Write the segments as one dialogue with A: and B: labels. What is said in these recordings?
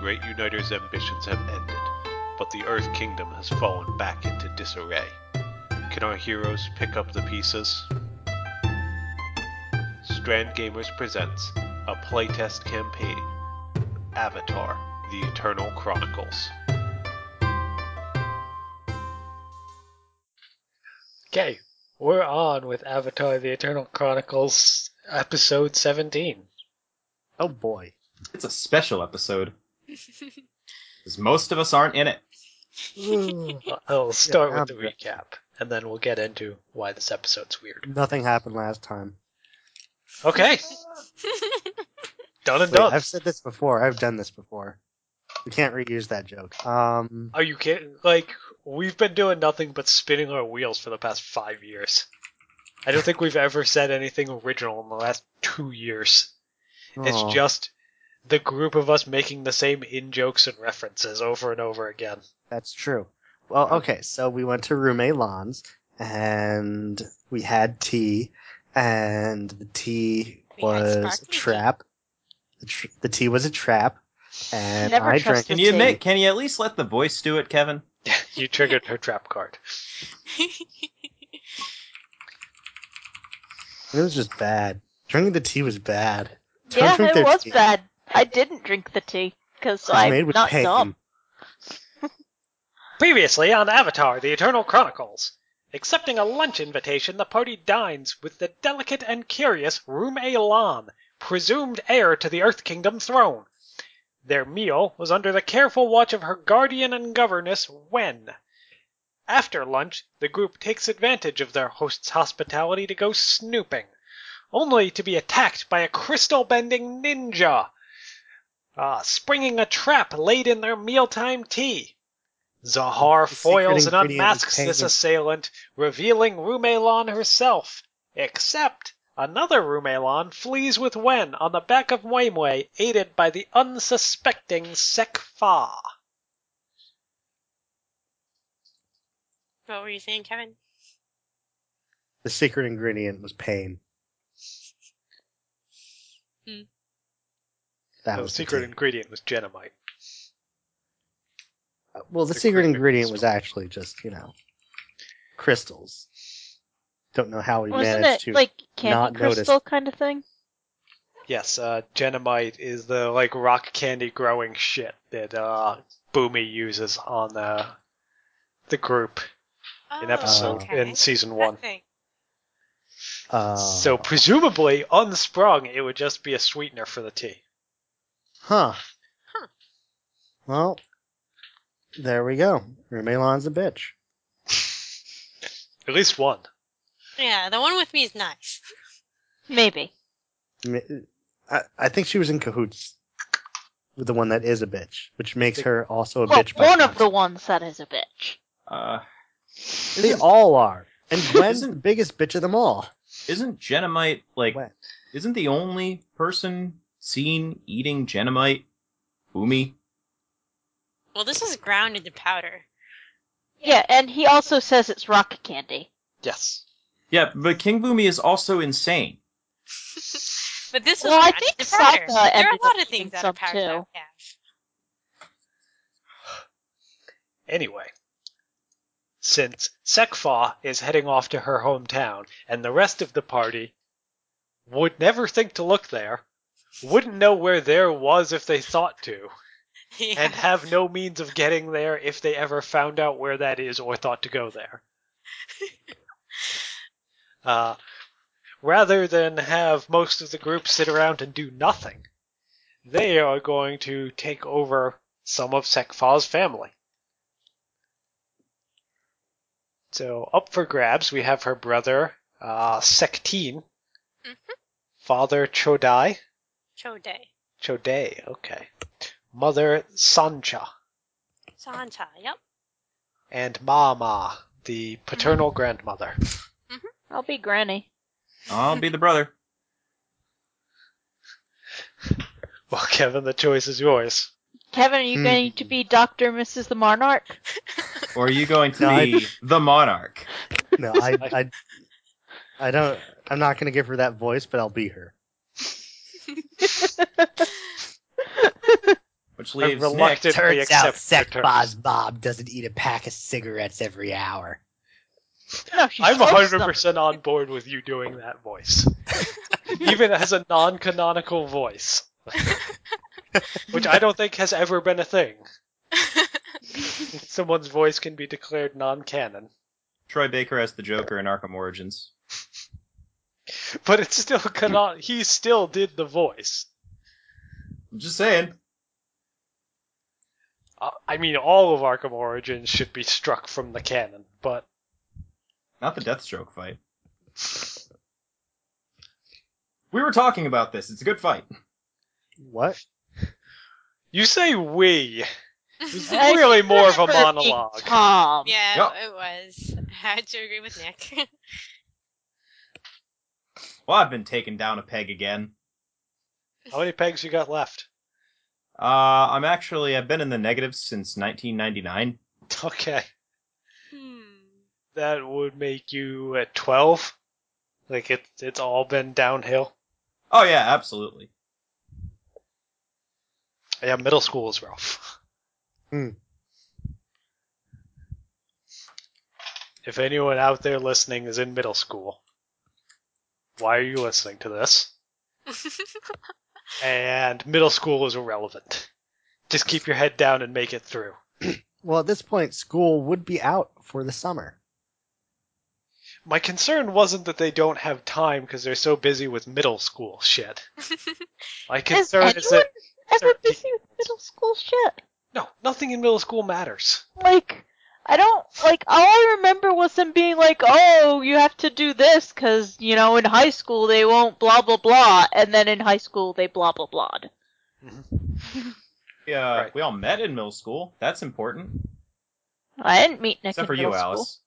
A: Great Uniter's ambitions have ended, but the Earth Kingdom has fallen back into disarray. Can our heroes pick up the pieces? Strand Gamers presents a playtest campaign, Avatar: The Eternal Chronicles.
B: Okay, we're on with Avatar: The Eternal Chronicles, episode 17.
C: Oh boy.
D: It's a special episode. Because most of us aren't in it.
B: I'll start
C: Yeah,
B: with the recap, and then we'll get into why this episode's weird.
C: Nothing happened last time.
B: Okay. Done and
C: Wait,
B: done.
C: I've said this before. I've done this before. We can't reuse that joke.
B: Are you kidding? Like, we've been doing nothing but spinning our wheels for the past 5 years. I don't think we've ever said anything original in the last 2 years. It's
C: Aw,
B: just the group of us making the same in-jokes and references over and over again.
C: that's true. Well, okay, so we went to Room Elan's, and we had tea, and the tea
E: We had
C: was a
E: sparkling tea.
C: trap. The tea was a trap, and
F: Never
C: I
F: trust
C: drank
D: Can you admit? Can you at least let the voice do it, Kevin?
B: You triggered her trap card.
C: it was just bad. Drinking the tea was bad. Don't
F: Yeah,
C: drink
F: it
C: their
F: was
C: tea.
F: bad. I didn't drink the tea because
C: It's made
F: I'm
C: with
F: not
C: pain.
F: dumb.
B: Previously on Avatar: The Eternal Chronicles. Accepting a lunch invitation, the party dines with the delicate and curious Room Elan, presumed heir to the Earth Kingdom throne. Their meal was under the careful watch of her guardian and governess, Wen. After lunch, the group takes advantage of their host's hospitality to go snooping, only to be attacked by a crystal-bending ninja, springing a trap laid in their mealtime tea. Zahar
C: The secret
B: foils and
C: ingredient was
B: unmasks this
C: pain.
B: assailant, revealing Room Elan herself. Except another Room Elan flees with Wen on the back of Waimwe, aided by the unsuspecting Sek Fa.
E: What were you saying, Kevin?
C: The secret ingredient was pain. That
B: The
C: was
B: secret
C: tea.
B: ingredient was Genomite.
C: Well, the
B: The
C: secret
B: crystal
C: ingredient was
B: crystal.
C: actually just, crystals. Don't know how we
F: Wasn't
C: managed
F: it
C: to
F: like
C: not
F: candy
C: notice.
F: crystal kind of thing?
B: Yes, Genomite is the rock candy growing shit that Boomy uses on the group in in season 1.
E: That thing.
B: So presumably, unsprung, it would just be a sweetener for the tea.
C: Huh.
E: Huh.
C: Well, there we go. Rumelan's a bitch.
B: At least one.
E: Yeah, the one with me is nice.
F: Maybe.
C: I think she was in cahoots with the one that is a bitch, which makes her also a
F: Well,
C: bitch by
F: one of the
C: proxy.
F: ones that is a bitch.
C: They all are. And Gwen's
D: Isn't-
C: the biggest bitch of them all.
D: Isn't Genomite,
C: Gwen.
D: isn't the only person seen eating Genomite Boomy?
E: Well, this is ground into powder.
F: Yeah, and he also says it's rock candy.
B: Yes.
D: Yeah, but King Boomy is also insane.
E: But this
F: Well,
E: is
F: I
E: ground
F: think
E: into powder.
F: Sokka
E: There are
F: ended
E: a lot
F: up
E: of things
F: eating
E: that are
F: some,
E: powder
F: too.
E: that we have.
B: Anyway, since Sekfa is heading off to her hometown, and the rest of the party would never think to look there, wouldn't know where there was if they thought to,
E: Yeah.
B: and have no means of getting there if they ever found out where that is or thought to go there. Rather than have most of the group sit around and do nothing, they are going to take over some of Sekfa's family. So up for grabs, we have her brother, Sekteen, father Chodai,
E: Chode.
B: okay, mother Sancha,
E: Santa, yep.
B: and Mama, the paternal grandmother.
F: I'll be Granny.
D: I'll be the brother.
B: Well, Kevin, the choice is yours.
F: Kevin, are you going to be Dr. Mrs. the Monarch?
D: Or are you going to
C: No,
D: be the monarch?
C: No, I don't. I'm not going to give her that voice, but I'll be her.
D: Much sleeves. Nick,
B: reluctant- Typically
C: Turns out
B: accept your
C: Sekboz's mom doesn't eat a pack of cigarettes every hour.
F: No, she
B: I'm
F: smokes them.
B: 100% on board with you doing that voice. Even as a non-canonical voice. Which I don't think has ever been a thing. Someone's voice can be declared non-canon.
D: Troy Baker as the Joker in Arkham Origins.
B: But it's still canon. He still did the voice.
D: I'm just saying.
B: I mean, all of Arkham Origins should be struck from the canon, but
D: Not the Deathstroke fight. We were talking about this. It's a good fight.
C: What?
B: you say we. It's
F: I
B: really more of a
F: remember it being
B: monologue.
F: Tom.
E: Yeah,
D: Yep.
E: it was. I had to agree with Nick.
D: Well, I've been taken down a peg again.
B: How many pegs you got left?
D: I've been in the negatives since 1999.
B: Okay.
E: Hmm.
B: That would make you at 12? Like, it's all been downhill?
D: Oh yeah, absolutely.
B: Yeah, middle school is rough.
C: Hmm.
B: If anyone out there listening is in middle school, why are you listening to this? And middle school is irrelevant. Just keep your head down and make it through.
C: Well, at this point, school would be out for the summer.
B: My concern wasn't that they don't have time because they're so busy with middle school shit. My concern is that...
F: Ever
B: 13
F: busy with middle school shit?
B: No, nothing in middle school matters.
F: Like, I don't, like, all I remember was them being like, oh, you have to do this because, you know, in high school they won't blah blah blah, and then in high school they blah blah blah.
D: Yeah,
B: Right.
D: we all met in middle school. That's important.
F: I didn't meet Nick
D: Except
F: in
D: for
F: middle
D: you,
F: school.
D: Alice.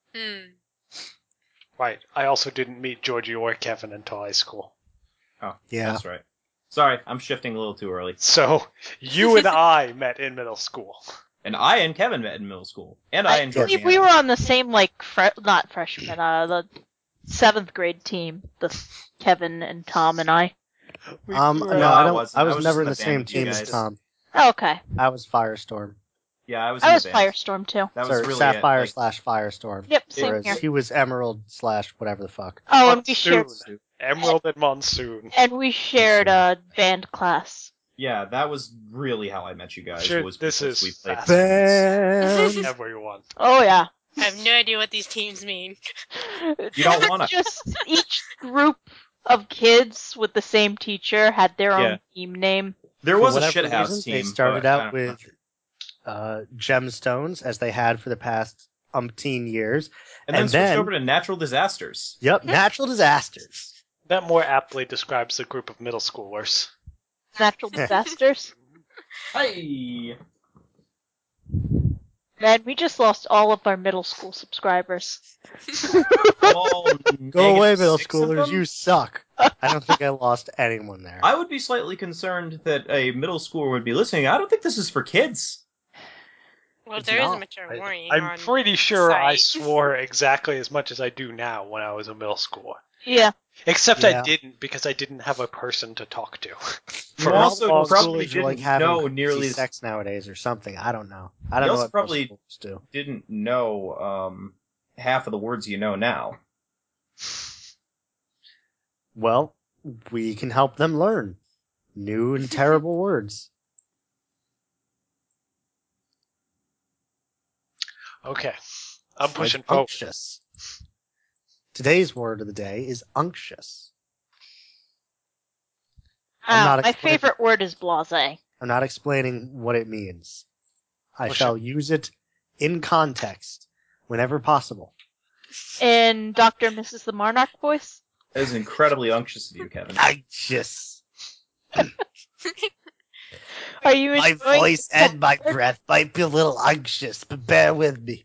B: Right. I also didn't meet Georgie or Kevin until high school.
D: Oh,
C: Yeah.
D: that's right. Sorry, I'm shifting a little too early.
B: So, you and I met in middle school.
D: And I and Kevin met in middle school. And I
F: I
D: enjoyed
F: believe we were on the same, like, not freshman, the 7th grade team. The Kevin and Tom and I.
C: No,
D: I wasn't.
C: I
D: I
C: was
D: was
C: never
D: just
C: in
D: in
C: the
D: the band
C: same
D: with you
C: team as
D: guys.
C: Tom.
F: Oh, okay.
C: I was Firestorm.
D: Yeah, I was
F: I
D: in
F: was
D: the band.
F: Firestorm too.
D: That was
C: Sorry,
D: really
C: Sapphire
D: it.
C: slash Firestorm.
F: Yep, same
C: Whereas
F: here.
C: he was Emerald slash whatever the fuck.
F: Oh, and we shared,
B: Monsoon. Emerald and Monsoon.
F: a band class.
D: Yeah, that was really how I met you guys.
B: Sure,
D: was
B: this
D: because
B: is
D: we played
B: fascinating.
C: Bam!
B: Everyone.
F: Oh yeah.
E: I have no idea what these teams mean.
D: You don't wanna.
F: Just each group of kids with the same teacher had their
D: Yeah.
F: own team name.
D: There was
C: For
D: a
C: whatever
D: shithouse
C: reason,
D: team.
C: They started
D: but I
C: out
D: don't know.
C: with gemstones, as they had for the past umpteen years.
D: And then
C: and
D: switched
C: then-
D: over to natural disasters.
C: Yep, natural disasters.
B: That more aptly describes the group of middle schoolers.
F: Natural disasters.
D: Hey!
F: Man, we just lost all of our middle school subscribers.
D: All
C: Go away,
D: negative
C: middle
D: 6 of
C: schoolers.
D: them?
C: You suck. I don't think I lost anyone there.
D: I would be slightly concerned that a middle schooler would be listening. I don't think this is for kids.
E: Well,
C: It's
E: there is a
C: not.
E: mature warning
B: I'm
E: on
B: pretty sure I
E: site.
B: swore exactly as much as I do now when I was a middle schooler.
F: Yeah.
B: Except
C: Yeah.
B: I didn't because I didn't have a person to talk to.
D: You
C: For
D: also
C: all
D: probably
C: schoolers are, like,
D: didn't
C: having
D: know
C: crazy
D: nearly
C: sex nowadays or something. I don't know. I don't
D: You
C: know
D: also
C: what
D: probably-
C: most schools do.
D: didn't know half of the words you know now.
C: Well, we can help them learn new and terrible words.
B: Okay. I'm
C: Like
B: pushing forward.
C: unctuous. Today's word of the day is unctuous. I'm not
F: My
C: explaining-
F: favorite word is blase.
C: I'm not explaining what it means. I
B: Push
C: shall use it in context whenever possible.
F: In Dr. and Mrs. the Marnock voice.
D: That is incredibly unctuous of you, Kevin.
C: Unctuous.
F: Are you
C: My
F: enjoying
C: voice
F: the
C: and my
F: word?
C: breath might be a little unctuous, but bear with me.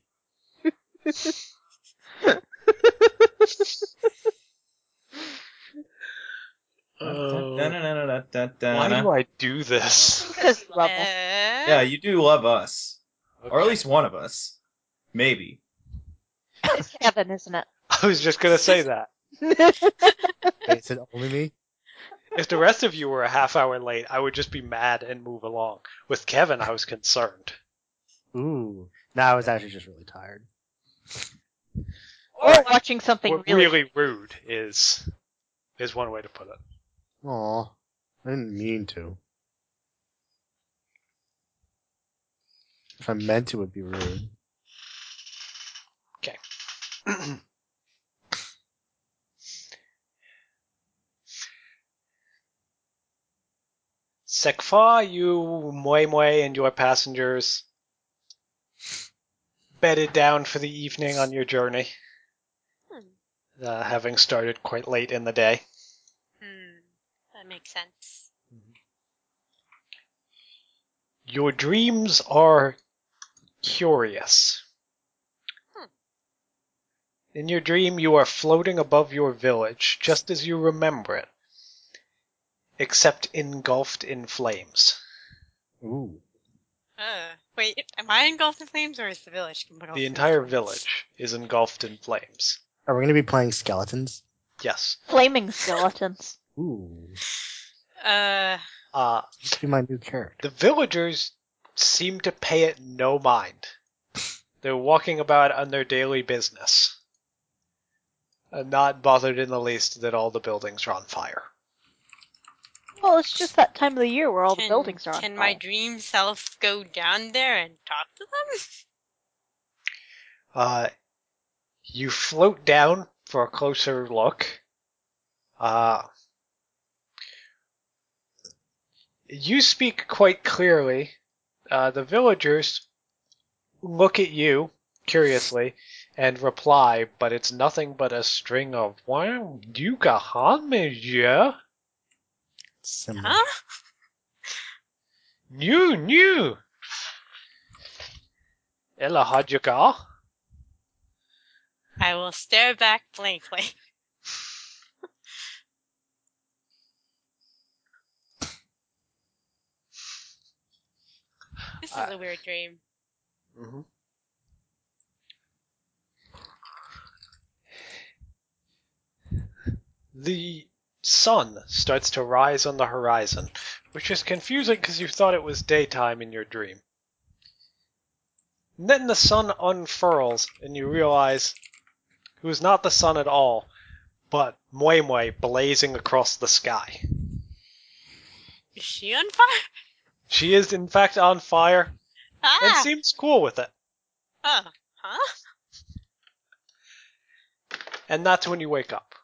B: Why do I do this?
F: Because you love them.
D: Yeah, you do love us. Or at
B: Okay.
D: least one of us. Maybe.
F: It's Kevin, isn't it?
B: I was just gonna say that.
C: Wait, is it only me?
B: If the rest of you were a half hour late, I would just be mad and move along. With Kevin, I was concerned.
C: Ooh. No, I was actually just really tired.
F: Or watching something
B: Really rude is one way to put it.
C: Aw. I didn't mean to. If I meant to, it would be rude.
B: Okay. Sekfa, you, Mui Mui, and your passengers bedded down for the evening on your journey, having started quite late in the day.
E: That makes sense.
B: Your dreams are curious. In your dream, you are floating above your village, just as you remember it, except engulfed in flames.
C: Ooh.
E: Wait, am I engulfed in flames or is the village engulfed
B: The
E: in
B: entire
E: flames?
B: village is engulfed in flames.
C: Are we going to be playing skeletons?
B: Yes.
F: Flaming skeletons.
C: Ooh.
B: This
C: be my new character.
B: The villagers seem to pay it no mind. They're walking about on their daily business, not bothered in the least that all the buildings are on fire.
F: Well, it's just that time of the year where all the buildings are on
E: Can
F: fire.
E: my dream self go down there and talk to them?
B: You float down for a closer look. You speak quite clearly. The villagers look at you curiously and reply, but it's nothing but a string of "Wow, you got on, monsieur?
C: Similar.
E: Huh?
B: New. Ella, how'd you go?"
E: I will stare back blankly. This is a weird dream.
B: Mm-hmm. The sun starts to rise on the horizon, which is confusing because you thought it was daytime in your dream. And then the sun unfurls, and you realize it was not the sun at all, but Mui Mui blazing across the sky.
E: Is she on fire?
B: She is, in fact, on fire, and
E: Ah!
B: seems cool with it.
E: Oh, huh?
B: And that's when you wake up.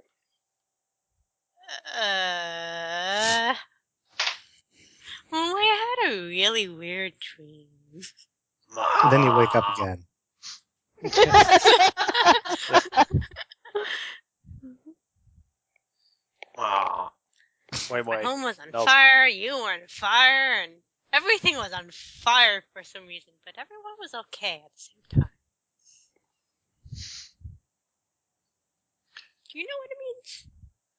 E: Well, I had a really weird dream.
C: And then you wake up again.
B: Mui
E: My
B: Mui.
E: home was on
B: No.
E: fire, you were on fire, and everything was on fire for some reason, but everyone was okay at the same time. Do you know what it means?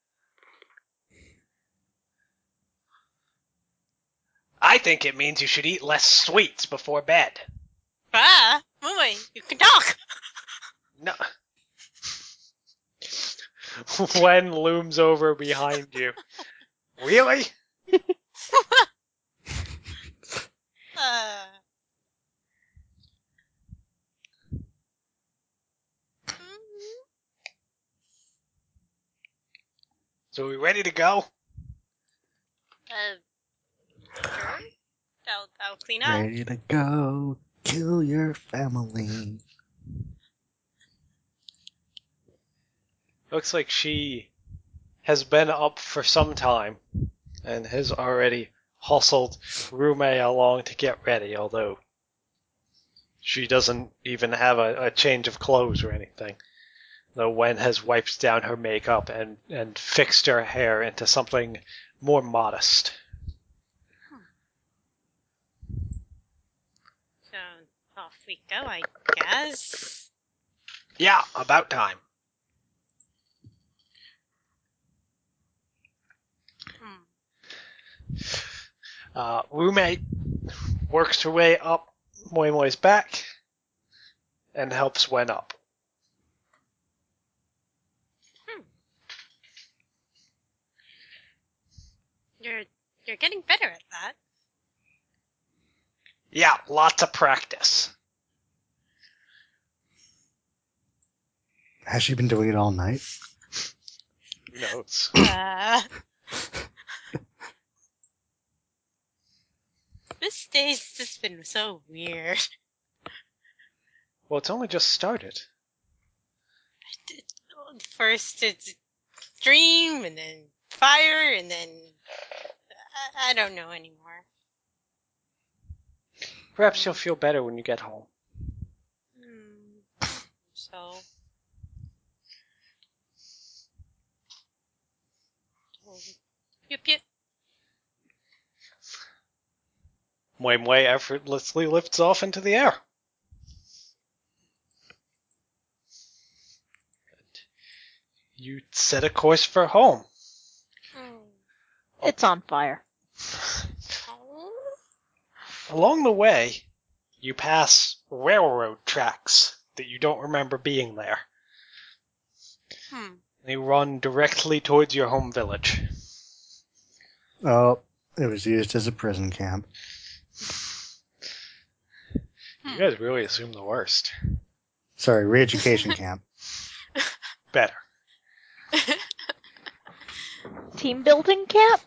B: I think it means you should eat less sweets before bed.
E: Ah! Mui, you can talk!
B: No. Wen looms over behind you. Really? So we ready to go?
E: Sure. I'll clean up.
C: Ready to go. Kill your family.
B: Looks like she has been up for some time and has already hustled Rume along to get ready, although she doesn't even have a change of clothes or anything. Though Wen has wiped down her makeup and fixed her hair into something more modest.
E: So, off we go, I guess.
B: Yeah, about time. Rume works her way up Mui Mui's back and helps Wen up.
E: You're getting better at that.
B: Yeah, lots of practice.
C: Has she been doing it all night?
A: Who knows?
E: This day's just been so weird.
B: Well, it's only just started.
E: First it's dream, and then fire, and then I don't know anymore.
B: Perhaps you'll feel better when you get home.
E: So, yep.
B: Mui effortlessly lifts off into the air. You set a course for home.
F: It's on fire.
B: Along the way, you pass railroad tracks that you don't remember being there. They run directly towards your home village.
C: Oh, it was used as a prison camp.
B: You guys really assume the worst.
C: Sorry, re-education camp.
B: Better.
F: Team building camp?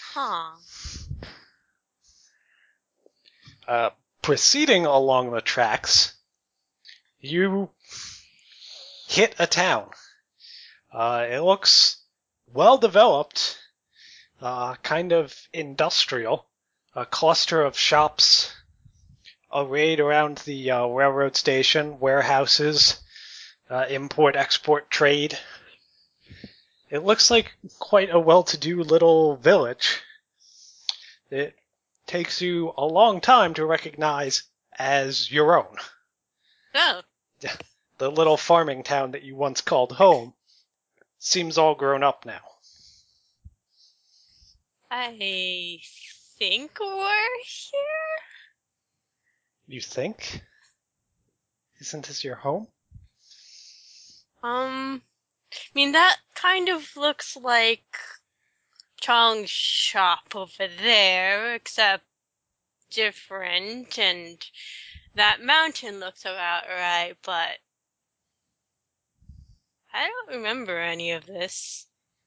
B: Proceeding along the tracks, you hit a town. It looks well developed, kind of industrial. A cluster of shops arrayed around the railroad station, warehouses, import-export trade. It looks like quite a well-to-do little village. It takes you a long time to recognize as your own.
E: Oh.
B: The little farming town that you once called home seems all grown up now.
E: I think we're here?
B: You think? Isn't this your home?
E: I mean, that kind of looks like Chong's shop over there, except different, and that mountain looks about right, but I don't remember any of this.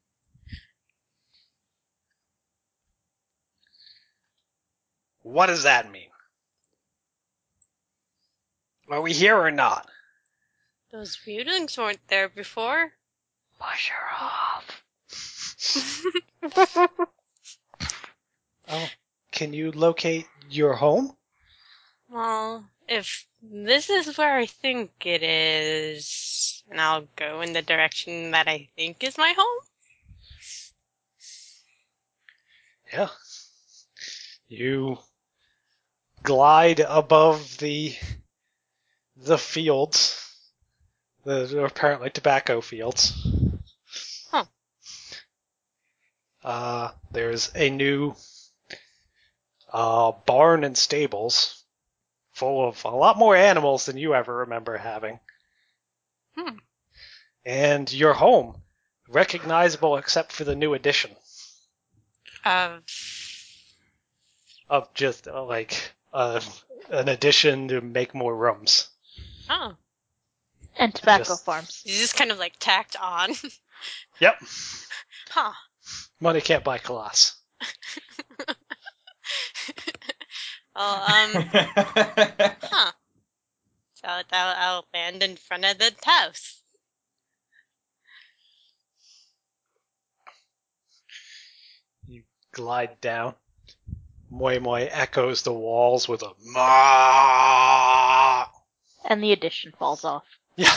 B: What does that mean? Are we here or not?
E: Those buildings weren't there before.
F: Wash her off.
B: Oh, can you locate your home?
E: Well, if this is where I think it is, and I'll go in the direction that I think is my home.
B: Yeah. You glide above the fields. The apparently tobacco fields. There's a new barn and stables full of a lot more animals than you ever remember having. And your home, recognizable except for the new addition of just an addition to make more rooms.
E: Oh.
F: And tobacco farms.
E: You just kind of like tacked on.
B: Yep.
E: Huh.
B: Money can't buy class.
E: Well, huh. So I'll land in front of the house.
B: You glide down. Moi Moi echoes the walls with a ma.
F: And the addition falls off.
B: Yeah.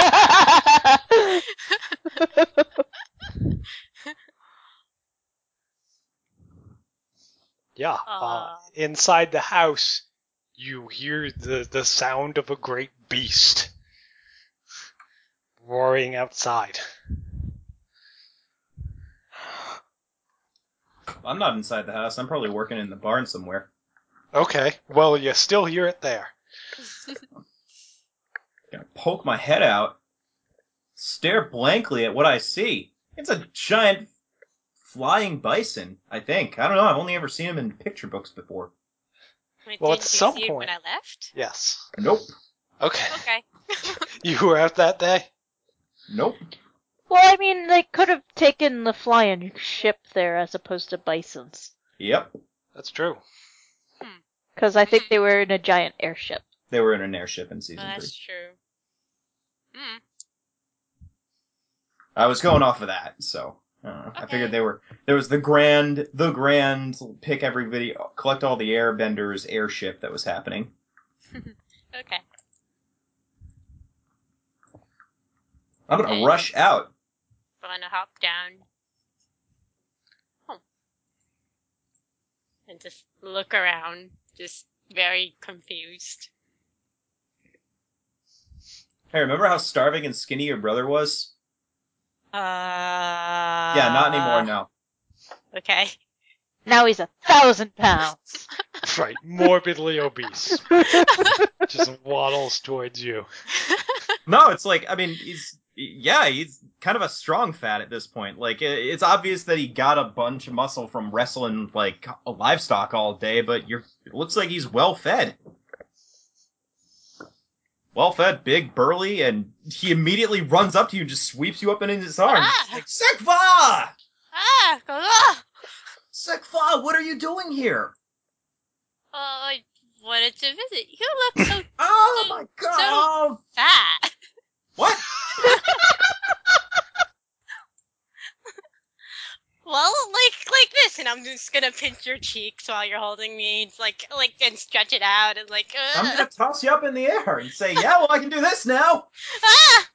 B: Yeah. Inside the house, you hear the sound of a great beast roaring outside.
D: I'm not inside the house. I'm probably working in the barn somewhere.
B: Okay. Well, you still hear it there.
D: Gonna poke my head out, stare blankly at what I see. It's a giant flying bison, I think. I don't know, I've only ever seen him in picture books before.
E: Wait,
B: Well, at
E: didn't you
B: some
E: see it when
B: point-
E: I left?
B: Yes.
D: Nope.
B: Okay.
E: Okay.
B: You were out that day?
D: Nope.
F: Well, I mean, they could have taken the flying ship there as opposed to bisons.
D: Yep.
B: That's true.
F: Because I think they were in a giant airship.
D: They were in an airship in season
E: Well,
D: 3.
E: that's true. Hmm.
D: I was going off of that, so I don't know. I figured there was the grand pick every video, collect all the airbenders airship that was happening.
E: Okay.
D: I'm gonna
E: Okay.
D: rush out.
E: Gonna hop down. Oh. And just look around, just very confused.
D: Hey, remember how starving and skinny your brother was? Yeah, not anymore, no.
E: Okay.
F: Now he's 1,000 pounds.
B: Right, morbidly obese. Just waddles towards you.
D: No, it's like, I mean, he's kind of a strong fat at this point. Like, it's obvious that he got a bunch of muscle from wrestling, like, livestock all day, but it looks like he's well-fed. Well-fed, big, burly, and he immediately runs up to you and just sweeps you up in his arms.
E: Ah!
D: Like, Sekva!
E: Ah!
D: Sekva, what are you doing here?
E: I wanted to visit. You look so
D: Oh my god!
E: fat.
D: What?
E: Well, like this, and I'm just gonna pinch your cheeks while you're holding me, it's like and stretch it out, and like.
D: I'm gonna toss you up in the air and say, yeah, well, I can do this now!
E: Ah!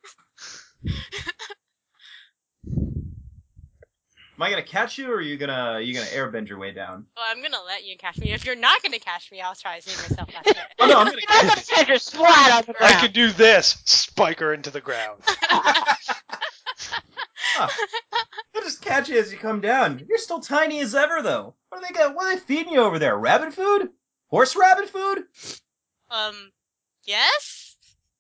D: Am I gonna catch you, or are you gonna airbend your way down?
E: Well, I'm gonna let you catch me. If you're not gonna catch me, I'll try to save myself that
D: Oh no, I'm gonna
F: I'm gonna send her flat on the
B: I
F: ground.
B: could do this. Spike her into the ground.
D: They'll just catch you as you come down. You're still tiny as ever, though. What are they feeding you over there? Rabbit food? Horse rabbit food?
E: Yes?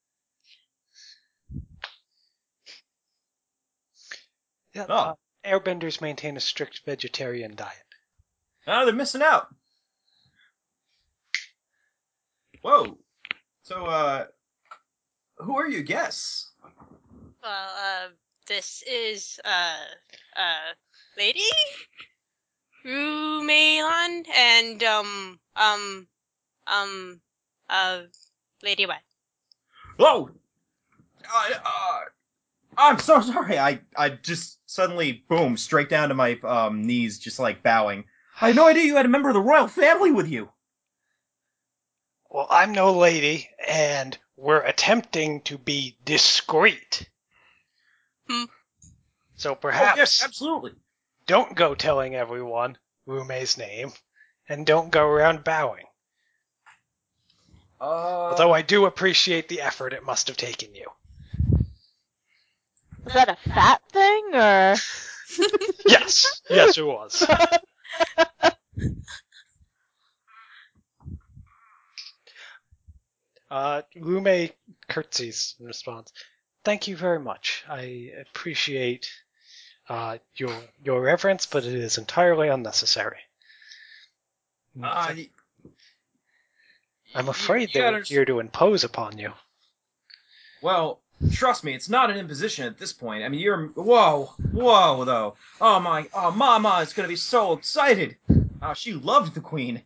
B: Yeah,
D: Oh.
B: Airbenders maintain a strict vegetarian diet.
D: Oh, they're missing out. Whoa. So, who are you guests?
E: Well, this is, Lady? Rumeilon and, Lady Wet.
D: Oh! I'm so sorry. I just suddenly, boom, straight down to my knees, just like bowing. I had no idea you had a member of the royal family with you.
B: Well, I'm no lady, and we're attempting to be discreet.
E: Hmm.
B: So
D: Oh,
B: perhaps
D: yes, absolutely.
B: don't go telling everyone Rume's name, and don't go around bowing. Although I do appreciate the effort it must have taken you.
F: Was that a fat thing, or?
B: Yes, yes it was. Rume curtsies in response. Thank you very much. I appreciate your reverence, but it is entirely unnecessary. I'm afraid that we're here to impose upon you.
D: Well, trust me, it's not an imposition at this point. I mean, whoa, though. Oh, Mama is gonna be so excited. Oh, she loved the Queen.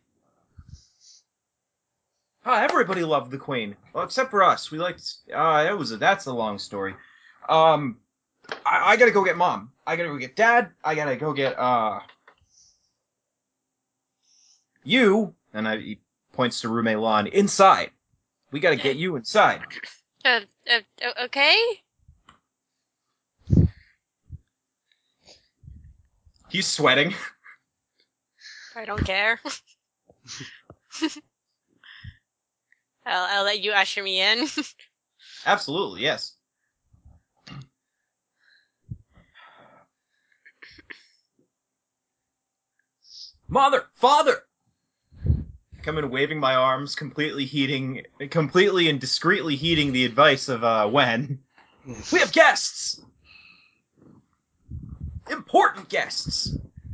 D: Everybody loved the Queen. Well, except for us. We liked, that's a long story. I gotta go get Mom. I gotta go get Dad. I gotta go get, you, and he points to Rumeilon, inside. We gotta get you inside.
E: Okay?
D: He's sweating.
E: I don't care. I'll let you usher me in.
D: Absolutely, yes. Father! Come in waving my arms, completely and discreetly heeding the advice of, Wen. We have guests! Important guests!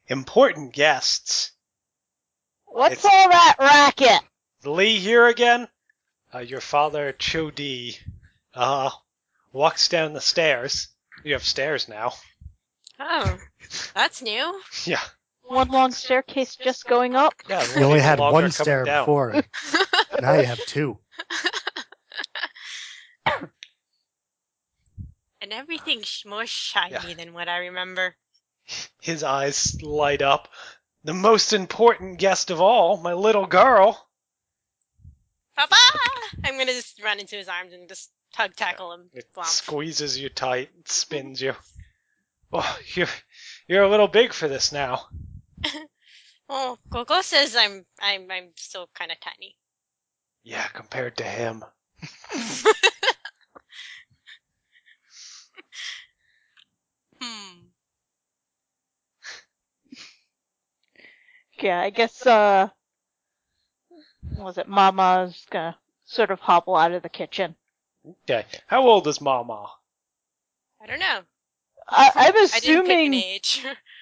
B: important guests.
F: What's
B: It's-
F: all that racket?
B: Lee here again. Your father, Chodi, walks down the stairs. You have stairs now.
E: Oh, that's new.
B: Yeah.
F: One long staircase just going up?
B: Yeah.
C: You only had
B: longer
C: one
B: coming
C: stair
B: down.
C: before. Now you have two.
E: And everything's more shiny than what I remember.
B: His eyes light up. The most important guest of all, my little girl.
E: Papa! I'm gonna just run into his arms and just tackle him.
B: It
E: Blomp.
B: squeezes you tight, spins you. Oh, you're a little big for this now.
E: Well, Coco says I'm still kind of tiny.
B: Yeah, compared to him.
F: Yeah, I guess, was it Mama's gonna sort of hobble out of the kitchen.
B: Okay. How old is Mama?
E: I don't know.
F: I'm
E: I didn't pick an
F: assuming,
E: age.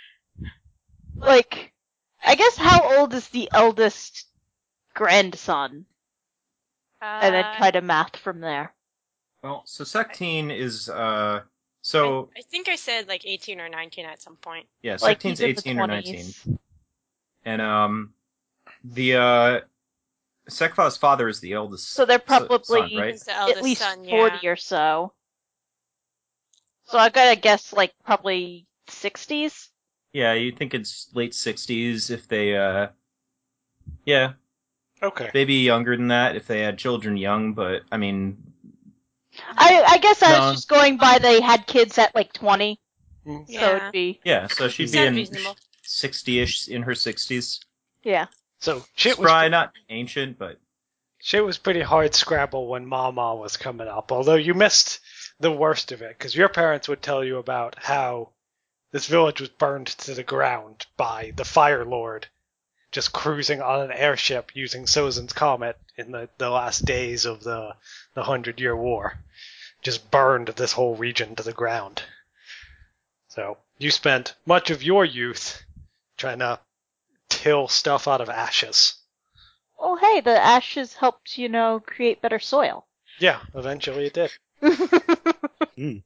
F: like, I guess how old is the eldest grandson? And then try to math from there.
D: Well, so Sectine is
E: I
D: so
E: think I said like 18 or 19 at some point.
D: yeah,
F: Like,
D: Sectine's
F: he's in the
D: 18 or 19.
F: 20s.
D: And the Sekfa's father is the eldest.
F: So they're probably
D: son, right?
E: He's the eldest
F: at least
E: son,
F: 40
E: yeah.
F: or so. So I gotta guess, like, probably 60s?
D: Yeah, you think it's late 60s if they yeah,
B: Okay.
D: maybe younger than that if they had children young, but I mean
F: I guess I
D: No.
F: was just going by they had kids at, like, 20.
B: Mm.
F: So
E: Yeah.
F: it'd be,
D: yeah, so she'd be
E: Sounds
D: in
E: reasonable.
D: 60ish in her 60s.
F: yeah.
B: So
D: She's probably not ancient, but
B: shit was pretty hard scrabble when Mama was coming up, although you missed the worst of it, because your parents would tell you about how this village was burned to the ground by the Fire Lord, just cruising on an airship using Sozin's Comet in the last days of the 100-Year War. Just burned this whole region to the ground. So you spent much of your youth trying to till stuff out of ashes.
F: Oh, hey, the ashes helped, create better soil.
B: Yeah, eventually it did.
E: Hmm.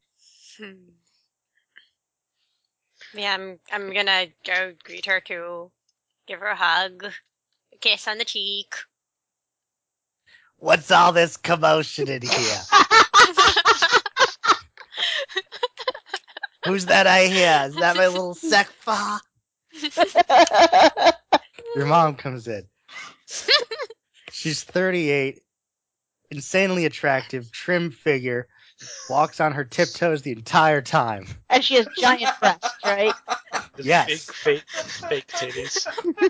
E: Yeah, I'm gonna go greet her too. Give her a hug. A kiss on the cheek.
C: What's all this commotion in here? Who's that I hear? Is that my little Sekfa? Your mom comes in. She's 38, insanely attractive, trim figure, walks on her tiptoes the entire time.
F: And she has giant breasts, right?
B: The
C: Yes.
B: Big fake titties.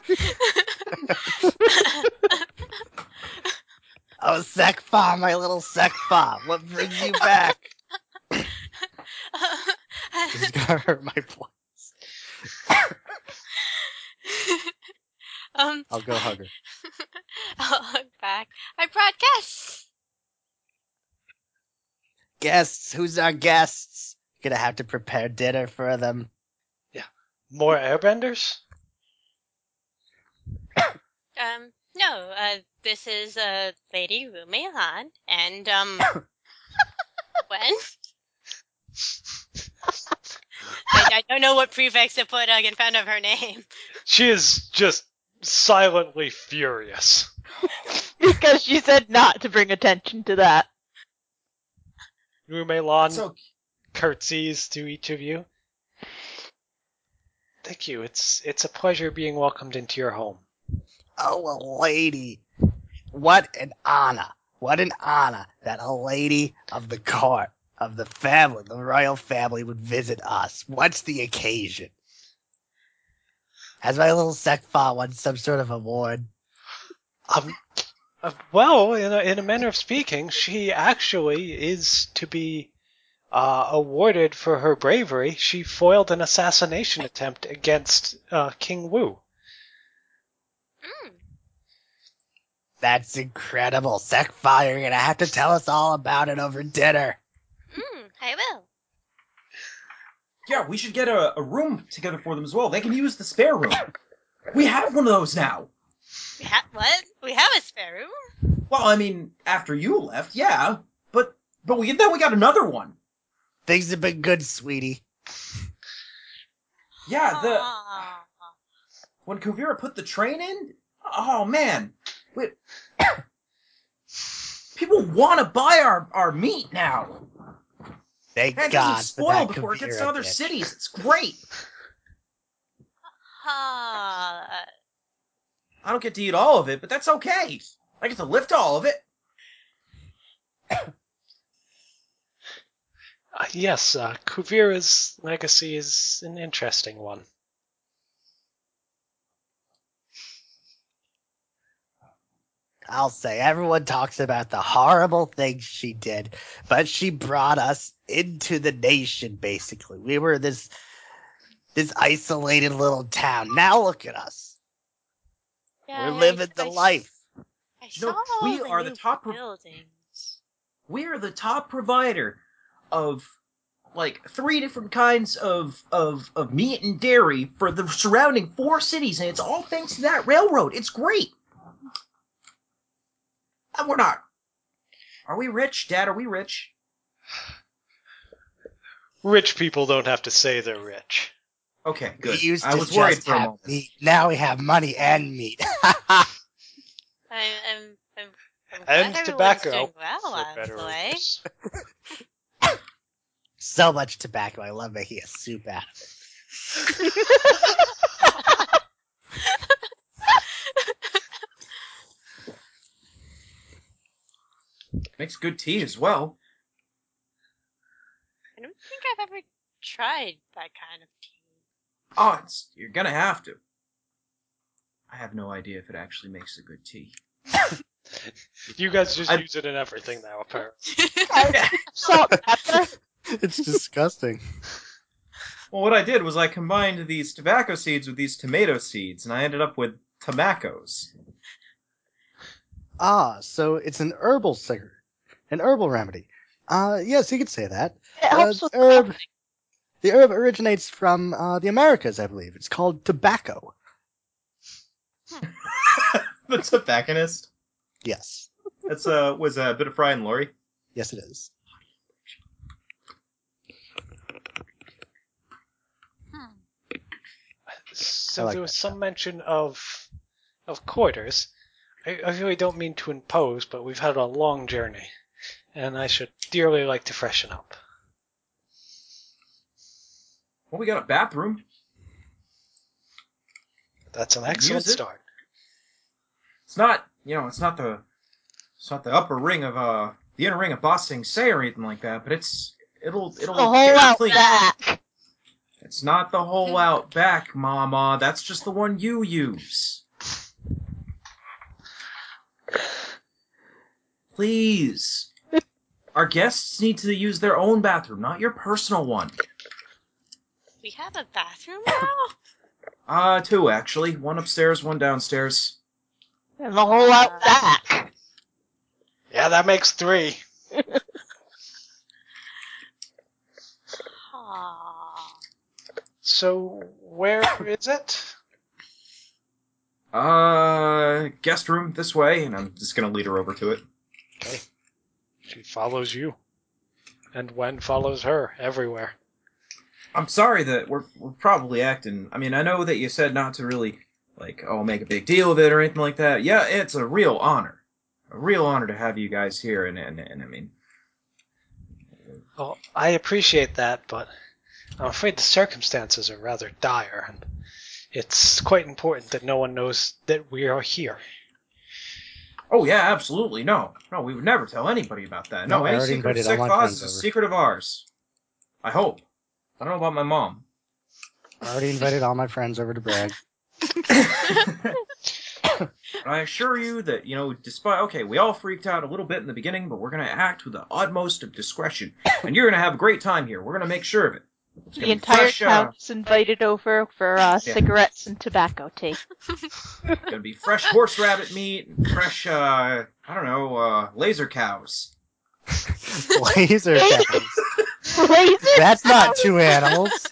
C: Oh, Sekfa, my little Sekfa, what brings you back? This is gonna hurt my voice. I'll go hug her.
E: I'll hug back. I brought guests.
C: Guests, who's our guests? Gonna have to prepare dinner for them.
B: More airbenders?
E: No, this is, Lady Rumehan, and, when? I don't know what prefix to put in front of her name.
B: She is just silently furious.
F: Because she said not to bring attention to that.
B: Rumelan
D: so
B: curtsies to each of you. Thank you. It's a pleasure being welcomed into your home.
C: Oh, a lady. What an honor. What an honor that a lady of the court, of the family, the royal family would visit us. What's the occasion? Has my little Sekfa won some sort of award?
B: Well, in a manner of speaking, she actually is to be awarded for her bravery. She foiled an assassination attempt against King Wu.
C: That's incredible. Sekfa, you're gonna have to tell us all about it over dinner.
E: I will.
D: Yeah, we should get a room together for them as well. They can use the spare room. We have one of those now.
E: What? We have a spare room?
D: Well, I mean, after you left, yeah. But we got another one.
C: Things have been good, sweetie.
D: Yeah,
E: Ah.
D: when Kuvira put the train in, oh man, people want to buy our meat now.
C: Thank
D: That
C: God
D: doesn't
C: for
D: spoil
C: that
D: before it gets
C: Kuvira
D: to other
C: bitch.
D: cities. It's great.
E: Ah.
D: I don't get to eat all of it, but that's okay. I get to lift all of it.
B: Yes, Kuvira's legacy is an interesting one.
C: I'll say everyone talks about the horrible things she did, but she brought us into the nation, basically. We were this isolated little town. Now look at us.
E: Yeah,
C: We're living the life.
E: I
D: No,
E: saw all
D: we
E: the
D: are the
E: new
D: top
E: buildings.
D: We are the top provider of like 3 different kinds of meat and dairy for the surrounding 4 cities, and it's all thanks to that railroad. It's great. And we're not. Are we rich, Dad? Are we rich?
B: Rich people don't have to say they're rich.
D: Okay,
C: We
D: good.
C: used
D: I
C: to
D: was worried
C: just
D: for a
C: have
D: moment.
C: meat. Now we have money and meat.
E: I'm
B: And
E: glad everyone's
B: tobacco,
E: doing well,
B: for better or
E: actually.
B: worse.
C: So much tobacco. I love making a soup out of it.
D: Makes good tea as well.
E: I don't think I've ever tried that kind of tea.
D: Oh, you're gonna have to. I have no idea if it actually makes a good tea.
B: You guys just use it in everything now, apparently.
F: Salt and pepper.
C: It's disgusting.
D: Well, what I did was I combined these tobacco seeds with these tomato seeds, and I ended up with tomacos.
C: Ah, so it's an herbal cigarette. An herbal remedy. Yes, you could say that.
F: It helps with
C: herb. The herb originates from the Americas, I believe. It's called tobacco.
D: The tobacconist.
C: Yes.
D: That's was a bit of Fry and Laurie.
C: Yes, it is.
B: So
C: I like
B: there was
C: that
B: some mention of quarters. I really don't mean to impose, but we've had a long journey, and I should dearly like to freshen up.
D: Well, we got a bathroom.
B: That's an excellent
D: Use it.
B: start.
D: It's not, it's not the upper ring of the inner ring of Ba Sing Se or anything like that, but it'll
F: the whole out
D: clean.
F: back.
D: It's not the whole out back, Mama. That's just the one you use. Please. Our guests need to use their own bathroom, not your personal one.
E: We have a bathroom now?
D: 2 actually. One upstairs, one downstairs.
F: And the whole out back.
B: Yeah, that makes 3.
E: Aw.
B: So where is it?
D: Guest room this way, and I'm just gonna lead her over to it.
B: Okay. She follows you. And Wen follows her everywhere.
D: I'm sorry that we're probably acting. I mean, I know that you said not to really, make a big deal of it or anything like that. Yeah, it's a real honor. A real honor to have you guys here, and I mean...
B: Well, I appreciate that, but I'm afraid the circumstances are rather dire, and it's quite important that no one knows that we are here.
D: Oh, yeah, absolutely. No, we would never tell anybody about that.
C: No,
D: No,
C: I
D: any
C: already
D: secret of
C: invited all
D: Sick
C: my
D: Foz
C: friends
D: is a
C: over.
D: secret of ours. I hope. I don't know about my mom.
C: I already invited all my friends over to brag.
D: I assure you that, despite, we all freaked out a little bit in the beginning, but we're going to act with the utmost of discretion. And you're going to have a great time here. We're going to make sure of it. It's
F: The
D: gonna be
F: entire
D: fresh,
F: town is invited over for cigarettes and tobacco tea.
D: going to be fresh horse rabbit meat, and fresh, laser cows.
C: Laser cows.
F: Laser
C: That's not
F: cows?
C: 2 animals.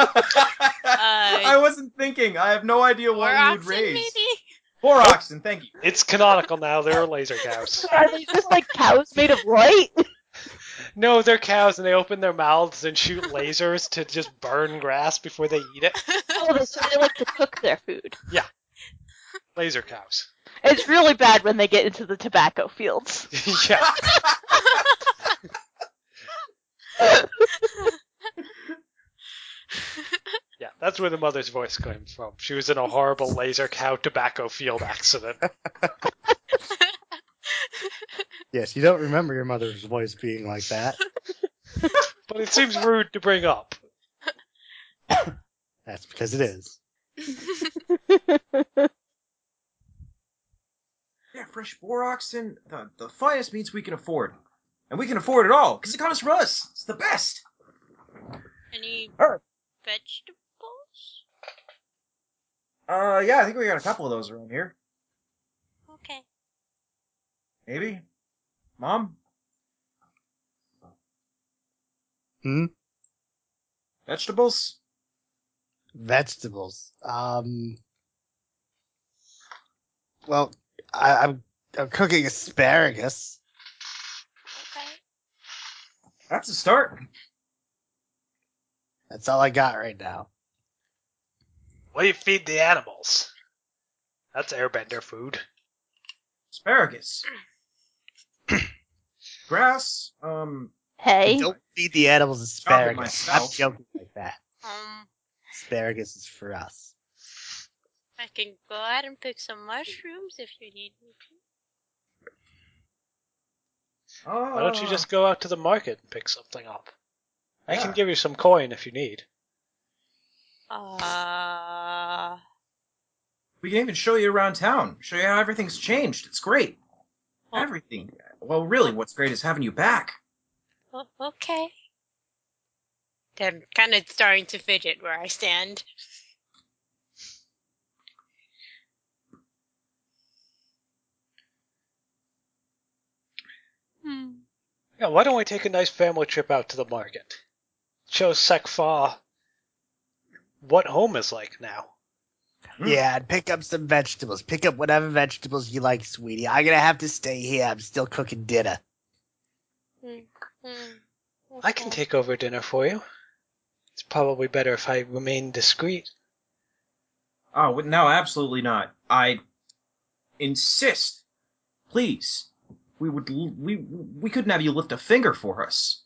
D: I wasn't thinking. I have no idea
E: Or
D: what we would
E: oxen,
D: raise.
E: maybe?
D: 4 oxen, thank you.
B: It's canonical now. They're laser cows.
F: Are they just like cows made of light?
B: No, they're cows, and they open their mouths and shoot lasers to just burn grass before they eat it.
F: Oh, so they like to cook their food.
B: Laser cows.
F: It's really bad when they get into the tobacco fields.
B: Yeah. Yeah, that's where the mother's voice came from. She was in a horrible laser cow tobacco field accident.
C: Yes, you don't remember your mother's voice being like that.
B: But it seems rude to bring up.
C: That's because it is.
D: Yeah, fresh 4 oxen, the finest meats we can afford. And we can afford it all, because it comes from us. It's the best.
E: Any
D: Alright.
E: vegetables?
D: Yeah, I think we got a couple of those around here.
E: Okay.
D: Maybe? Mom?
C: Hmm?
D: Vegetables?
C: Vegetables. Well, I'm cooking asparagus.
E: Okay.
D: That's a start.
C: That's all I got right now.
B: What do you feed the animals? That's airbender food.
D: Asparagus. Grass,
F: Hey.
C: Don't feed the animals asparagus. I'm
D: myself.
C: joking like that.
E: Um,
C: Asparagus is for us.
E: I can go ahead and pick some mushrooms if you need me to.
B: Why don't you just go out to the market and pick something up? I can
D: Yeah.
B: give you some coin if you need.
D: We can even show you around town. Show you how everything's changed. It's great.
E: Well-
D: Everything. Well, really, what's great is having you back.
E: Okay. I'm kind of starting to fidget where I stand.
B: Yeah, why don't we take a nice family trip out to the market? Show Sekfa what home is like now.
C: Yeah, and pick up some vegetables. Pick up whatever vegetables you like, sweetie. I'm gonna have to stay here. I'm still cooking dinner.
B: I can take over dinner for you. It's probably better if I remain discreet.
D: Oh, no, absolutely not. I insist. Please. We couldn't have you lift a finger for us.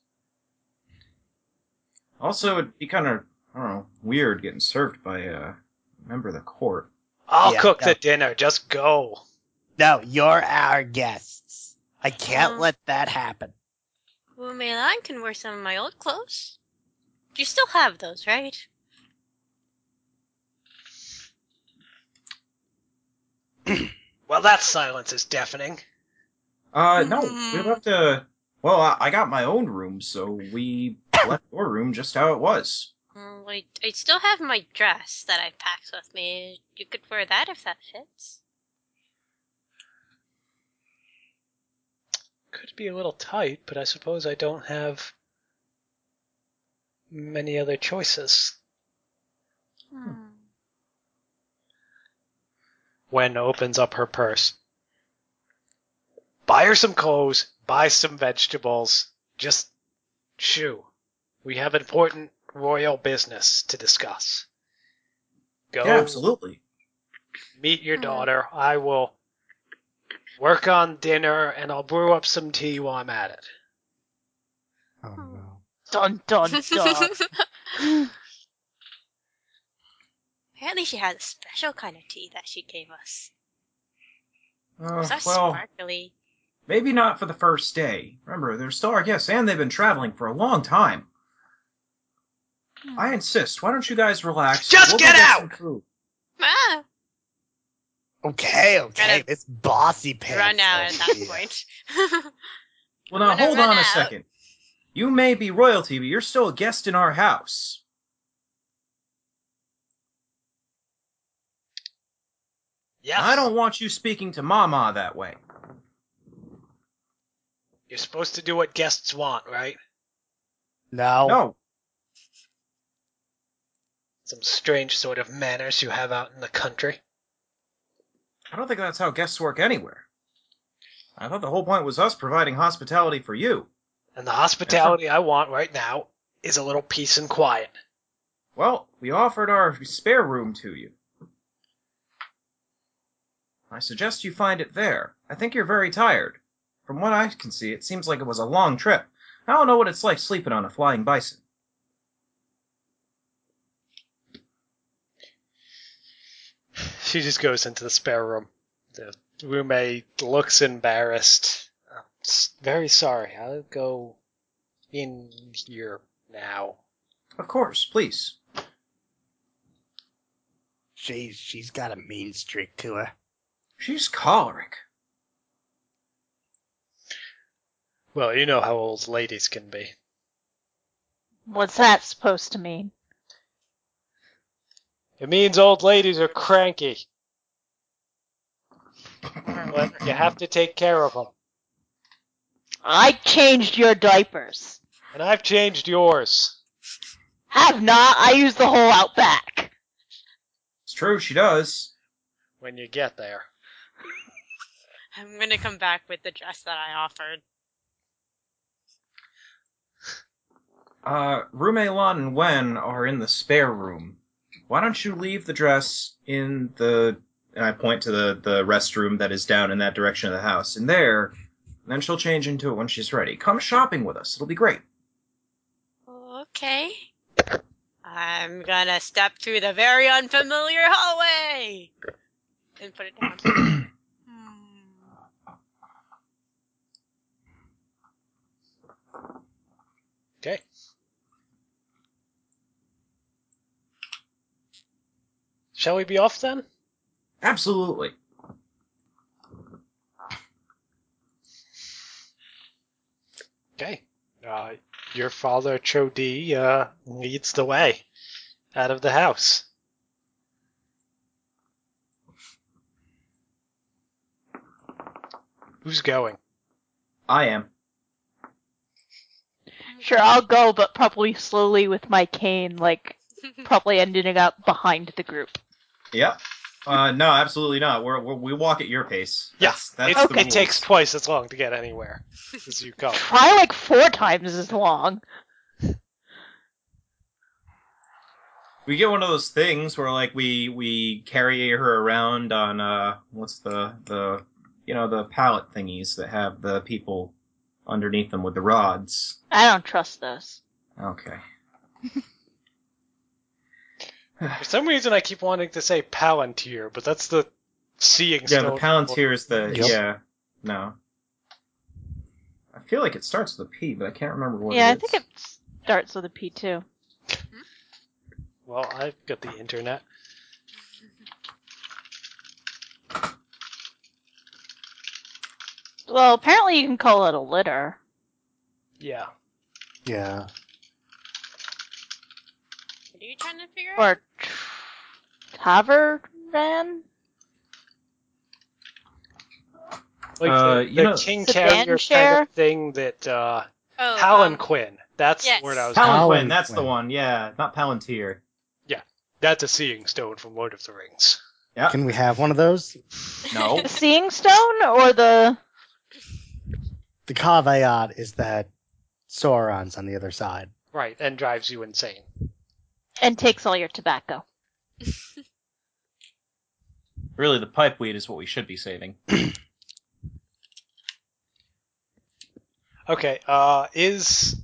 D: Also, it'd be kind of, I don't know, weird getting served by a member of the court.
B: I'll
C: Yeah,
B: cook
C: no.
B: the dinner. Just go.
C: No, you're our guests. I can't
E: Um,
C: let that happen.
E: Well, Milan can wear some of my old clothes. You still have those, right?
B: Well, that silence is deafening.
D: No, we left well, I got my own room, so we left your room just how it was.
E: I still have my dress that I packed with me. You could wear that if that fits.
B: Could be a little tight, but I suppose I don't have many other choices. Wen opens up her purse. Buy her some clothes, buy some vegetables. Just shoo. We have important royal business to discuss. Go
D: Yeah, absolutely.
B: meet your daughter. I will work on dinner, and I'll brew up some tea while I'm at it.
C: Oh no.
F: Dun dun dun.
E: Apparently she has a special kind of tea that she gave us. It's so
D: Well,
E: sparkly.
D: maybe not for the first day. Remember, they're still our guests, and they've been traveling for a long time. I insist. Why don't you guys relax?
B: Just
D: We'll go
B: get out!
D: some food.
E: Ah!
C: Okay.
E: Gotta
C: This bossy pants.
E: Run out at
C: over
E: that
C: here.
E: point.
D: Well, now
E: Wanna
D: hold
E: run
D: on a
E: out.
D: second. You may be royalty, but you're still a guest in our house.
B: Yes.
D: I don't want you speaking to Mama that way.
B: You're supposed to do what guests want, right?
C: No.
D: No.
B: Some strange sort of manners you have out in the country.
D: I don't think that's how guests work anywhere. I thought the whole point was us providing hospitality for you.
B: And the hospitality I want right now is a little peace and quiet.
D: Well, we offered our spare room to you. I suggest you find it there. I think you're very tired. From what I can see, it seems like it was a long trip. I don't know what it's like sleeping on a flying bison.
B: She just goes into the spare room. The roommate looks embarrassed. I'm very sorry. I'll go in here now.
D: Of course, please.
C: She's got a mean streak to her.
D: She's choleric.
B: Well, you know how old ladies can be.
F: What's that supposed to mean?
B: It means old ladies are cranky. But you have to take care of them.
F: I changed your diapers.
B: And I've changed yours.
F: Have not. I use the whole Outback.
D: It's true, she does.
B: When you get there.
E: I'm gonna come back with the dress that I offered.
D: Room Elan and Wen are in the spare room. Why don't you leave the dress in the... And I point to the restroom that is down in that direction of the house. In there, then she'll change into it when she's ready. Come shopping with us. It'll be great.
E: Okay. I'm gonna step through the very unfamiliar hallway and put it down.
B: Okay. Shall we be off then?
D: Absolutely.
B: Okay. Your father, Chodi, leads the way out of the house. Who's going?
D: I am.
F: Sure, I'll go, but probably slowly with my cane, like, probably ending up behind the group.
D: Yep. No, absolutely not. We walk at your pace. That's
B: it,
D: the
F: okay.
B: it takes twice as long to get anywhere as you go.
F: Try like 4 times as long.
D: We get one of those things where like we carry her around on what's the pallet thingies that have the people underneath them with the rods.
F: I don't trust those.
D: Okay.
B: For some reason, I keep wanting to say Palantir, but that's the seeing stone.
D: Yeah, the Palantir is the
C: Yep.
D: yeah. No. I feel like it starts with a P, but I can't remember what
F: Yeah,
D: it
F: I
D: is.
F: think it starts with a P too.
B: Well, I've got the internet.
F: Well, apparently you can call it a litter.
B: Yeah.
C: Yeah.
E: What are you trying to figure out?
F: Or tavern?
B: Like
D: you
B: the
D: know-
B: king
F: Sedan
B: carrier kind
F: chair?
B: of thing that
E: Oh,
B: Palanquin. That's
E: yes.
B: the word I was.
D: Palanquin, that's the
C: Palanquin.
D: one. Yeah, not Palantir.
B: That's a seeing stone from Lord of the Rings.
D: Yeah.
C: Can we have one of those?
D: No.
F: The Seeing Stone or the...
C: The caveat is that Sauron's on the other side.
B: Right, and drives you insane.
F: And takes all your tobacco.
D: Really, the pipe weed is what we should be saving.
B: Okay, is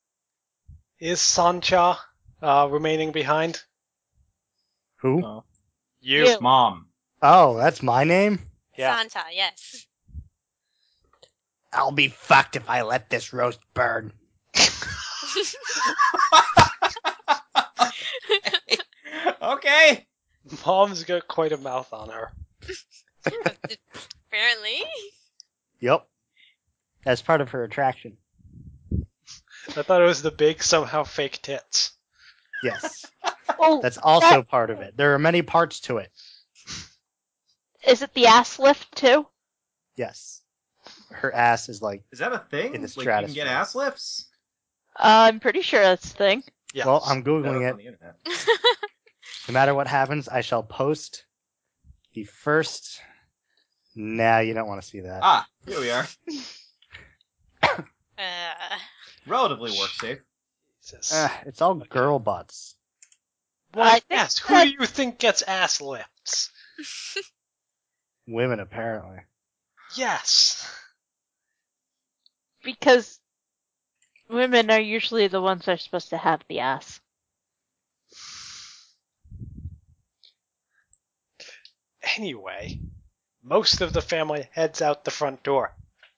B: Sancha remaining behind?
C: Who?
D: Oh.
B: You.
F: You.
D: Mom.
C: Oh, that's my name?
B: Yeah.
E: Santa, yes.
C: I'll be fucked if I let this roast burn.
D: Okay.
B: Mom's got quite a mouth on her.
E: Apparently.
C: Yep. That's part of her attraction.
B: I thought it was the big, somehow fake tits.
C: Yes.
F: Oh,
C: That's also part of it. There are many parts to it.
F: is it the ass lift too?
C: Yes. Her ass is like,
D: Is that a thing?
C: In the
D: Like, you can get
C: stratosphere.
D: ass lifts?
F: I'm pretty sure that's the thing.
B: Yes.
C: Well, I'm
D: Yeah,
C: googling
D: that's on
C: it.
D: the internet.
C: No matter what happens, I shall post the first. Nah, you don't want to see that.
D: Ah, here we are.
E: Uh,
D: Relatively work safe.
B: Jesus.
C: It's all girl butts.
B: Well,
F: I think
B: yes. Who
F: that-
B: do you think gets ass lifts?
C: Women, apparently.
B: Yes.
F: Because women are usually the ones that are supposed to have the ass.
B: Anyway, most of the family heads out the front door.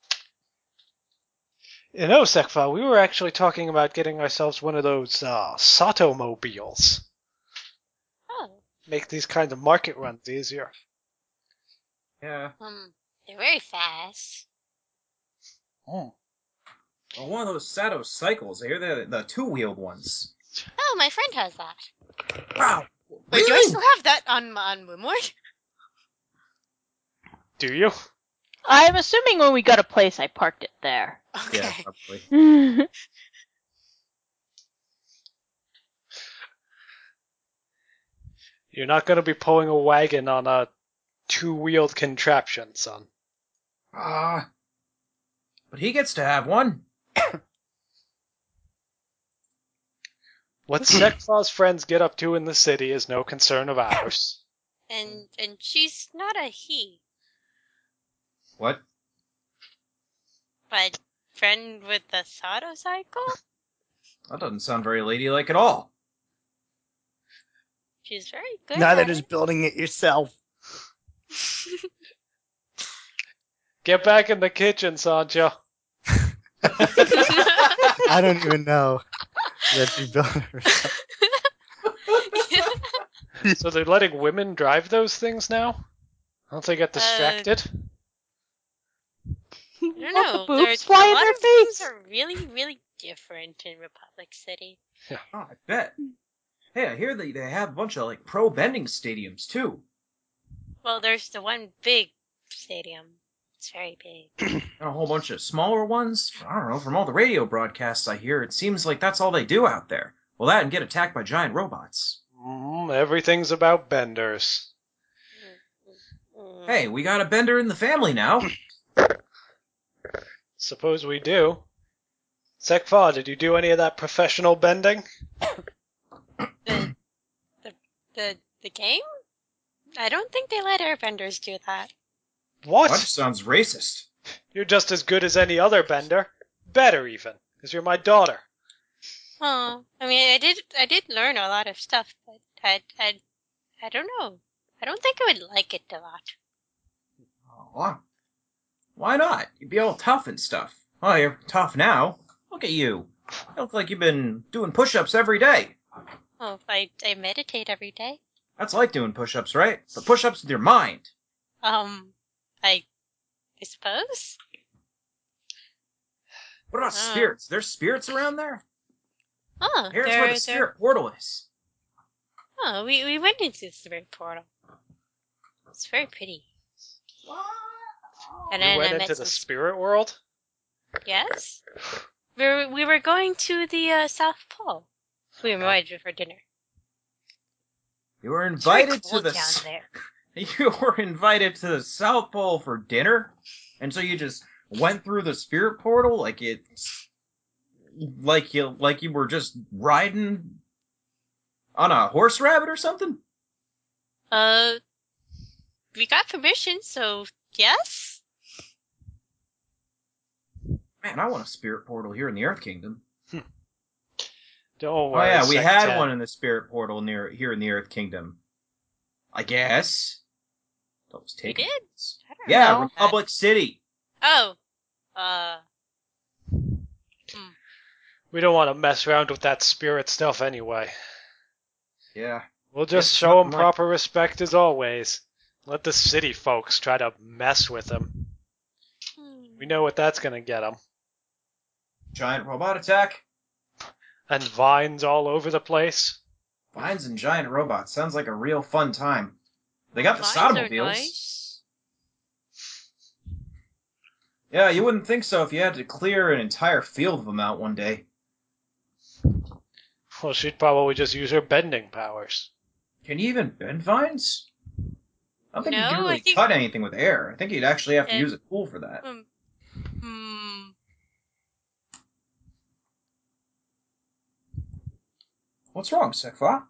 B: In Osekfa, we were actually talking about getting ourselves one of those Sato-mobiles.
E: oh,
B: Make these kinds of market runs easier.
D: Yeah.
E: they're very fast.
B: Oh.
D: Well, one of those Sato cycles. I hear they're the two-wheeled ones.
E: Oh, my friend has that.
D: Wow.
E: Wait, do I still have that on Wimwood?
B: Do you?
F: I'm assuming when we got a place, I parked it there.
E: Okay.
D: Yeah, probably.
B: You're not going to be pulling a wagon on a two-wheeled contraption, son.
D: But he gets to have one.
B: What Sekfa's friends get up to in the city is no concern of ours.
E: And she's not a he,
D: What?
E: but friend with the Sato cycle?
D: That doesn't sound very ladylike at all.
E: She's very good
C: Now they're
E: at
C: just building it yourself.
E: it.
B: Get back in the kitchen, Sancho.
C: I don't even know that she built it herself.
B: So they're letting women drive those things now? Don't they get distracted?
E: I don't
F: Let
E: know.
F: the boobs
E: A
F: fly in
E: lot
F: their
E: of things
F: face.
E: are really, really different in Republic City.
D: Oh, I bet. Hey, I hear they have a bunch of like pro bending stadiums too,
E: Well, there's the one big stadium. It's very big.
D: and a whole bunch of smaller ones. I don't know. From all the radio broadcasts I hear, it seems like that's all they do out there. Well, that and get attacked by giant robots.
B: Everything's about benders.
E: Mm.
D: Hey, we got a bender in the family now.
B: Suppose we do. Sekfa, did you do any of that professional bending?
E: The game? I don't think they let airbenders do that.
B: What?
D: That sounds racist.
B: You're just as good as any other bender. Better even, because you're my daughter.
E: Oh, I mean, I did learn a lot of stuff, but I don't know. I don't think I would like it a lot.
D: Oh, why not? You'd be all tough and stuff. Oh, you're tough now. Look at you. You look like you've been doing push-ups every day.
E: Oh, I meditate every day.
D: That's like doing push-ups, right? But push-ups with your mind.
E: I suppose.
D: What about spirits? There's spirits around there?
E: Oh,
D: Here's where the spirit portal is.
E: Oh, we went into the spirit portal. It's very pretty. And
B: You
E: then
B: went
E: I met
B: into the
E: some
B: spirit world?
E: Yes. We were going to the South Pole. We were invited for dinner.
D: You were
E: It's very
D: invited
E: cold
D: to the
E: down there.
D: You were invited to the South Pole for dinner, and so you just went through the spirit portal like it's like you were just riding on a horse rabbit or something.
E: We got permission, so yes.
D: Man, I want a spirit portal here in the Earth Kingdom.
B: Don't
D: Oh
B: worry.
D: yeah, we
B: Sec
D: had
B: 10.
D: one in the spirit portal here in the Earth Kingdom. I guess. That was taken.
E: did? I don't
D: Yeah,
E: know.
D: Republic City.
E: Oh.
B: We don't want to mess around with that spirit stuff anyway.
D: Yeah.
B: We'll
D: Guess
B: just
D: it's
B: show them
D: nothing like-
B: proper respect as always. Let the city folks try to mess with them. We know what that's going to get them.
D: Giant robot attack.
B: And vines all over the place.
D: Vines and giant robots. Sounds like a real fun time. They got the
E: Vines are
D: Sotomobiles.
E: nice.
D: Yeah, you wouldn't think so if you had to clear an entire field of them out one day.
B: Well, she'd probably just use her bending powers.
D: Can you even bend vines? I don't think you
E: No,
D: can
E: I
D: really
E: think-
D: cut anything with air. I think you'd actually have to
E: Uh,
D: use a tool for that.
E: Hmm.
D: What's wrong, Sekfa?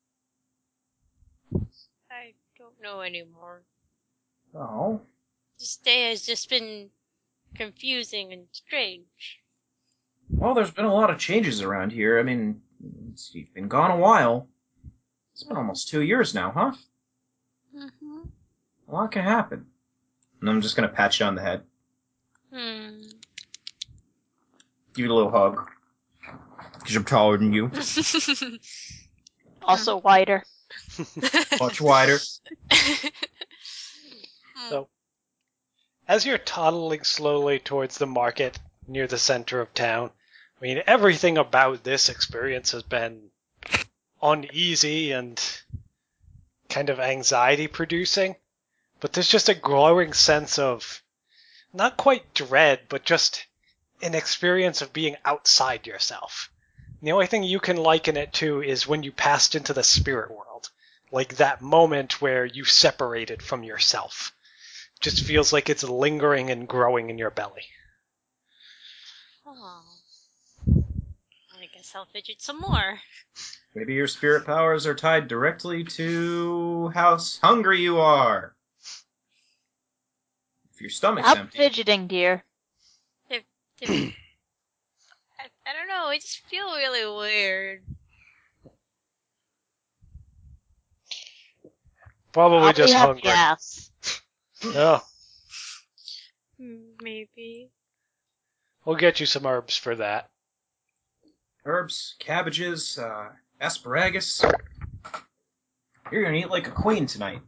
E: I don't know anymore.
D: Oh.
E: This day has just been confusing and strange.
D: Well, there's been a lot of changes around here. I mean, you've been gone a while. It's been almost 2 years now, huh?
E: Mm-hmm.
D: A lot can happen. And I'm just gonna pat you on the head. Give you a little hug. Because I'm taller than you.
F: Also wider.
D: Much wider.
B: So, as you're toddling slowly towards the market near the center of town, I mean, everything about this experience has been uneasy and kind of anxiety producing, but there's just a growing sense of not quite dread, but just an experience of being outside yourself. The only thing you can liken it to is when you passed into the spirit world, like that moment where you separated from yourself. Just feels like it's lingering and growing in your belly.
E: Oh. I guess I'll fidget some more.
D: Maybe your spirit powers are tied directly to how hungry you are. If your stomach's
F: Stop
D: empty.
F: fidgeting, dear.
E: I don't know, I just feel really weird.
B: Probably just
F: have
B: hungry.
F: gas.
B: Yeah,
E: Maybe.
B: we'll get you some herbs for that.
D: Herbs, cabbages, asparagus. You're gonna eat like a queen tonight.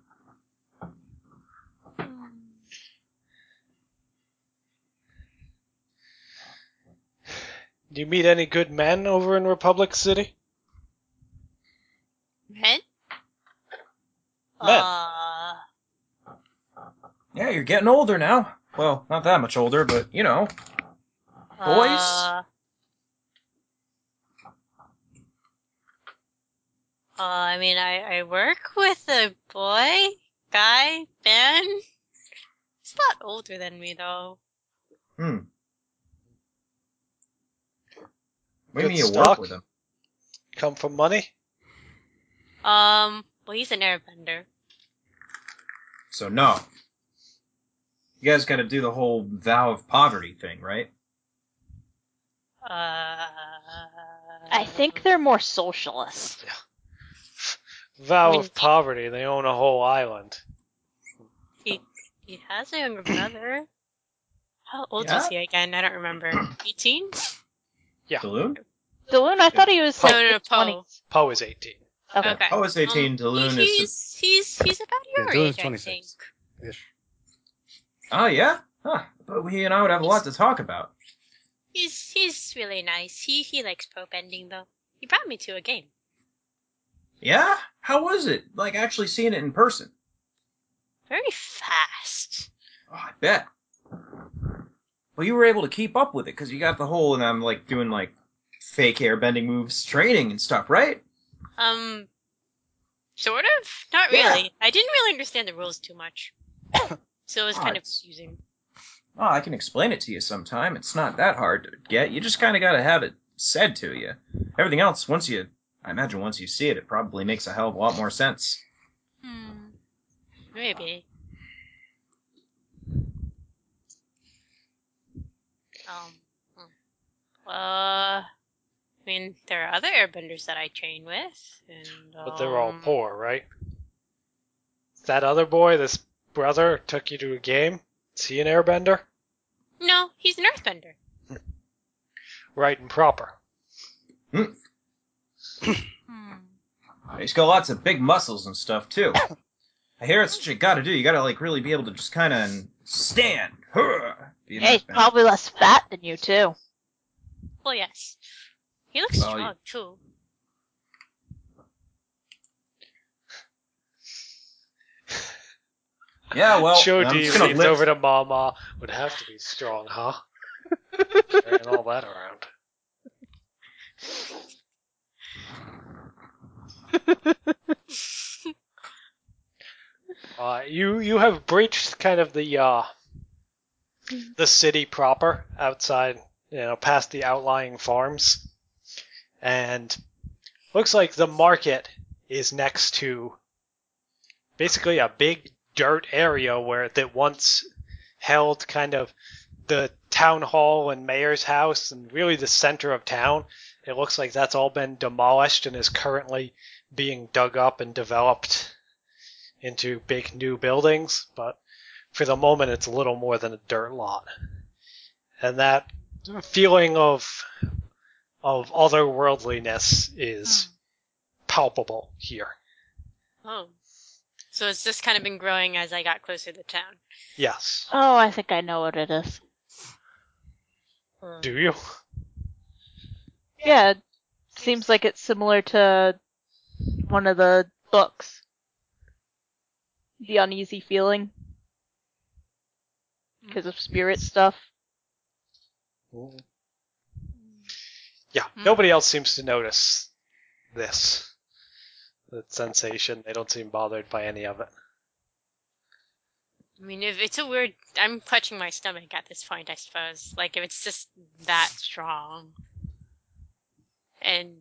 B: Do you meet any good men over in Republic City?
E: Men?
B: Men.
D: Yeah, you're getting older now. Well, not that much older, but, you know. Boys?
E: I mean, I work with a guy, Ben. He's a lot older than me, though.
D: Maybe
B: Good
D: you
B: stock?
D: work with him.
B: Come from money?
E: Well, he's an airbender.
D: So no. You guys gotta do the whole vow of poverty thing, right?
F: I think they're more socialist.
B: Vow
E: I mean,
B: of poverty. They own a whole island.
E: He has a younger brother. How old
D: Yeah?
E: was he again? I don't remember. 18?
D: Daloon?
F: Daloon, I thought he was
E: No,
F: like
E: no,
F: mid-20s.
E: Poe.
B: Poe is 18.
F: Okay.
E: Okay.
D: I was 18, Daloon is...
E: He's about your
C: Daloon's
E: age, I
C: 26.
E: think.
C: Ish.
D: Oh, yeah? Huh. But he and I would have a lot to talk about.
E: He's really nice. He likes pro bending though. He brought me to a game.
D: Yeah? How was it? Like, actually seeing it in person?
E: Very fast.
D: Oh, I bet. Well, you were able to keep up with it, because you got the whole, and I'm, like, doing, like, fake airbending moves, training and stuff, right?
E: Sort of? Not
D: Yeah.
E: really. I didn't really understand the rules too much. So it was kind of
D: it's-
E: confusing.
D: Oh, I can explain it to you sometime. It's not that hard to get. You just kind of got to have it said to you. Everything else, I imagine once you see it, it probably makes a hell of a lot more sense.
E: Maybe. I mean, there are other airbenders that I train with, and
B: But they're all poor, right? That other boy, this brother, took you to a game? Is he an airbender?
E: No, he's an earthbender.
B: Right and proper.
D: He's got lots of big muscles and stuff, too. I hear it's what you gotta do. You gotta, like, really be able to just kind of stand. Be an
F: Yeah, he's
D: earthbender.
F: probably less fat than you, too.
E: Well, yes. He looks
D: Well,
E: strong, too.
D: Yeah, well,
B: Shoji
D: I'm just gonna
B: leans
D: lift...
B: over to Mama. Would have to be strong, huh? Carrying all that around. You have breached kind of the city proper outside, past the outlying farms, and looks like the market is next to basically a big dirt area that once held kind of the town hall and mayor's house and really the center of town. It looks like that's all been demolished and is currently being dug up and developed into big new buildings, but for the moment it's a little more than a dirt lot. And that feeling of otherworldliness is palpable here.
E: Oh. So it's just kind of been growing as I got closer to town.
B: Yes.
F: Oh, I think I know what it is.
B: Do you?
F: Yeah, it seems like it's similar to one of the books. The uneasy feeling. Because of spirit stuff.
B: Yeah, nobody else seems to notice this. The sensation. They don't seem bothered by any of it.
E: I mean, if it's a weird... I'm clutching my stomach at this point, I suppose. Like, if it's just that strong. And...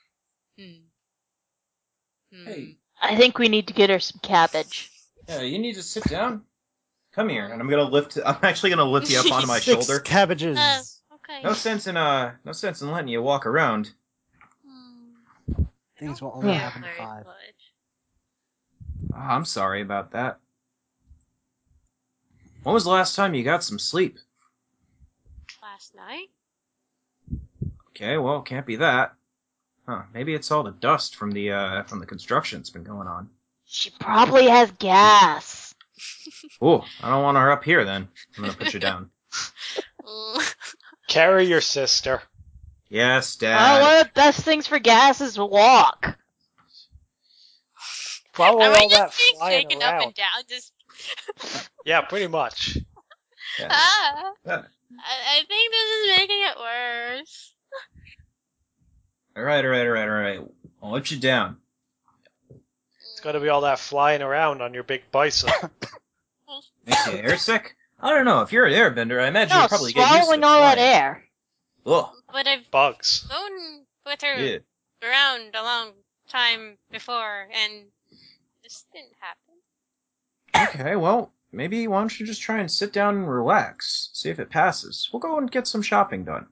D: Hey,
F: I think we need to get her some cabbage.
D: yeah, you need to sit down. Come here, and I'm actually gonna lift you up onto my
C: 6
D: shoulder.
C: cabbages.
E: Okay.
D: No sense in letting you walk around.
C: Things will only
F: Yeah.
C: happen to 5.
D: Oh, I'm sorry about that. When was the last time you got some sleep?
E: Last night?
D: Okay, well, can't be that. Huh, maybe it's all the dust from the construction that's been going on.
F: She probably has gas.
D: Oh, I don't want her up here then. I'm gonna put you down.
B: Carry your sister.
D: Yes,
F: Well,
D: Dad.
F: one of the best things for gas is to walk.
B: Probably
E: Am
B: all
E: I
B: that
E: just being
B: flying
E: shaken up
B: around.
E: and down? Just...
B: Yeah, pretty much.
D: Yeah.
E: I think this is making it worse.
D: All right. I'll let you down.
B: It's got to be all that flying around on your big bison.
D: Makes you airsick? I don't know. If you're an airbender, I imagine
F: No,
D: you'd probably get used to
F: swallowing all that
D: flying.
F: air.
D: Ugh.
E: But I've
B: Bugs.
E: flown with her
D: Yeah.
E: around a long time before, and this didn't happen.
D: Okay, well, maybe why don't you just try and sit down and relax. See if it passes. We'll go and get some shopping done.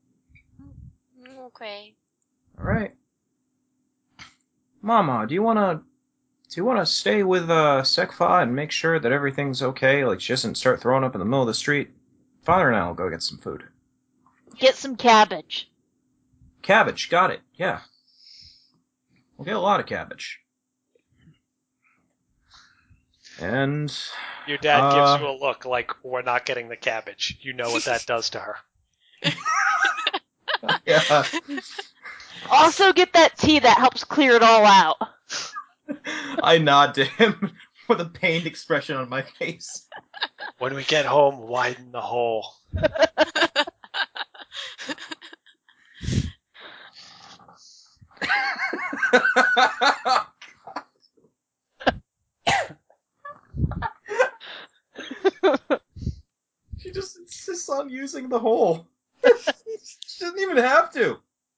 E: Okay.
D: All right. Mama, do you wanna stay with Sekfa and make sure that everything's okay? Like she doesn't start throwing up in the middle of the street. Father and I will go get some food.
F: Get some cabbage.
D: Cabbage, got it. Yeah. We'll get a lot of cabbage. And
B: Your dad gives you a look like, we're not getting the cabbage. You know what that does to her.
D: yeah.
F: Also get that tea that helps clear it all out.
D: I nod to him with a pained expression on my face.
B: When we get home, widen the hole.
D: She just insists on using the hole. She doesn't even have to.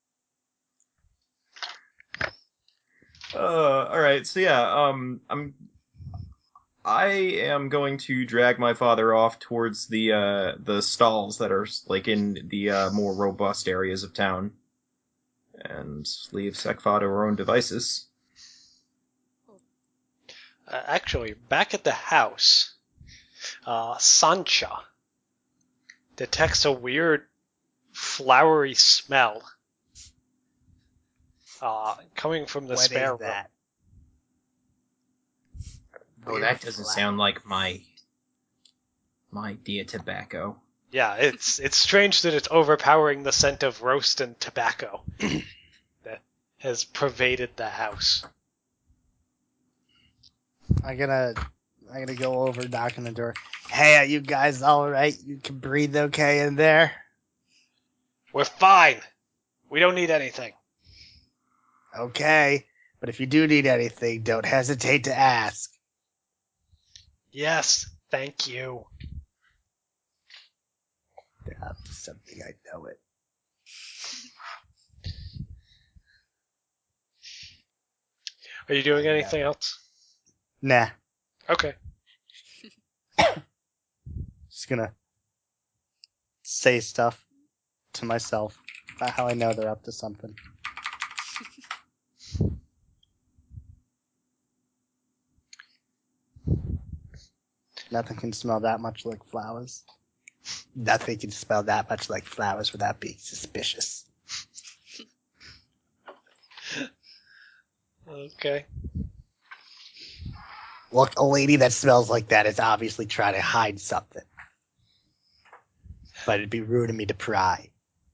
D: All right. So yeah, I am going to drag my father off towards the stalls that are like in the more robust areas of town, and leave Sekfa to her own devices.
B: Actually, back at the house, Sancha detects a weird flowery smell coming from the
C: What
B: spare
C: is
B: room.
C: that?
D: Oh, that doesn't sound like my Dia tobacco.
B: Yeah, it's strange that it's overpowering the scent of roast and tobacco that has pervaded the house.
C: I'm gonna go over, knock on the door. Hey, are you guys all right? You can breathe okay in there?
B: We're fine. We don't need anything.
C: Okay, But if you do need anything, don't hesitate to ask.
B: Yes, thank you.
C: They're up to something, I know it.
B: Are you doing anything else?
C: Nah,
B: Okay.
C: just gonna say stuff to myself about how I know they're up to something. Nothing can smell that much like flowers. Nothing can smell that much like flowers without being suspicious.
B: Okay.
C: Look, a lady that smells like that is obviously trying to hide something. But it'd be rude of me to pry.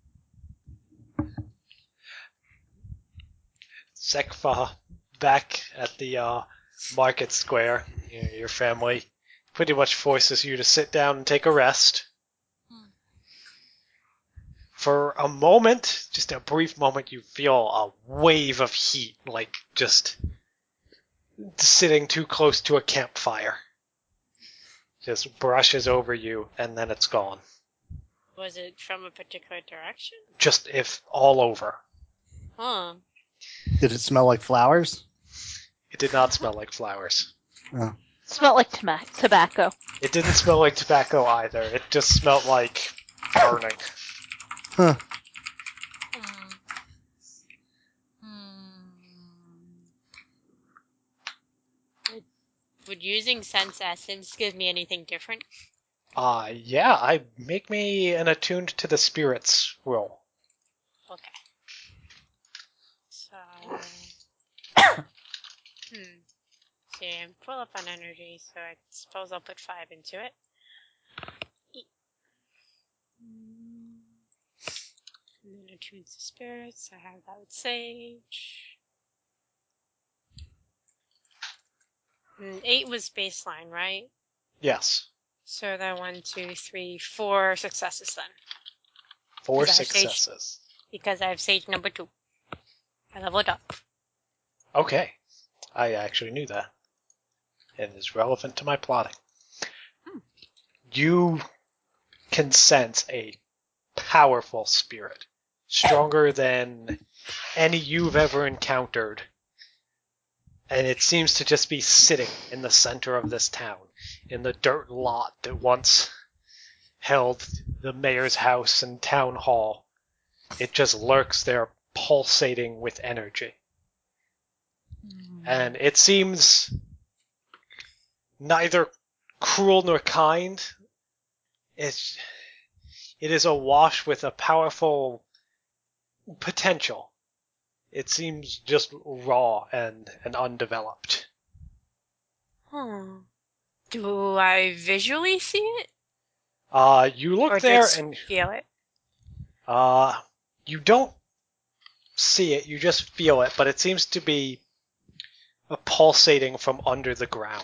B: Sekfa, back at the market square, your family pretty much forces you to sit down and take a rest. For a moment, just a brief moment, you feel a wave of heat, like just sitting too close to a campfire. Just brushes over you, and then it's gone.
E: Was it from a particular direction?
B: Just if all over.
E: Huh.
C: Did it smell like flowers?
B: It did not smell like flowers.
C: Oh.
F: Smelled like tobacco.
B: It didn't smell like tobacco either. It just smelled like burning.
C: Huh.
E: Would using sense essence give me anything different?
B: Yeah, make me an attuned to the spirits roll.
E: Okay. So, see, I'm full up on energy, so I suppose I'll put 5 into it. And then attunes the spirits. I have that with Sage. 8 was baseline, right?
B: Yes.
E: So then 1, 2, 3, 4 successes then.
B: 4
E: Because I have
B: successes.
E: Because I have Sage number 2. I leveled up.
B: Okay. I actually knew that. It is relevant to my plotting. You can sense a powerful spirit. Stronger than any you've ever encountered. And it seems to just be sitting in the center of this town, in the dirt lot that once held the mayor's house and town hall. It just lurks there, pulsating with energy. And it seems neither cruel nor kind. It is awash with a powerful potential. It seems just raw and undeveloped.
E: Do I visually see it?
B: You look
E: Or
B: there
E: just
B: and
E: feel it?
B: you don't see it, you just feel it, but it seems to be pulsating from under the ground.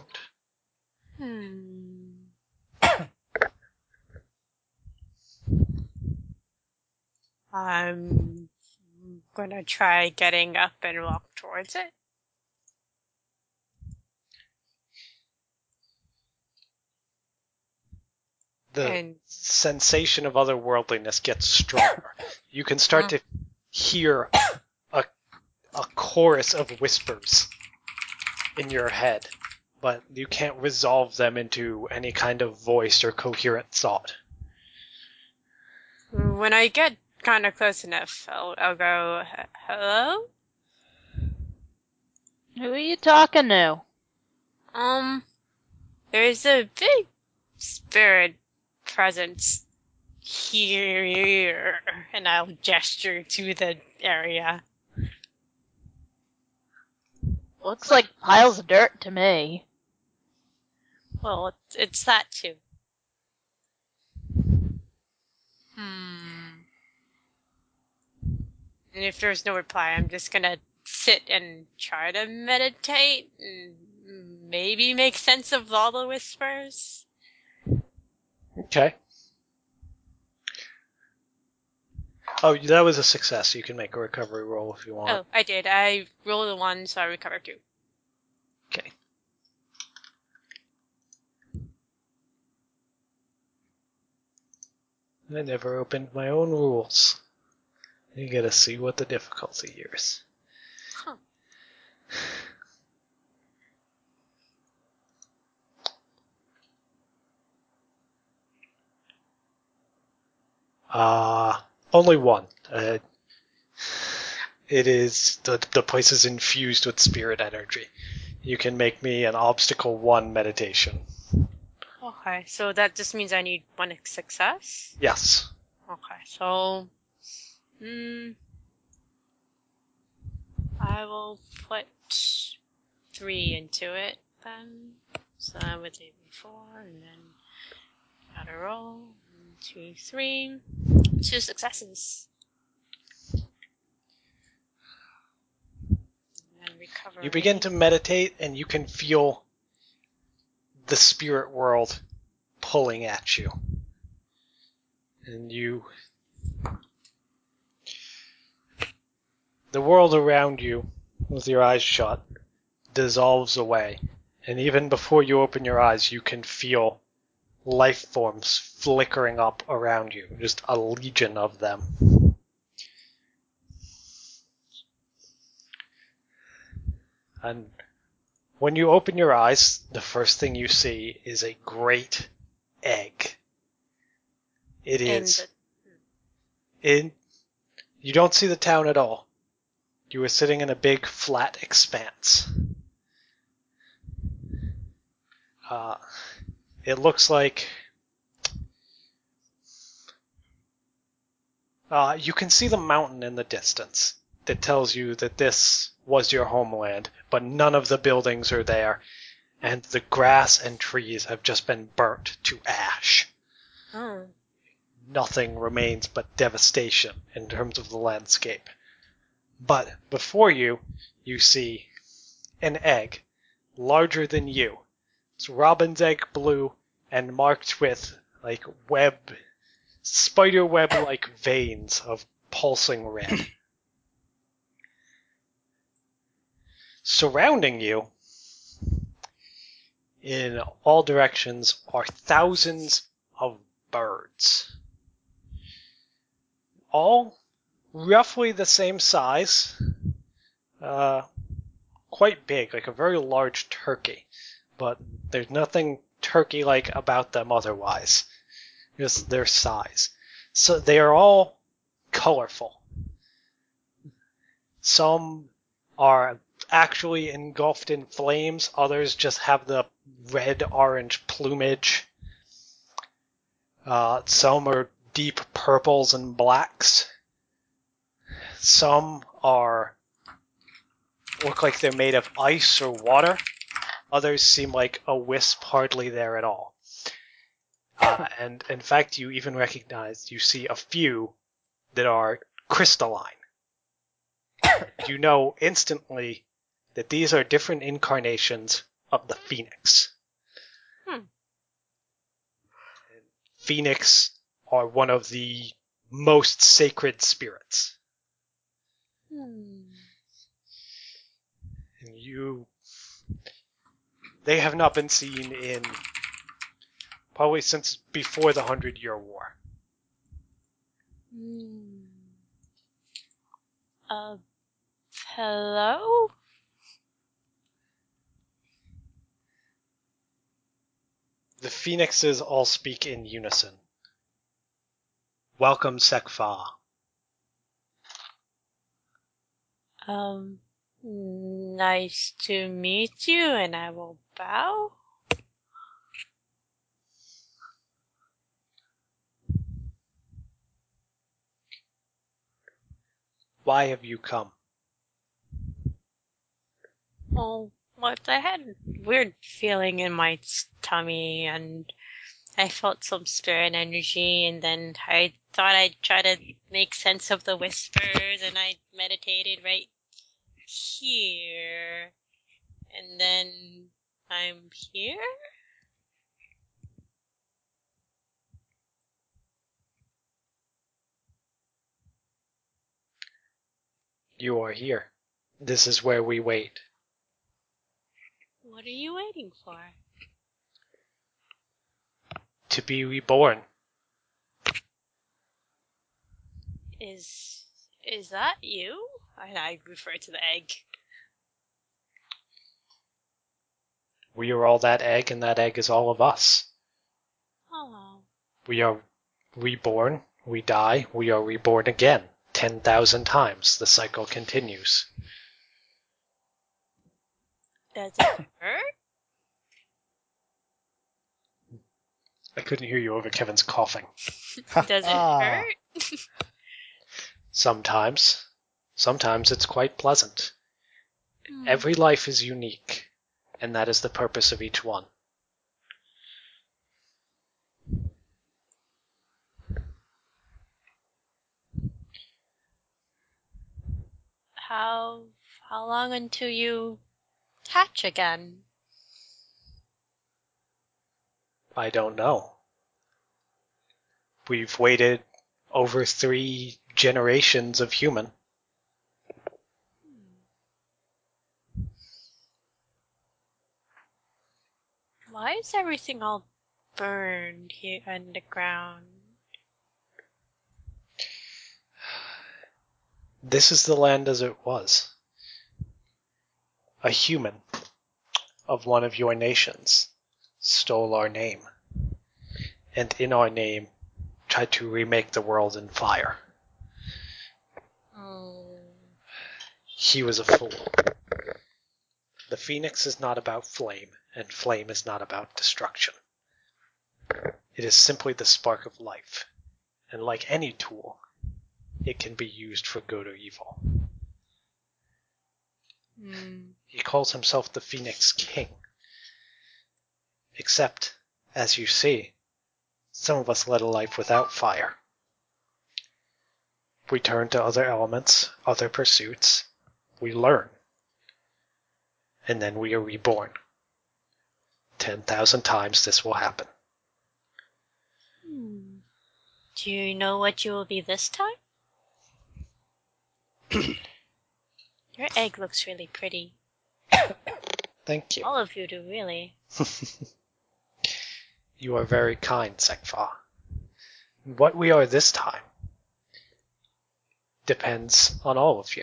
E: I'm gonna try getting up and walk towards it.
B: The sensation of otherworldliness gets stronger. You can start to hear a chorus of whispers in your head, but you can't resolve them into any kind of voice or coherent thought.
E: When I get kind of close enough, I'll go, hello?
F: Who are you talking to?
E: There's a big spirit presence here, and I'll gesture to the area.
F: Looks like piles of dirt to me.
E: Well, it's that too. And if there's no reply, I'm just gonna sit and try to meditate and maybe make sense of all the whispers.
B: Okay. Oh, that was a success. You can make a recovery roll if you want.
E: Oh, I did. I rolled a 1, so I recovered 2.
B: Okay. I never opened my own rules. You gotta see what the difficulty here is.
E: Huh.
B: Only 1. It is the place is infused with spirit energy. You can make me an obstacle 1 meditation.
E: Okay, so that just means I need 1 success?
B: Yes.
E: Okay, so... I will put 3 into it then. So that would leave me 4, and then gotta roll. 1, 2, 3. 2 successes. And recover.
B: You begin to meditate, and you can feel the spirit world pulling at you. And the world around you, with your eyes shut, dissolves away. And even before you open your eyes, you can feel life forms flickering up around you, just a legion of them. And when you open your eyes, the first thing you see is a great egg. It is. You don't see the town at all. You are sitting in a big, flat expanse. It looks like you can see the mountain in the distance that tells you that this was your homeland, but none of the buildings are there, and the grass and trees have just been burnt to ash.
E: Oh.
B: Nothing remains but devastation in terms of the landscape. But before you, you see an egg larger than you. It's robin's egg blue and marked with like spider web like veins of pulsing red. Surrounding you in all directions are thousands of birds. All roughly the same size, quite big, like a very large turkey, but there's nothing turkey-like about them otherwise, just their size. So they are all colorful. Some are actually engulfed in flames, others just have the red-orange plumage. Some are deep purples and blacks. Some look like they're made of ice or water. Others seem like a wisp hardly there at all. And in fact, you even you see a few that are crystalline. You know instantly that these are different incarnations of the Phoenix. Phoenix are one of the most sacred spirits. And they have not been seen in probably since before the 100-Year War.
E: Hello?
B: The Phoenixes all speak in unison. Welcome, Sekfa.
E: Nice to meet you, and I will bow.
B: Why have you come?
E: Well, I had a weird feeling in my tummy, and I felt some spirit energy, and then I thought I'd try to make sense of the whispers, and I meditated right here, and then I'm here?
B: You are here. This is where we wait.
E: What are you waiting for?
B: To be reborn.
E: Is that you? And I refer to the egg.
B: We are all that egg, and that egg is all of us.
E: Oh.
B: We are reborn, we die, we are reborn again. 10,000 times. The cycle continues.
E: Does it hurt?
B: I couldn't hear you over Kevin's coughing.
E: Does it hurt?
B: Sometimes. Sometimes it's quite pleasant. Every life is unique, and that is the purpose of each one.
E: How long until you hatch again?
B: I don't know. We've waited over 3 generations of human.
E: Why is everything all burned here underground?
B: This is the land as it was. A human of one of your nations stole our name, and in our name tried to remake the world in fire.
E: Oh.
B: He was a fool. The Phoenix is not about flame, and flame is not about destruction. It is simply the spark of life, and like any tool, it can be used for good or evil. He calls himself the Phoenix King. Except, as you see, some of us led a life without fire. We turn to other elements, other pursuits. We learn. And then we are reborn. 10,000 times this will happen.
E: Do you know what you will be this time? Your egg looks really pretty.
B: Thank you.
E: All of you do, really.
B: You are very kind, Sekfa. What we are this time depends on all of you.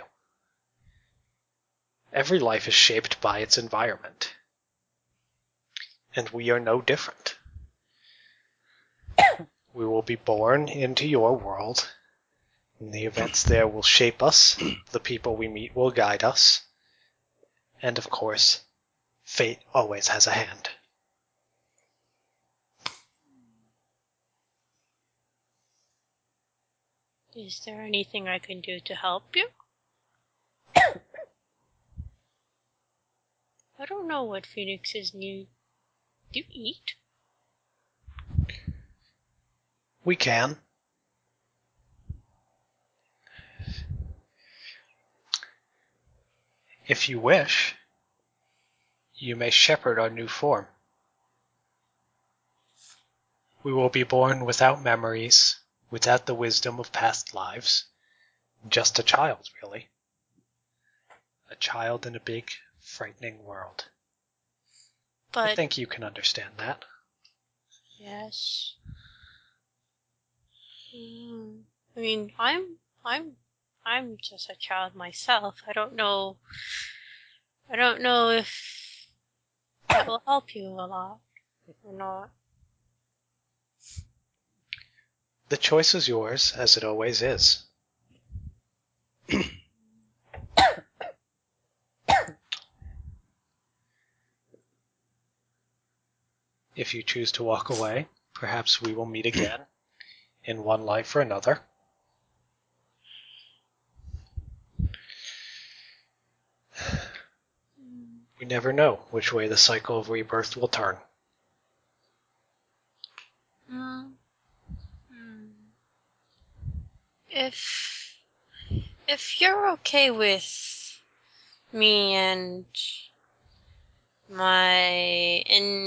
B: Every life is shaped by its environment. And we are no different. We will be born into your world, and the events there will shape us, the people we meet will guide us, and of course, fate always has a hand.
E: Is there anything I can do to help you? I don't know what phoenixes need. Do you eat?
B: We can. If you wish, you may shepherd our new form. We will be born without memories, without the wisdom of past lives. Just a child, really. A child in a big, frightening world.
E: But
B: I think you can understand that.
E: yes. I mean, I'm just a child myself. I don't know if that will help you a lot or not.
B: The choice is yours, as it always is. If you choose to walk away, perhaps we will meet again, in one life or another. We never know which way the cycle of rebirth will turn.
E: If you're okay with me and my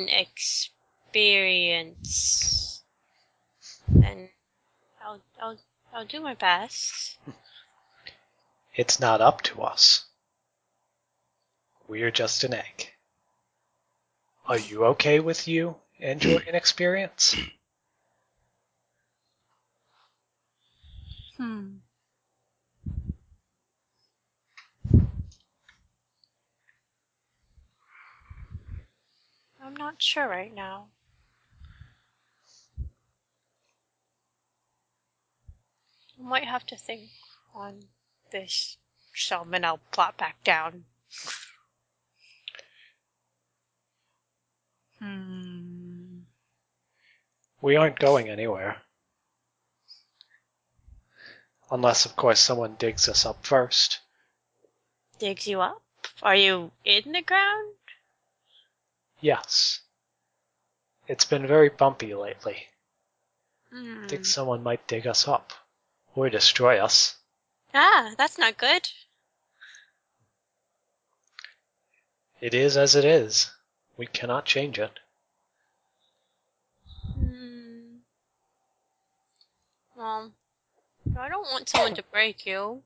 E: inexperience, then I'll do my best.
B: It's not up to us. We're just an egg. Are you okay with you and your inexperience?
E: I'm not sure right now. I might have to think on this some, and I'll plot back down.
B: We aren't going anywhere. Unless, of course, someone digs us up first.
E: Digs you up? Are you in the ground?
B: Yes. It's been very bumpy lately.
E: Hmm.
B: I think someone might dig us up. Or destroy us.
E: Ah, that's not good.
B: It is as it is. We cannot change it.
E: Well, I don't want someone to break you.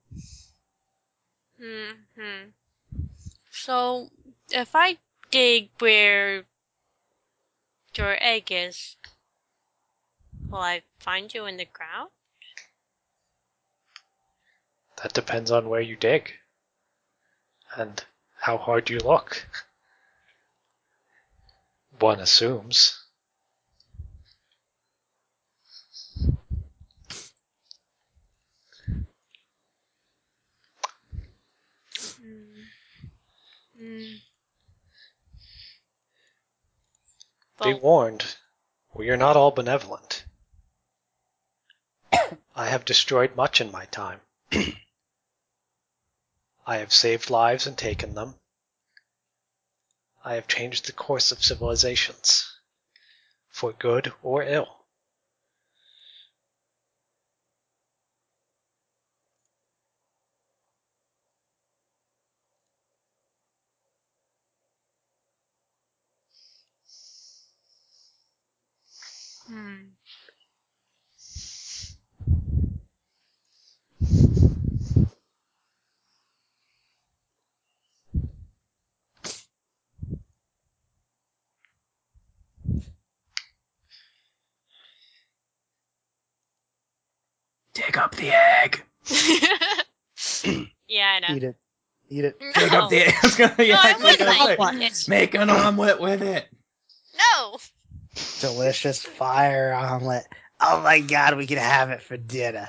E: So, if I dig where your egg is, will I find you in the ground?
B: That depends on where you dig. And how hard you look. One assumes. Be warned, we are not all benevolent. I have destroyed much in my time. I have saved lives and taken them. I have changed the course of civilizations, for good or ill.
D: Dig up the egg.
E: Yeah, I know.
C: Eat it. Eat it.
D: Dig up the egg. I was gonna,
E: No, I
D: actually
E: would
D: gonna
E: like
D: say,
E: it.
D: make an omelet with it.
E: No!
C: Delicious fire omelet. Oh my god, we can have it for dinner.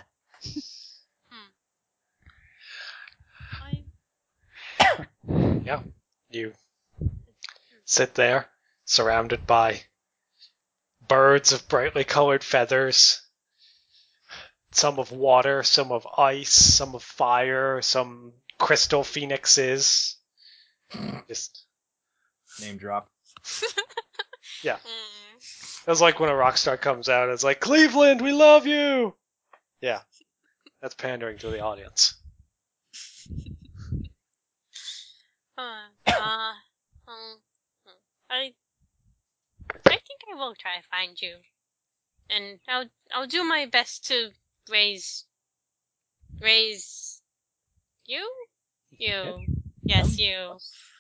B: Yeah, you sit there, surrounded by birds of brightly colored feathers. Some of water, some of ice, some of fire, some crystal phoenixes. Just
D: Name drop.
B: yeah. It was like when a rock star comes out, it's like, Cleveland, we love you! Yeah. That's pandering to the audience.
E: I think I will try to find you. And I'll do my best to raise you? You. Yes, you.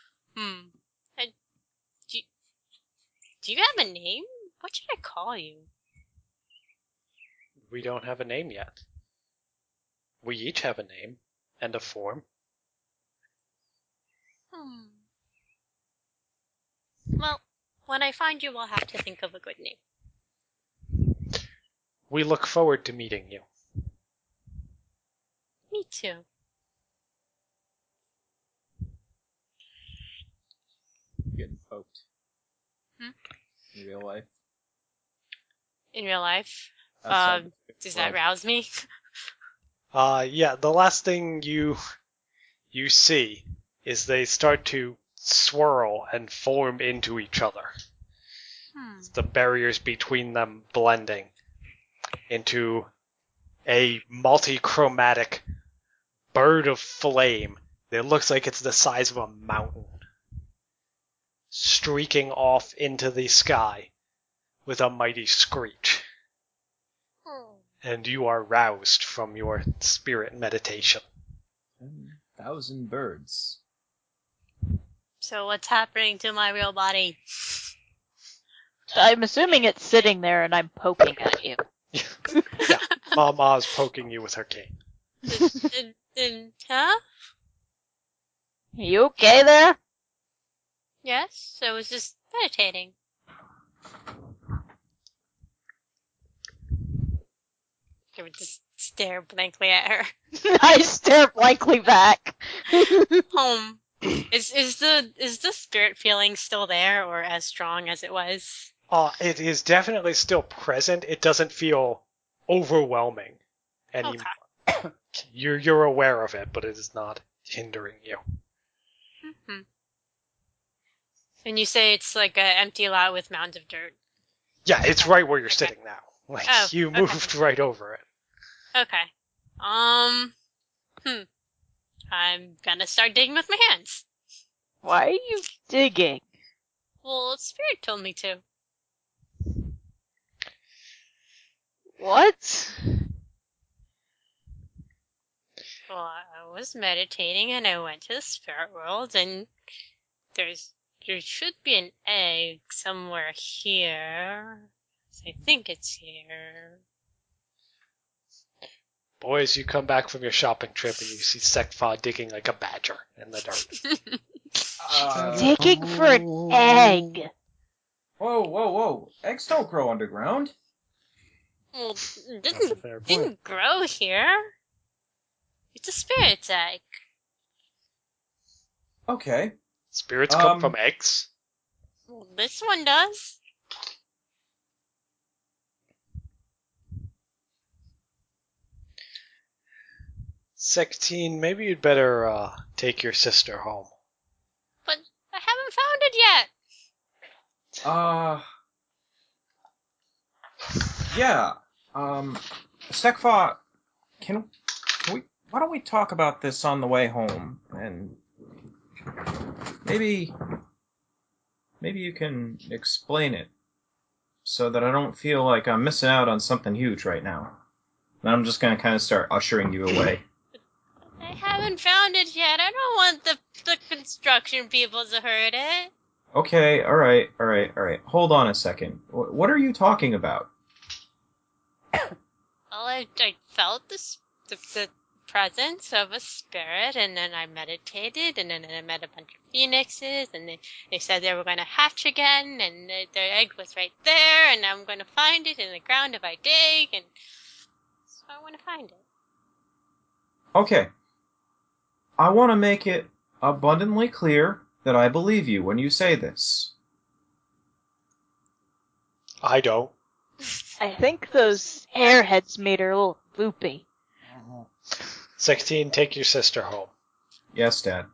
E: Do you have a name? What should I call you?
B: We don't have a name yet. We each have a name and a form.
E: Well, when I find you, I'll have to think of a good name.
B: We look forward to meeting you.
E: Me too.
D: Getting poked. In real life.
E: In real life?
D: Outside the
E: Does
D: world.
E: that rouse me?
B: Yeah, the last thing you see is they start to swirl and form into each other. The barriers between them blending into a multi-chromatic bird of flame that looks like it's the size of a mountain, streaking off into the sky with a mighty screech. And you are roused from your spirit meditation.
D: 1,000 birds.
E: So what's happening to my real body?
F: I'm assuming it's sitting there and I'm poking at you.
B: Yeah, Mama's poking you with her cane.
E: Huh?
F: You okay there?
E: Yes, I was just meditating. I would just stare blankly at her.
F: I stare blankly back.
E: Is the spirit feeling still there or as strong as it was?
B: It is definitely still present. It doesn't feel overwhelming anymore.
E: Okay.
B: You're aware of it, but it is not hindering you.
E: Mm-hmm. And you say it's like an empty lot with mounds of dirt.
B: Yeah, it's right where you're sitting now. Like,
E: Oh,
B: you
E: okay.
B: moved right over it.
E: Okay. I'm gonna start digging with my hands.
F: Why are you digging?
E: Well, Spirit told me to.
F: What?
E: Well, I was meditating and I went to the spirit world and there should be an egg somewhere here. I think it's here.
B: Boys, you come back from your shopping trip and you see Sekfa digging like a badger in the dirt.
F: Digging for an egg.
D: Whoa. Eggs don't grow underground.
E: Well, it
B: That's a fair point.
E: didn't grow here. It's a spirit's egg.
D: Okay.
B: Spirits come from eggs?
E: Well, this one does.
B: Sextine, maybe you'd better take your sister home.
E: But I haven't found it yet.
D: Yeah. Sekfa, can we? Why don't we talk about this on the way home? And maybe you can explain it so that I don't feel like I'm missing out on something huge right now. And I'm just gonna kind of start ushering you away.
E: I haven't found it yet. I don't want the construction people to hurt it.
D: Okay, all right. Hold on a second. What are you talking about?
E: Well, I felt the presence of a spirit, and then I meditated, and then I met a bunch of phoenixes, and they said they were going to hatch again, and their egg was right there, and I'm going to find it in the ground if I dig, and so I want to find it.
D: Okay. I want to make it abundantly clear that I believe you when you say this.
B: I don't.
F: I think those airheads made her a little loopy.
B: Sextine, take your sister home.
D: Yes, Dad.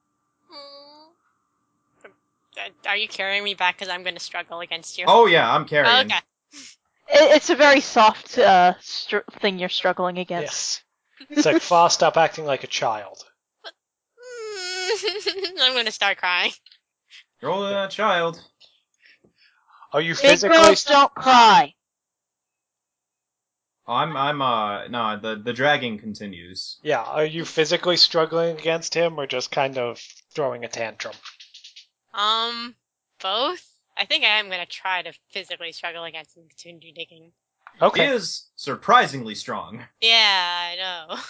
E: Are you carrying me back? Because I'm going to struggle against you.
D: Oh yeah, I'm carrying.
E: Okay.
F: It's a very soft thing you're struggling against.
B: Yes. Sekfa, stop acting like a child.
E: I'm going to start crying.
D: You're older than a child.
B: Are you
F: Big
B: physically...
F: girls don't cry.
D: No, the dragging continues.
B: Yeah, are you physically struggling against him or just kind of throwing a tantrum?
E: Both? I think I am going to try to physically struggle against him to continue digging.
B: Okay.
D: He is surprisingly strong.
E: Yeah, I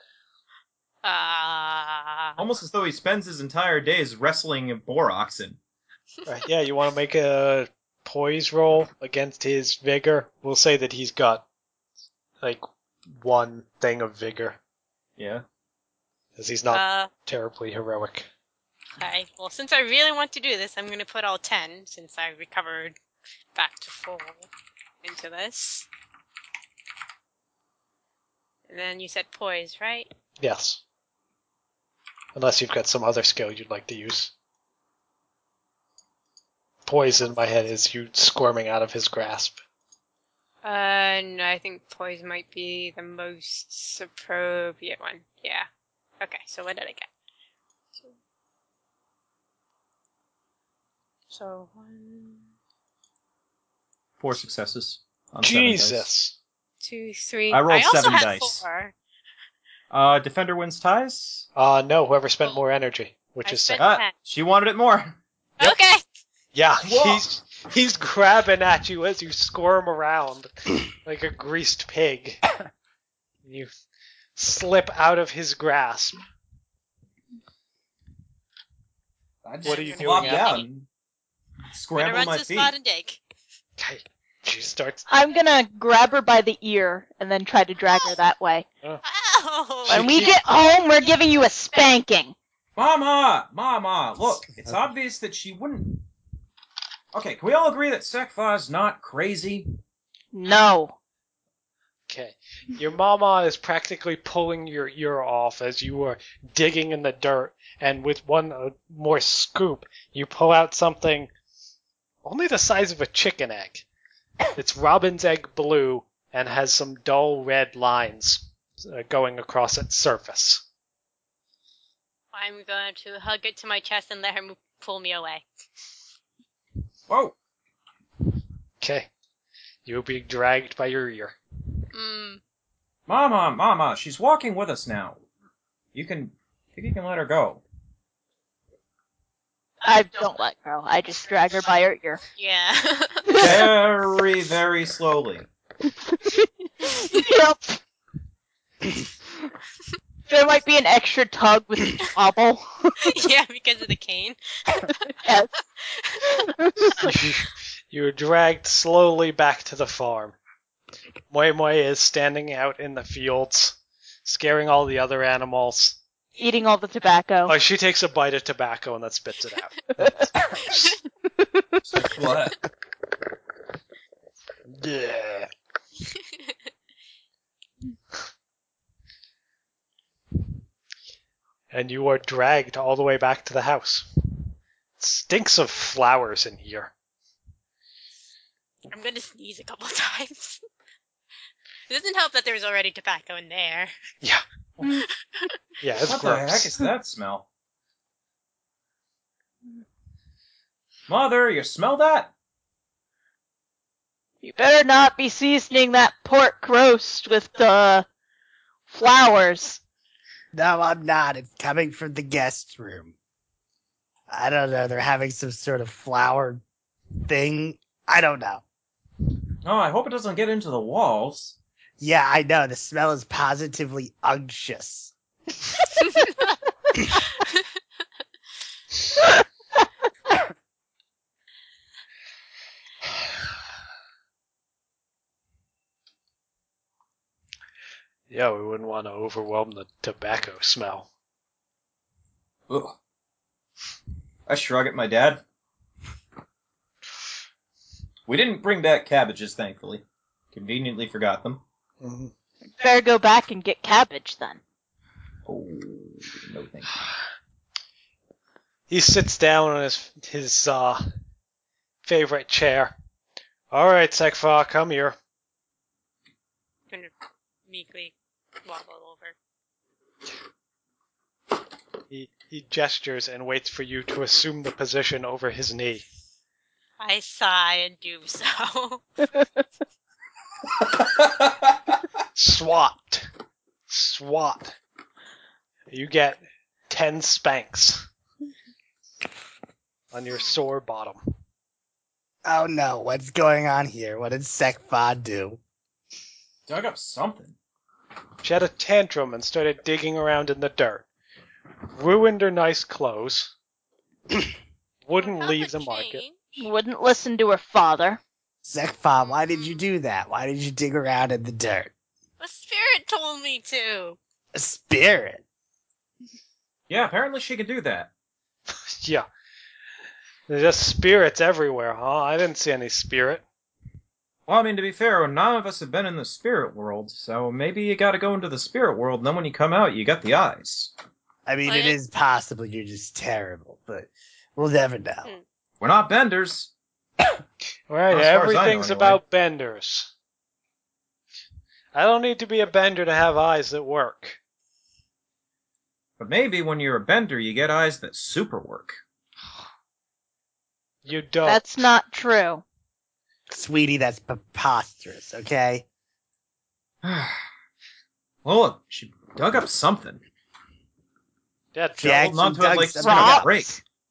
E: know.
D: Almost as though he spends his entire days wrestling boar oxen.
B: Right, yeah, you want to make a poise roll against his vigor? We'll say that he's got, like, one thing of vigor,
D: Yeah.
B: because he's not terribly heroic.
E: Okay, well, since I really want to do this, I'm going to put all 10, since I recovered back to full into this. And then you said poise, right?
B: Yes. Unless you've got some other skill you'd like to use. Poise in my head is you squirming out of his grasp.
E: No, I think poise might be the most appropriate one. Yeah. Okay, so what did I get? So 1,
D: 4 successes on 7 dice.
B: Jesus!
E: 2, 3.
D: I rolled
E: also
D: 7
E: had
D: dice.
E: 4.
D: Defender wins ties?
B: No, whoever spent more energy, which
E: I
B: is
E: spent-
B: second.
D: She wanted it more.
B: Yep.
E: Okay.
B: Yeah,
D: Whoa.
B: he's grabbing at you as you squirm around like a greased pig. You slip out of his grasp. What are you
D: Flop
B: doing
D: down.
E: I'm gonna
D: Scramble
E: run
D: my
E: to the
D: feet.
E: spot and dig.
B: Okay, she starts.
F: I'm gonna grab her by the ear and then try to drag her that way.
E: Ow!
B: She
F: When we
B: keeps-
F: get home, we're giving you a spanking.
D: Mama, look, it's obvious that she wouldn't... Okay, can we all agree that Sekfar's not crazy?
F: No.
B: Okay, your mama is practically pulling your ear off as you are digging in the dirt, and with one more scoop, you pull out something only the size of a chicken egg. It's robin's egg blue and has some dull red lines going across its surface.
E: I'm going to hug it to my chest and let her pull me away.
D: Whoa.
B: Okay, you'll be dragged by your ear.
D: Mama, she's walking with us now. You can let her go.
F: I don't let go. I just drag her by her ear.
E: Yeah.
D: Very, very slowly.
F: Yep. There might be an extra tug with each wobble.
E: Yeah, because of the cane.
F: Yes.
B: You're dragged slowly back to the farm. Moi Moi is standing out in the fields, scaring all the other animals.
F: Eating all the tobacco.
B: Oh, she takes a bite of tobacco and then spits it out.
D: What?
B: Yeah. And you are dragged all the way back to the house. It stinks of flowers in here.
E: I'm gonna sneeze a couple times. It doesn't help that there's already tobacco in there.
B: Yeah. Yeah, it's
D: What
B: gross.
D: the heck is that smell? Mother, you smell that?
F: You better not be seasoning that pork roast with flowers.
C: No, I'm not. It's coming from the guest room. I don't know. They're having some sort of flower thing. I don't know.
D: Oh, I hope it doesn't get into the walls.
C: Yeah, I know. The smell is positively unctuous.
B: Yeah, we wouldn't want to overwhelm the tobacco smell.
D: Ugh. I shrug at my dad. We didn't bring back cabbages, thankfully. Conveniently forgot them.
B: Mm-hmm.
F: Better go back and get cabbage then.
D: Oh, no thank you.
B: He sits down on his favorite chair. All right, Sekfar, come here.
E: I'm gonna meekly wobble over.
B: He gestures and waits for you to assume the position over his knee.
E: I sigh and do so.
B: Swat. You get 10 spanks on your sore bottom.
C: Oh no, what's going on here? What did Sekfa do?
D: Dug up something.
B: She had a tantrum and started digging around in the dirt. Ruined her nice clothes. Wouldn't
E: How'd
B: leave
E: that
B: the market.
E: change?
F: Wouldn't listen to her father.
C: Sekfa, why did you do that? Why did you dig around in the dirt?
E: The spirit told me to.
C: A spirit.
D: Yeah, apparently she could do that.
B: Yeah. There's just spirits everywhere, huh? I didn't see any spirit.
D: Well, I mean, to be fair, none of us have been in the spirit world, so maybe you gotta go into the spirit world, and then when you come out, you got the eyes.
C: I mean,
E: What?
C: it is possible you're just terrible, but we'll never know.
D: We're not benders.
B: Right,
D: As far as I know,
B: everything's
D: anyway.
B: about benders. I don't need to be a bender to have eyes that work.
D: But maybe when you're a bender, you get eyes that super work.
B: You don't.
F: That's not true.
C: Sweetie, that's preposterous, okay?
D: Well, look, she Dug up something.
B: Yeah,
C: She
D: Yeah, holding on
C: actually
D: to it
C: dug
D: like
C: some
D: it's gonna
F: rocks.
D: break.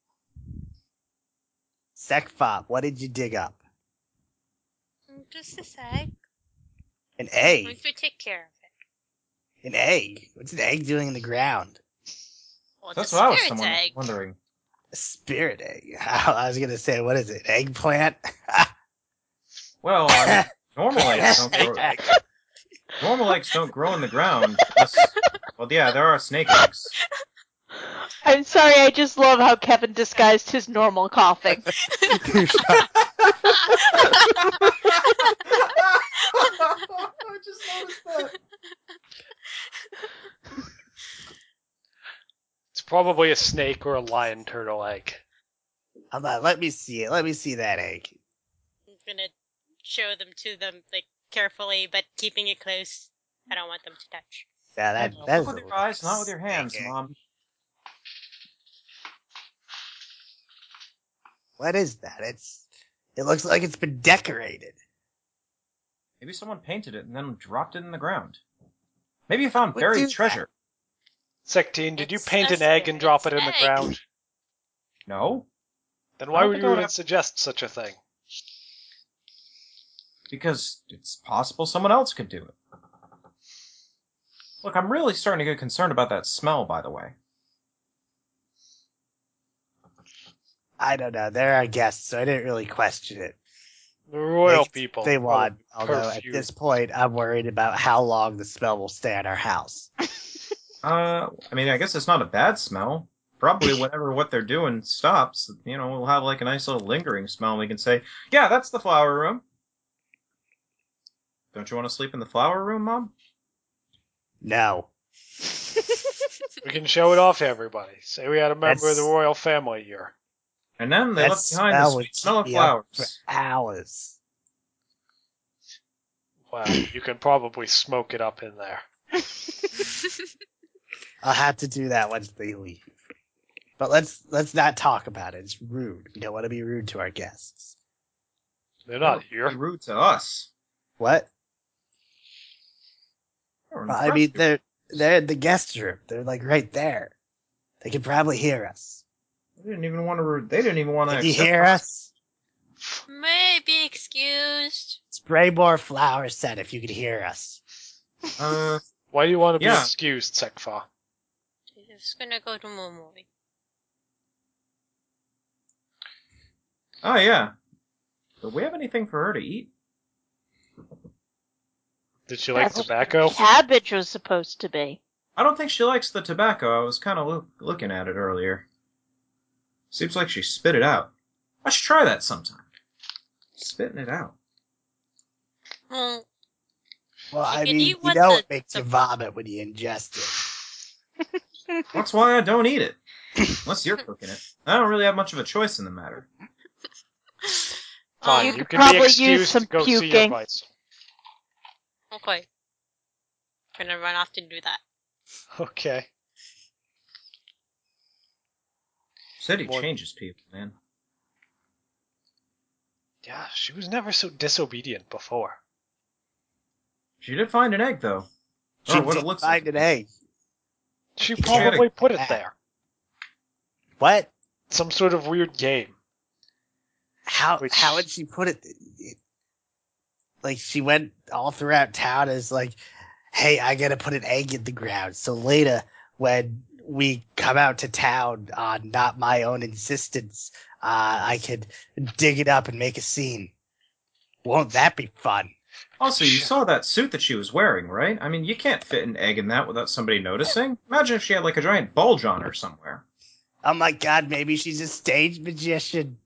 C: Sekfop, what did you dig up?
E: Just a sec.
C: An
E: I'm
C: egg.
E: going to take care of it.
C: An egg. What's an egg doing in the ground?
E: Well,
D: That's
E: it's
D: what
E: a
D: I was
E: spirit egg.
D: wondering.
C: A spirit egg. I was gonna say, what is it? Eggplant?
D: Well, I mean, normal eggs don't
B: Snake
D: grow.
B: egg.
D: Normal eggs don't grow in the ground. Well, yeah, there are snake eggs.
F: I'm sorry, I just love how Kevin disguised his normal coughing.
D: I just noticed that.
B: It's probably a snake or a lion turtle egg.
C: Hold on, let me see it. Let me see that egg.
E: I'm gonna show them to them, like, carefully, but keeping it close. I don't want them to touch.
C: Yeah, that
D: Look
C: that's
D: with your eyes, not with your hands,
C: snake egg.
D: Mom.
C: What is that? It looks like it's been decorated.
D: Maybe someone painted it and then dropped it in the ground. Maybe you found
C: Would
D: buried
C: do that.
D: treasure.
B: Sectine, did you
E: It's
B: paint
E: a
B: an egg and drop it in
E: spirit's
B: the
E: egg.
B: ground?
D: No,
B: Then
D: I
B: why
D: don't
B: would
D: think
B: you
D: I would
B: even
D: have-
B: suggest such a thing?
D: because it's possible someone else could do it. Look, I'm really starting to get concerned about that smell, by the way.
C: I don't know. They're our guests, so I didn't really question it.
B: The royal
C: They-
B: people.
C: They want.
B: probably
C: Although at
B: perfume.
C: this point, I'm worried about how long the smell will stay at our house.
D: I mean, I guess it's not a bad smell. Probably whenever what they're doing stops, we'll have like a nice little lingering smell and we can say, yeah, that's the flower room. Don't you want to sleep in the flower room, Mom?
C: No.
B: We can show it off to everybody. Say we had a member of the
C: That's-
B: royal family here.
D: And then they
C: That
D: left behind the
C: smell
D: sweet
C: would
D: smell of
C: keep me up for
D: flowers.
C: hours.
B: Well, you can probably smoke it up in there.
C: I'll have to do that once they leave. But let's not talk about it. It's rude. We don't want to be rude to our guests.
B: They're not
D: Be
B: here.
D: rude to us.
C: What?
D: We're
C: Well, I mean,
D: impressed.
C: they're in the guest room. They're like right there. They can probably hear us.
D: They didn't even want to. They didn't even want to.
C: Can you hear us?
E: May I be excused?
C: Spray more flower scent if you could hear us.
B: Why do you want to be
D: Yeah.
B: excused, Sekfa?
E: I'm just gonna go to Momoi.
D: Oh yeah. Do we have anything for her to eat?
B: Did she like
F: That's what
B: tobacco?
F: Cabbage was supposed to be.
D: I don't think she likes the tobacco. I was kind of looking at it earlier. Seems like she spit it out. I should try that sometime. Spitting it out.
E: Well,
C: Well,
E: You
C: I
E: can
C: mean,
E: eat
C: you
E: what
C: know
E: the-
C: it makes you
E: the-
C: vomit when you ingest it.
D: That's why I don't eat it. Unless you're cooking it. I don't really have much of a choice in the matter.
B: Fine,
F: You
B: you
F: could
B: can be
F: probably use
B: excused
F: some
B: to go see your
F: puking.
B: bison.
E: okay. Gonna run off to do that.
B: Okay.
D: City
B: More-
D: changes people, man.
B: Yeah, she was never so disobedient before.
D: She did find an egg, though.
C: She
D: Or what
C: did
D: it looks
C: find
D: like.
C: an egg.
B: She
C: Yeah.
B: probably put it
C: Yeah.
B: there.
C: What?
B: Some sort of weird game.
C: How
B: Which-
C: how would she put it? Like she went all throughout town as like, hey, I gotta put an egg in the ground. So later, when we come out to town on not my own insistence, I could dig it up and make a scene. Won't that be fun?
D: Also, you saw that suit that she was wearing, right? I mean, you can't fit an egg in that without somebody noticing. Imagine if she had like a giant bulge on her somewhere.
C: Oh my god, maybe she's a stage magician.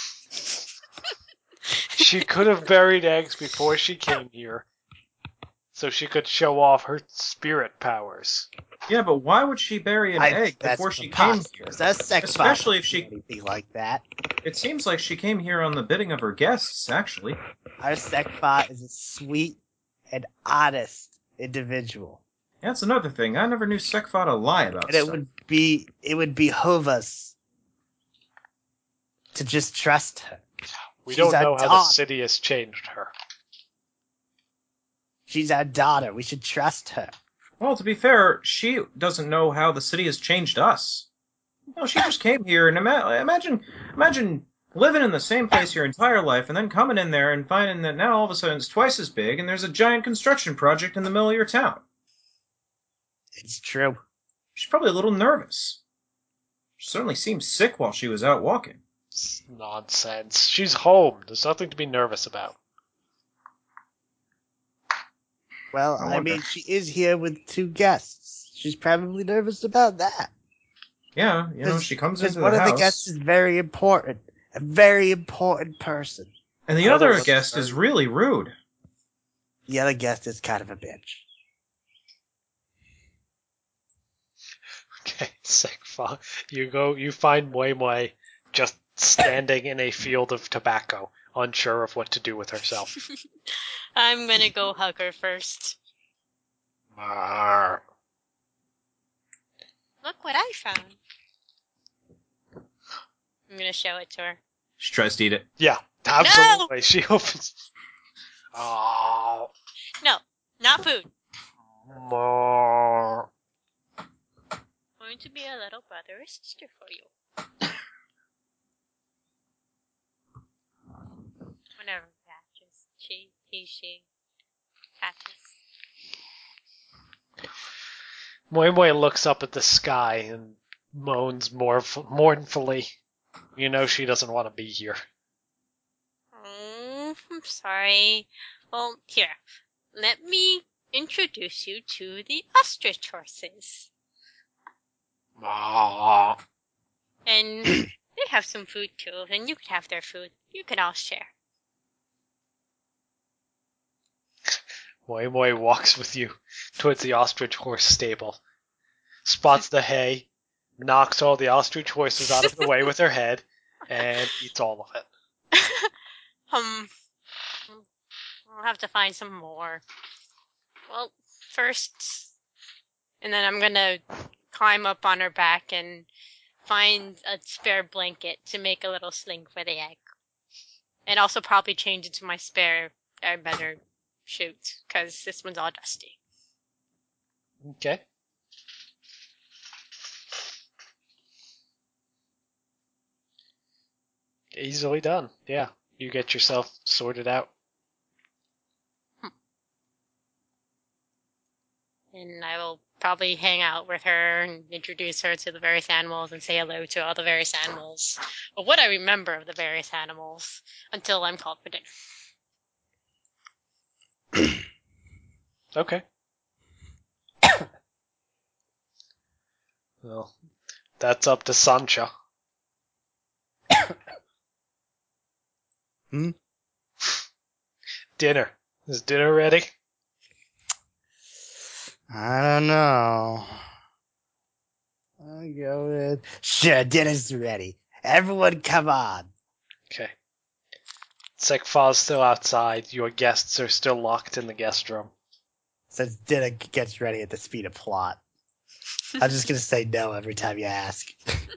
B: She could have buried eggs before she came here, so she could show off her spirit powers.
D: Yeah, but why would she bury an
C: I
D: egg
C: think that's
D: before she came here?
C: preposterous. That's sex
D: Especially if
C: do
D: she-
C: anything like that.
D: It seems like she came here on the bidding of her guests, actually.
C: Our Sekbot is a sweet and honest individual.
D: That's another thing. I never knew Sekfot to lie about
C: And it
D: stuff.
C: would behoove us to just trust her.
B: We
C: She's
B: don't
C: our
B: know how the
C: daughter.
B: city has changed her.
C: She's our daughter. We should trust her.
D: Well, to be fair, she doesn't know how the city has changed us. No, she just came here and imagine living in the same place your entire life and then coming in there and finding that now all of a sudden it's twice as big and there's a giant construction project in the middle of your town.
C: It's true.
D: She's probably a little nervous. She certainly seemed sick while she was out walking.
B: It's nonsense. She's home. There's nothing to be nervous about.
C: Well,
D: I
C: I
D: wonder.
C: mean, she is here with 2 guests. She's probably nervous about that.
D: Yeah, she comes
C: Because
D: into
C: one
D: the
C: of the
D: house,
C: guests is very important. A very important person.
D: and the
B: The other
D: other
B: one's
D: guest is really rude.
C: The other guest is kind of a bitch.
B: Okay, Sekfa. You find Mui Mui just standing in a field of tobacco, unsure of what to do with herself.
E: I'm gonna go hug her first.
B: Marr.
E: Look what I found. I'm gonna show it to her.
D: She tries to eat it.
B: Yeah, absolutely. She opens. Oh,
E: No, not food.
B: Marr.
E: Going to be a little brother or sister for you. Whenever catches. She catches.
B: Mui Mui looks up at the sky and moans mournfully. You know she doesn't want to be here.
E: Oh, I'm sorry. Well, here. Let me introduce you to the ostrich horses.
B: Marr.
E: And they have some food too, and you could have their food. You can all share.
B: Mui Mui walks with you towards the ostrich horse stable, spots the hay, knocks all the ostrich horses out of the way with her head, and eats all of it.
E: I'll have to find some more. Well, first, and then I'm gonna climb up on her back and find a spare blanket to make a little sling for the egg. And also probably change into my spare better shoot, because this one's all dusty.
B: Okay. Easily done. Yeah. You get yourself sorted out.
E: And I will probably hang out with her and introduce her to the various animals and say hello to all the various animals. Or what I remember of the various animals until I'm called for dinner.
B: Okay. Well, that's up to Sancha.
C: Hmm?
B: Dinner. Is dinner ready?
C: I don't know. I'll go with... Sure, dinner's ready. Everyone come on.
B: Okay. Sekfa's still outside. Your guests are still locked in the guest room.
C: Since dinner gets ready at the speed of plot. I'm just gonna say no every time you ask.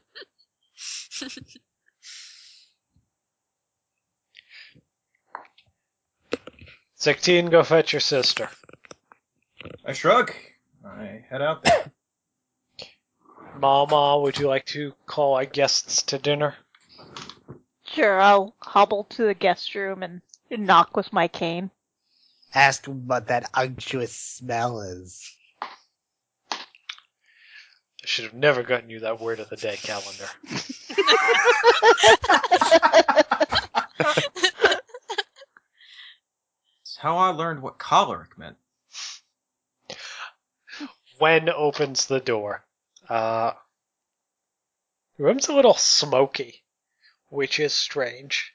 B: Sektine, go fetch your sister.
D: I shrug. I head out there.
B: Mama, would you like to call our guests to dinner?
F: Sure, I'll hobble to the guest room and knock with my cane.
C: Ask him what that unctuous smell is.
B: I should have never gotten you that word of the day calendar.
D: It's how I learned what choleric meant.
B: Wen opens the door. The room's a little smoky, which is strange.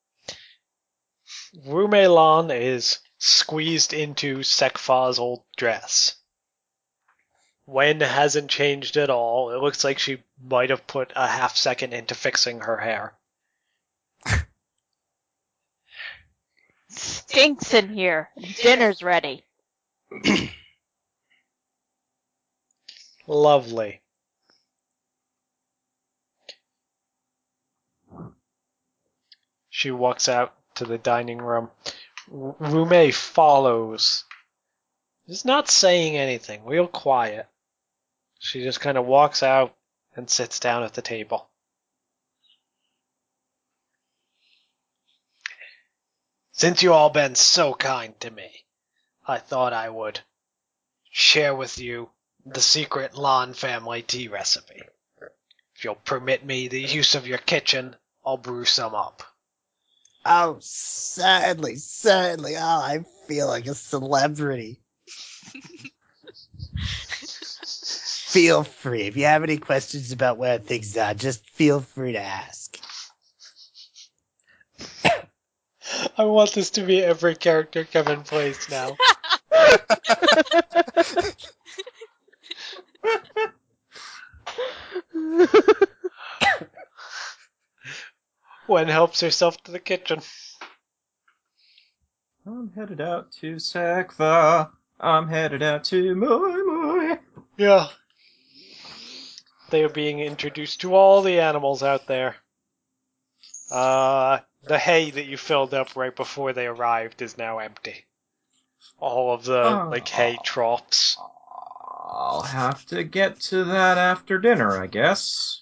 B: Rumelan is squeezed into Sekfa's old dress. Wen hasn't changed at all. It looks like she might have put a half second into fixing her hair.
F: Stinks in here. Dinner's ready.
B: Lovely. She walks out to the dining room. Rume follows Just not saying anything, real quiet. She just kind of walks out and sits down at the table. Since you all been so kind to me, I thought I would share with you the secret Lon family tea recipe. If you'll permit me the use of your kitchen, I'll brew some up.
C: Oh, certainly, certainly. Oh, I feel like a celebrity. Feel free. If you have any questions about where things are, just feel free to ask.
B: I want this to be every character Kevin plays now. Gwen helps herself to the kitchen.
D: I'm headed out to Sakva. I'm headed out to Moi.
B: Yeah. They are being introduced to all the animals out there. The hay that you filled up right before they arrived is now empty. All of the, hay troughs.
D: I'll have to get to that after dinner, I guess.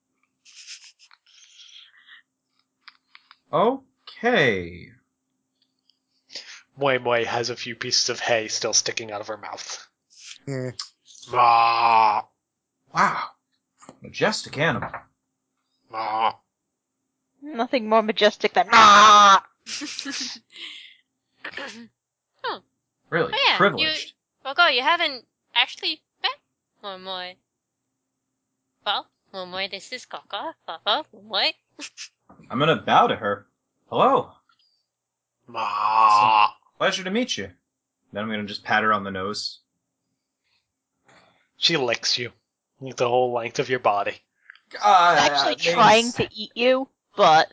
D: Okay.
B: Moi has a few pieces of hay still sticking out of her mouth.
C: Yeah.
B: Ma,
D: Wow. Majestic animal.
B: ma.
F: Nothing more majestic than ah.
D: Really
E: Oh, yeah,
D: privileged.
E: Coco, you haven't actually met Momoy. Well, Momoy, this is Coco. Coco, Momoy.
D: I'm gonna bow to her. Hello.
B: Ma.
D: Pleasure to meet you. Then I'm gonna just pat her on the nose.
B: She licks you. The whole length of your body.
F: Actually trying to eat you, but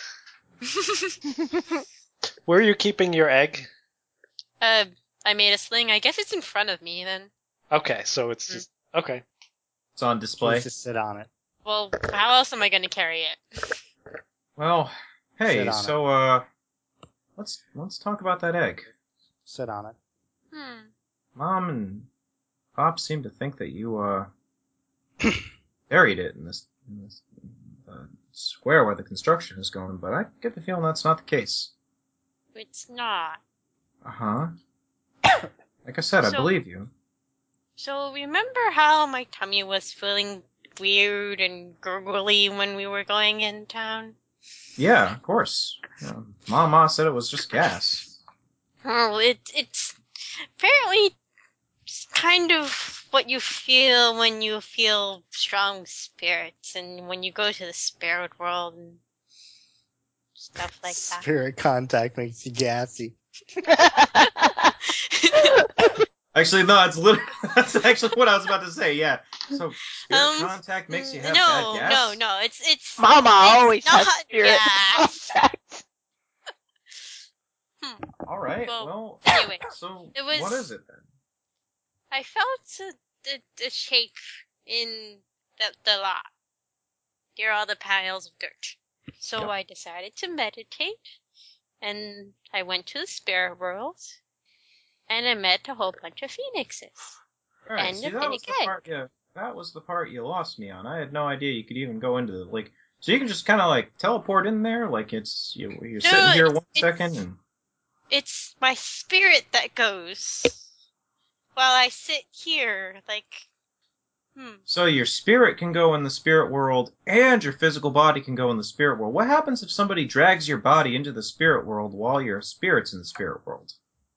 B: Where are you keeping your egg?
E: I made a sling. I guess it's in front of me then.
B: Okay, so it's just... Okay.
D: It's on display.
C: Just sit on it.
E: Well, how else am I going to carry it?
D: Well, hey,
C: Sit on
D: so let's talk about that egg.
C: Sit on it.
D: Mom and Pop seem to think that you buried it in this square where the construction is going, but I get the feeling that's not the case.
E: It's not.
D: Uh-huh. Like I said, I
E: So-
D: believe you.
E: So remember how my tummy was feeling weird and gurgly when we were going in town?
D: Yeah, of course. Yeah, Ma said it was just gas.
E: Oh, it's apparently kind of what you feel when you feel strong spirits and when you go to the spirit world and stuff like that.
C: Spirit contact makes you gassy.
D: Actually, no, that's actually what I was about to say, yeah. So, spirit contact makes you have bad gas?
E: No, it's
F: Mama always
E: not
F: has spirit
E: gas.
F: contact.
D: Alright,
E: Well,
D: well,
E: anyway,
D: so,
E: it was-
D: what is it then?
E: I felt the shape in the lot near all the piles of dirt. So
D: Yep.
E: I decided to meditate, and I went to the spirit world, and I met a whole bunch of phoenixes.
D: Alright,
E: And
D: see,
E: a
D: that was the
E: Finnick egg.
D: part, yeah, that was the part you lost me on. I had no idea you could even go into the, like, so you can just kind of, like, teleport in there, like, you're sitting here
E: it's-
D: 1 second, and...
E: It's my spirit that goes while I sit here, like,
D: So your spirit can go in the spirit world, and your physical body can go in the spirit world. What happens if somebody drags your body into the spirit world while your spirit's in the spirit world?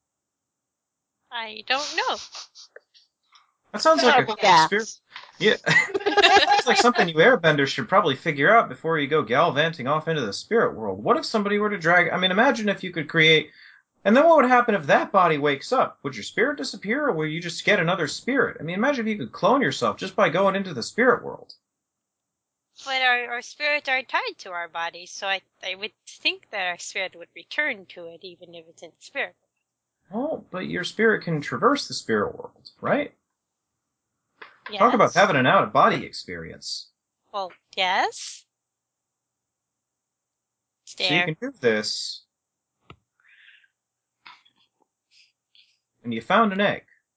E: I don't know.
D: That sounds like
F: Terrible
D: a
F: gas.
D: spirit. Yeah, it's like something you airbenders should probably figure out before you go gallivanting off into the spirit world. What if somebody were to drag? I mean, imagine if you could create. And then what would happen if that body wakes up? Would your spirit disappear, or will you just get another spirit? I mean, imagine if you could clone yourself just by going into the spirit world.
E: But our spirits are tied to our bodies, so I would think that our spirit would return to it even if it's in the spirit.
D: Well, but your spirit can traverse the spirit world, right?
E: Yes?
D: Talk about having an out-of-body experience.
E: Well, yes.
D: So you
E: There.
D: can do this, and you found an egg.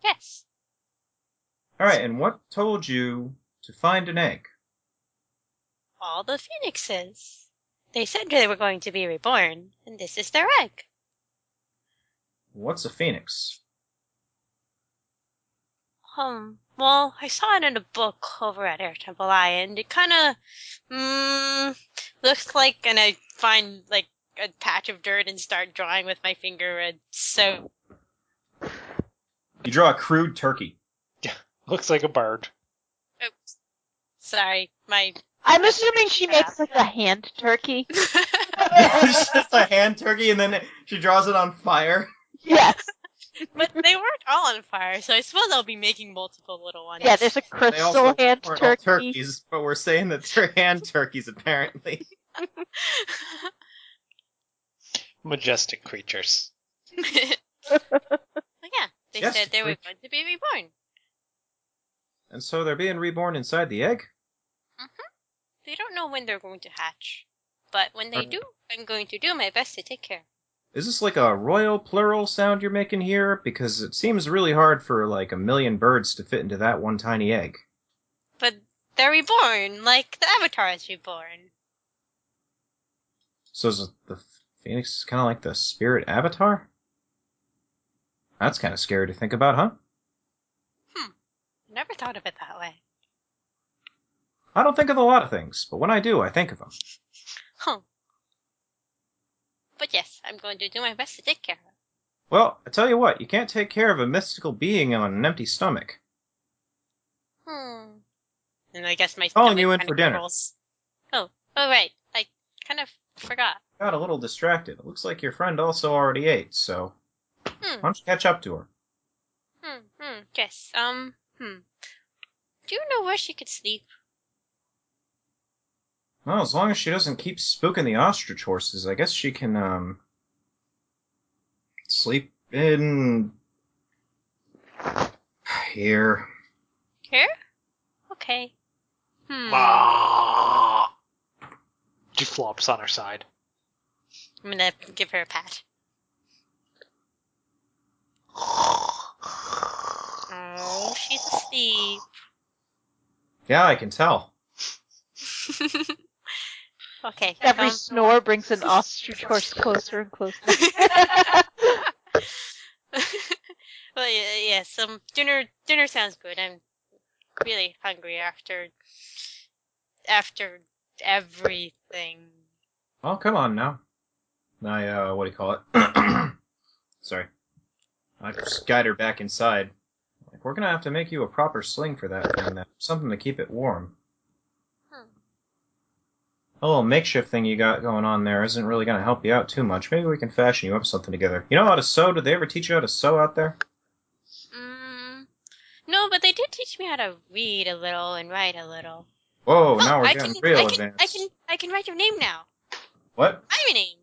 E: Yes.
D: Alright, and what told you to find an egg?
E: All the phoenixes. They said they were going to be reborn, and this is their egg.
D: What's a phoenix?
E: Well, I saw it in a book over at Air Temple Island. It kind of, looks like, and I find, like, a patch of dirt and start drawing with my finger, and so...
D: You draw a crude turkey.
B: Looks like a bird.
E: Oops. Sorry, my...
F: I'm assuming she makes like a hand turkey.
D: It's just a hand turkey, and then she draws it on fire.
F: Yes.
E: But they weren't all on fire, so I suppose I'll be making multiple little ones.
F: Yeah, there's a
D: They also
F: crystal hand
D: aren't all
F: turkey.
D: turkeys, but we're saying that they're hand turkeys, apparently.
B: Majestic creatures.
E: But yeah, they
D: Yes,
E: said they were
D: which-
E: going to be reborn.
D: And so they're being reborn inside the egg?
E: They don't know when they're going to hatch. But when they do, I'm going to do my best to take care.
D: Is this like a royal plural sound you're making here? Because it seems really hard for like a million birds to fit into that one tiny egg.
E: But they're reborn, like the Avatar is reborn.
D: So is the phoenix kind of like the spirit avatar? That's kind of scary to think about, huh?
E: Never thought of it that way.
D: I don't think of a lot of things, but when I do, I think of them.
E: Huh. But yes, I'm going to do my best to take care of it.
D: Well, I tell you what, you can't take care of a mystical being on an empty stomach.
E: And I guess my
D: Calling
E: stomach
D: you in
E: kind
D: for
E: of
D: dinner.
E: grumbles. Oh, right. I kind of forgot.
D: Got a little distracted. It looks like your friend also already ate, so why don't you catch up to her?
E: Yes. Do you know where she could sleep?
D: Well, as long as she doesn't keep spooking the ostrich horses, I guess she can, sleep in... here.
E: Here? Okay.
B: She flops on her side.
E: I'm gonna give her a pat. Oh, she's asleep.
D: Yeah, I can tell.
E: Okay.
F: Every snore brings an ostrich horse closer and closer.
E: Well, yeah, some dinner sounds good. I'm really hungry after everything.
D: Oh, come on now. What do you call it? Sorry. I just guide her back inside. Like, we're gonna have to make you a proper sling for that thing, something to keep it warm. A little makeshift thing you got going on there isn't really gonna help you out too much. Maybe we can fashion you up something together. You know how to sew? Did they ever teach you how to sew out there?
E: No, but they did teach me how to read a little and write a little.
D: Whoa, now we're getting real
E: I
D: advanced.
E: can write your name now.
D: What?
E: I'm your name.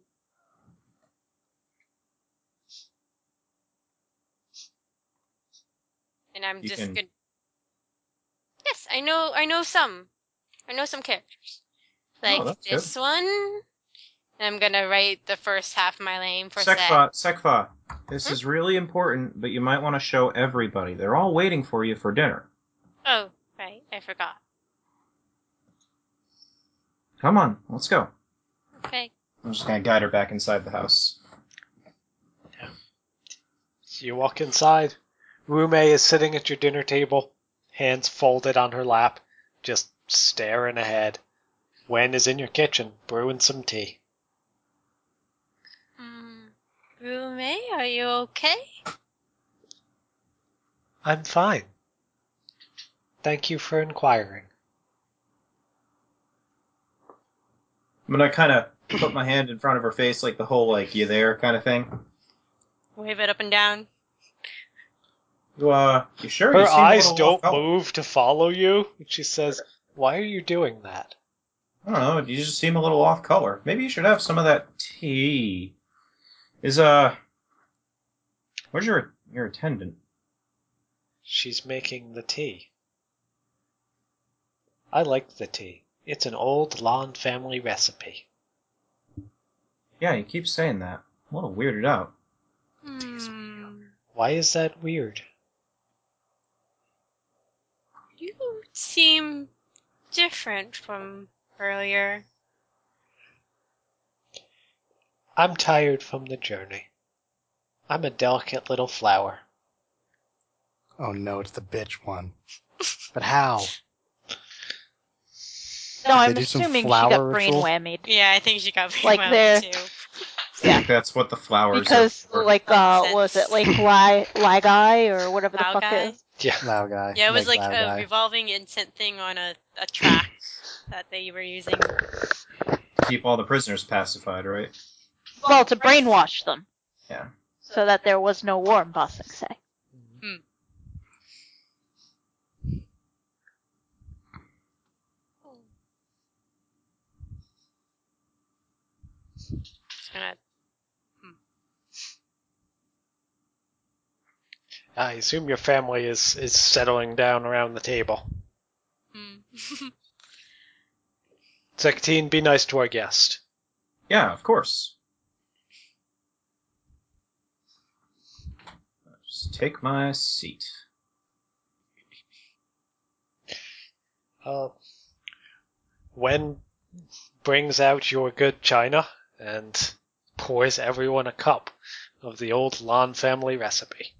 E: And I'm just good. Yes, I know some. I know some characters. Like
D: that's
E: this
D: good.
E: one. I'm gonna write the first half of my name for
D: Sekfa, this is really important, but you might want to show everybody. They're all waiting for you for dinner.
E: Oh, right, I forgot.
D: Come on, let's go.
E: Okay.
D: I'm just gonna guide her back inside the house.
B: So you walk inside. Rume is sitting at your dinner table, hands folded on her lap, just staring ahead. Wen is in your kitchen, brewing some tea.
E: Rume, are you okay?
B: I'm fine. Thank you for inquiring.
D: I'm gonna kind of put my hand in front of her face, like the whole, like, you there kind of thing.
E: Wave it up and down.
D: You sure?
B: Her
D: You seem a
B: eyes
D: little
B: don't
D: off color.
B: move to follow you. She says, "Why are you doing that?"
D: I don't know, you just seem a little off color. Maybe you should have some of that tea. Where's your attendant?
B: She's making the tea. I like the tea. It's an old Lon family recipe.
D: Yeah, you keep saying that. I'm a little weirded out.
B: Why is that weird?
E: seem different from earlier.
B: I'm tired from the journey. I'm a delicate little flower.
C: Oh no, it's the bitch one. But how?
F: No, I'm
C: They do some
F: assuming she
C: flower
F: got brain
C: ritual?
F: whammied.
E: Yeah, I think she got
F: Like
E: brainwashed
F: there-
E: too.
D: I think that's what the flowers
F: Because,
D: are.
F: like, what was it, like, Lagai, or whatever the
E: Lao
F: fuck
E: guy?
F: it is?
B: Yeah.
C: Loud guy.
E: Yeah, it was like
C: loud
E: a
C: guy.
E: revolving instant thing on a track that they were using.
D: Keep all the prisoners pacified, right?
F: Well, to brainwash them.
D: Yeah.
F: So that there was no war in Ba Sing Se.
E: Gonna-
B: I assume your family is settling down around the table.
E: hmm.
B: 16, be nice to our guest.
D: Yeah, of course. Just take my seat.
B: Wen brings out your good china and pours everyone a cup of the old Lan family recipe.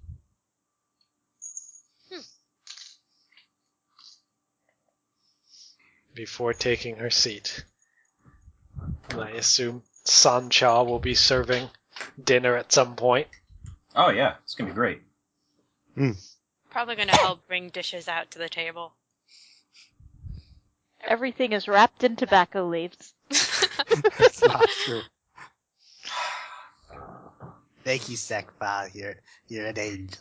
B: Before taking her seat. And I assume Sancha will be serving dinner at some point.
D: Oh yeah, it's gonna be great.
E: Probably gonna help bring dishes out to the table.
F: Everything is wrapped in tobacco leaves.
C: That's not true. Thank you, Sekfa. You're an angel.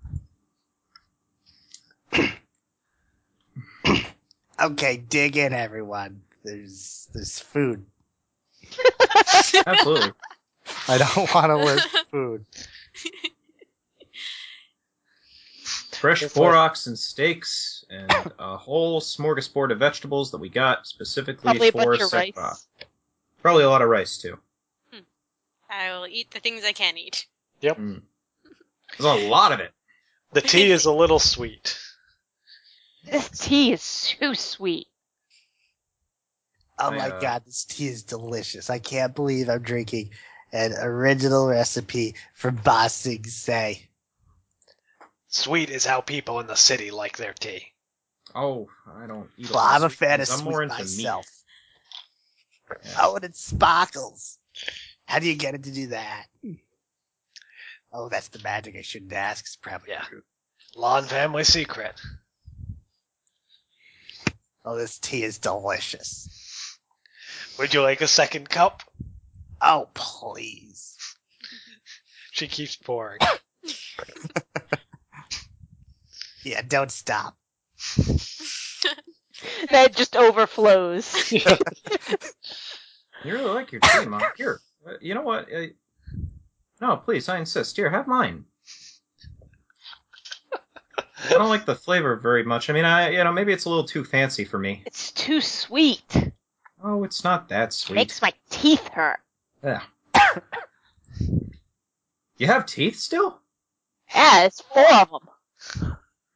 C: Okay, dig in, everyone. There's food.
D: Absolutely.
C: I don't want to list food.
D: Fresh
B: That's
D: borax and steaks, and a whole smorgasbord of vegetables that we got specifically
F: Probably a
D: for
F: bunch of
D: Sekfa.
F: rice.
D: Probably a lot of rice too.
E: I will eat the things I can eat.
B: Yep.
D: There's a lot of it.
B: The tea is a little sweet.
F: This tea is too sweet.
C: Oh my god, this tea is delicious. I can't believe I'm drinking an original recipe from Ba Sing Se.
B: Sweet is how people in the city like their tea.
D: Oh, I don't eat a
C: Well,
D: lot
C: I'm a
D: sweet
C: fan of
D: things. I'm
C: sweet
D: more into
C: myself.
D: meat. Yeah.
C: Oh, and it sparkles. How do you get it to do that? Oh, that's the magic I shouldn't ask. It's probably
B: Yeah.
C: true.
B: Lan family secret.
C: Oh, this tea is delicious.
B: Would you like a second cup?
C: Oh, please.
B: She keeps pouring.
C: Yeah, don't stop.
F: That just overflows.
D: You really like your tea, Mom. Here, you know what? No, please, I insist. Here, have mine. I don't like the flavor very much. I mean, maybe it's a little too fancy for me.
F: It's too sweet.
D: Oh, it's not that sweet.
F: Makes my teeth hurt.
D: Yeah. You have teeth still?
F: Yeah, it's 4 of them.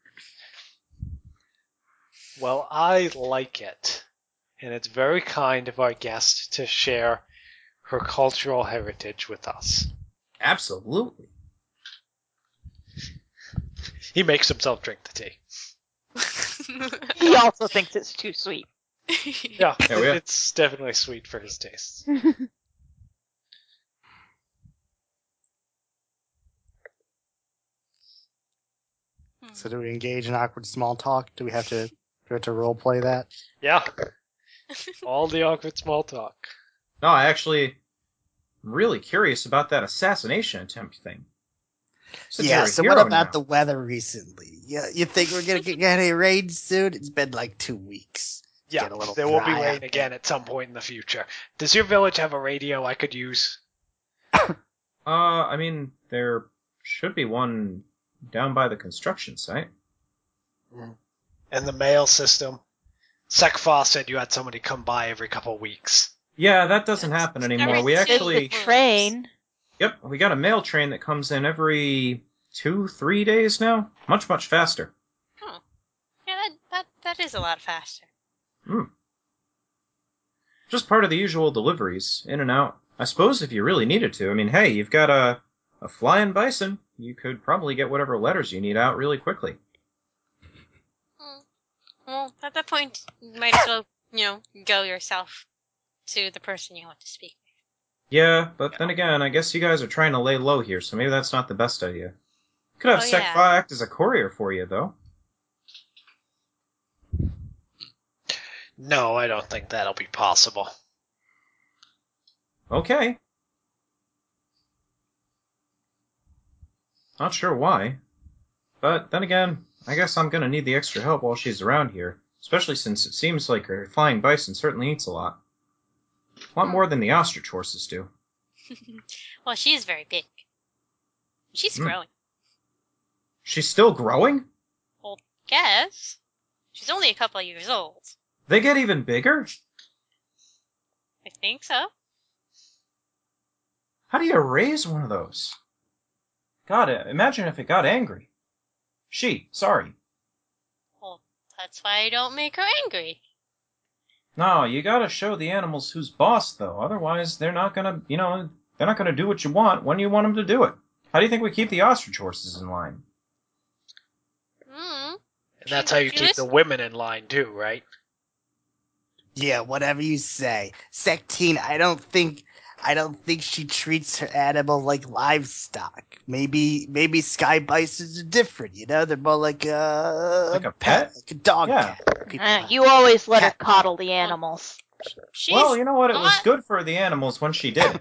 B: Well, I like it. And it's very kind of our guest to share her cultural heritage with us.
D: Absolutely.
B: He makes himself drink the tea.
F: He also thinks it's too sweet.
B: Yeah,
D: Yeah, we-
B: it's definitely sweet for his tastes.
C: So do we engage in awkward small talk? Do we have to role play that?
B: Yeah. All the awkward small talk.
D: No, I actually am really curious about that assassination attempt thing. Since you're
C: Yeah,
D: a
C: so
D: hero
C: what about
D: now.
C: the weather recently? Yeah, you think we're going to get any rain soon? It's been like 2 weeks.
B: Yeah,
C: Get a little
B: there will be
C: dry
B: rain
C: out
B: again at some point in the future. Does your village have a radio I could use?
D: I mean, there should be one down by the construction site.
B: And the mail system? Sekfa said you had somebody come by every couple weeks.
D: Yeah, that doesn't happen anymore. We
E: Every
F: There's
E: two
F: the
D: actually,
F: train.
D: yep, we got a mail train that comes in every 2-3 days now. Much faster.
E: Yeah, That is a lot faster.
D: Just part of the usual deliveries, in and out. I suppose if you really needed to. I mean, hey, you've got a flying bison. You could probably get whatever letters you need out really quickly.
E: Well, at that point, you might as well, go yourself to the person you want to speak with.
D: Yeah, but then again, I guess you guys are trying to lay low here, so maybe that's not the best idea. Could have
E: Oh,
D: Sec
E: yeah.
D: Fa act as a courier for you, though.
B: No, I don't think that'll be possible.
D: Okay. Not sure why. But then again, I guess I'm gonna need the extra help while she's around here, especially since it seems like her flying bison certainly eats a lot. A lot more than the ostrich horses do.
E: Well, she is very big. She's growing.
D: She's still growing?
E: Well, guess. She's only a couple of years old.
D: They get even bigger?
E: I think so.
D: How do you raise one of those? God, imagine if it got angry. Sorry.
E: Well, that's why I don't make her angry.
D: No, you gotta show the animals who's boss, though. Otherwise, they're not gonna, they're not gonna do what you want when you want them to do it. How do you think we keep the ostrich horses in line?
B: And that's how you keep the women in line too, right?
C: Yeah, whatever you say. Sectine, I don't think she treats her animal like livestock. Maybe sky bisons are different, They're more like
D: Like a pet?
C: like a dog
D: Yeah.
C: cat.
F: You always let her
C: Cat
F: coddle the animals.
E: She's
D: Well, you know what? It was
E: not-
D: good for the animals when she did.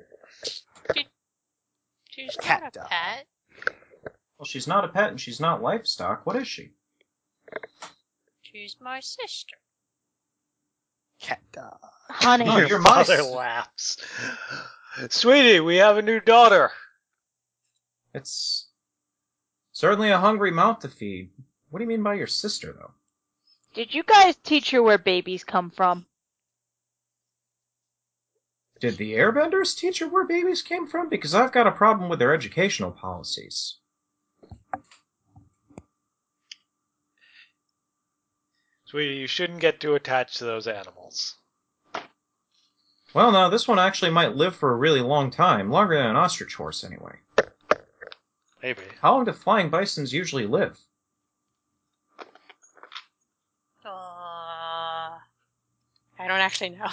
E: She's
C: Cat
E: not a
C: dog.
E: pet.
D: Well, she's not a pet and she's not livestock. What is she?
E: She's my sister.
C: Cat dog.
F: Honey,
D: No,
B: Your
D: you're my
B: father laughs. Sweetie, we have a new daughter.
D: It's certainly a hungry mouth to feed. What do you mean by your sister, though?
F: did you guys teach her where babies come from?
D: Did the airbenders teach her where babies came from? Because I've got a problem with their educational policies.
B: Sweetie, you shouldn't get too attached to those animals.
D: Well, no, this one actually might live for a really long time. Longer than an ostrich horse, anyway.
B: Maybe.
D: How long do flying bisons usually live?
E: I don't actually know.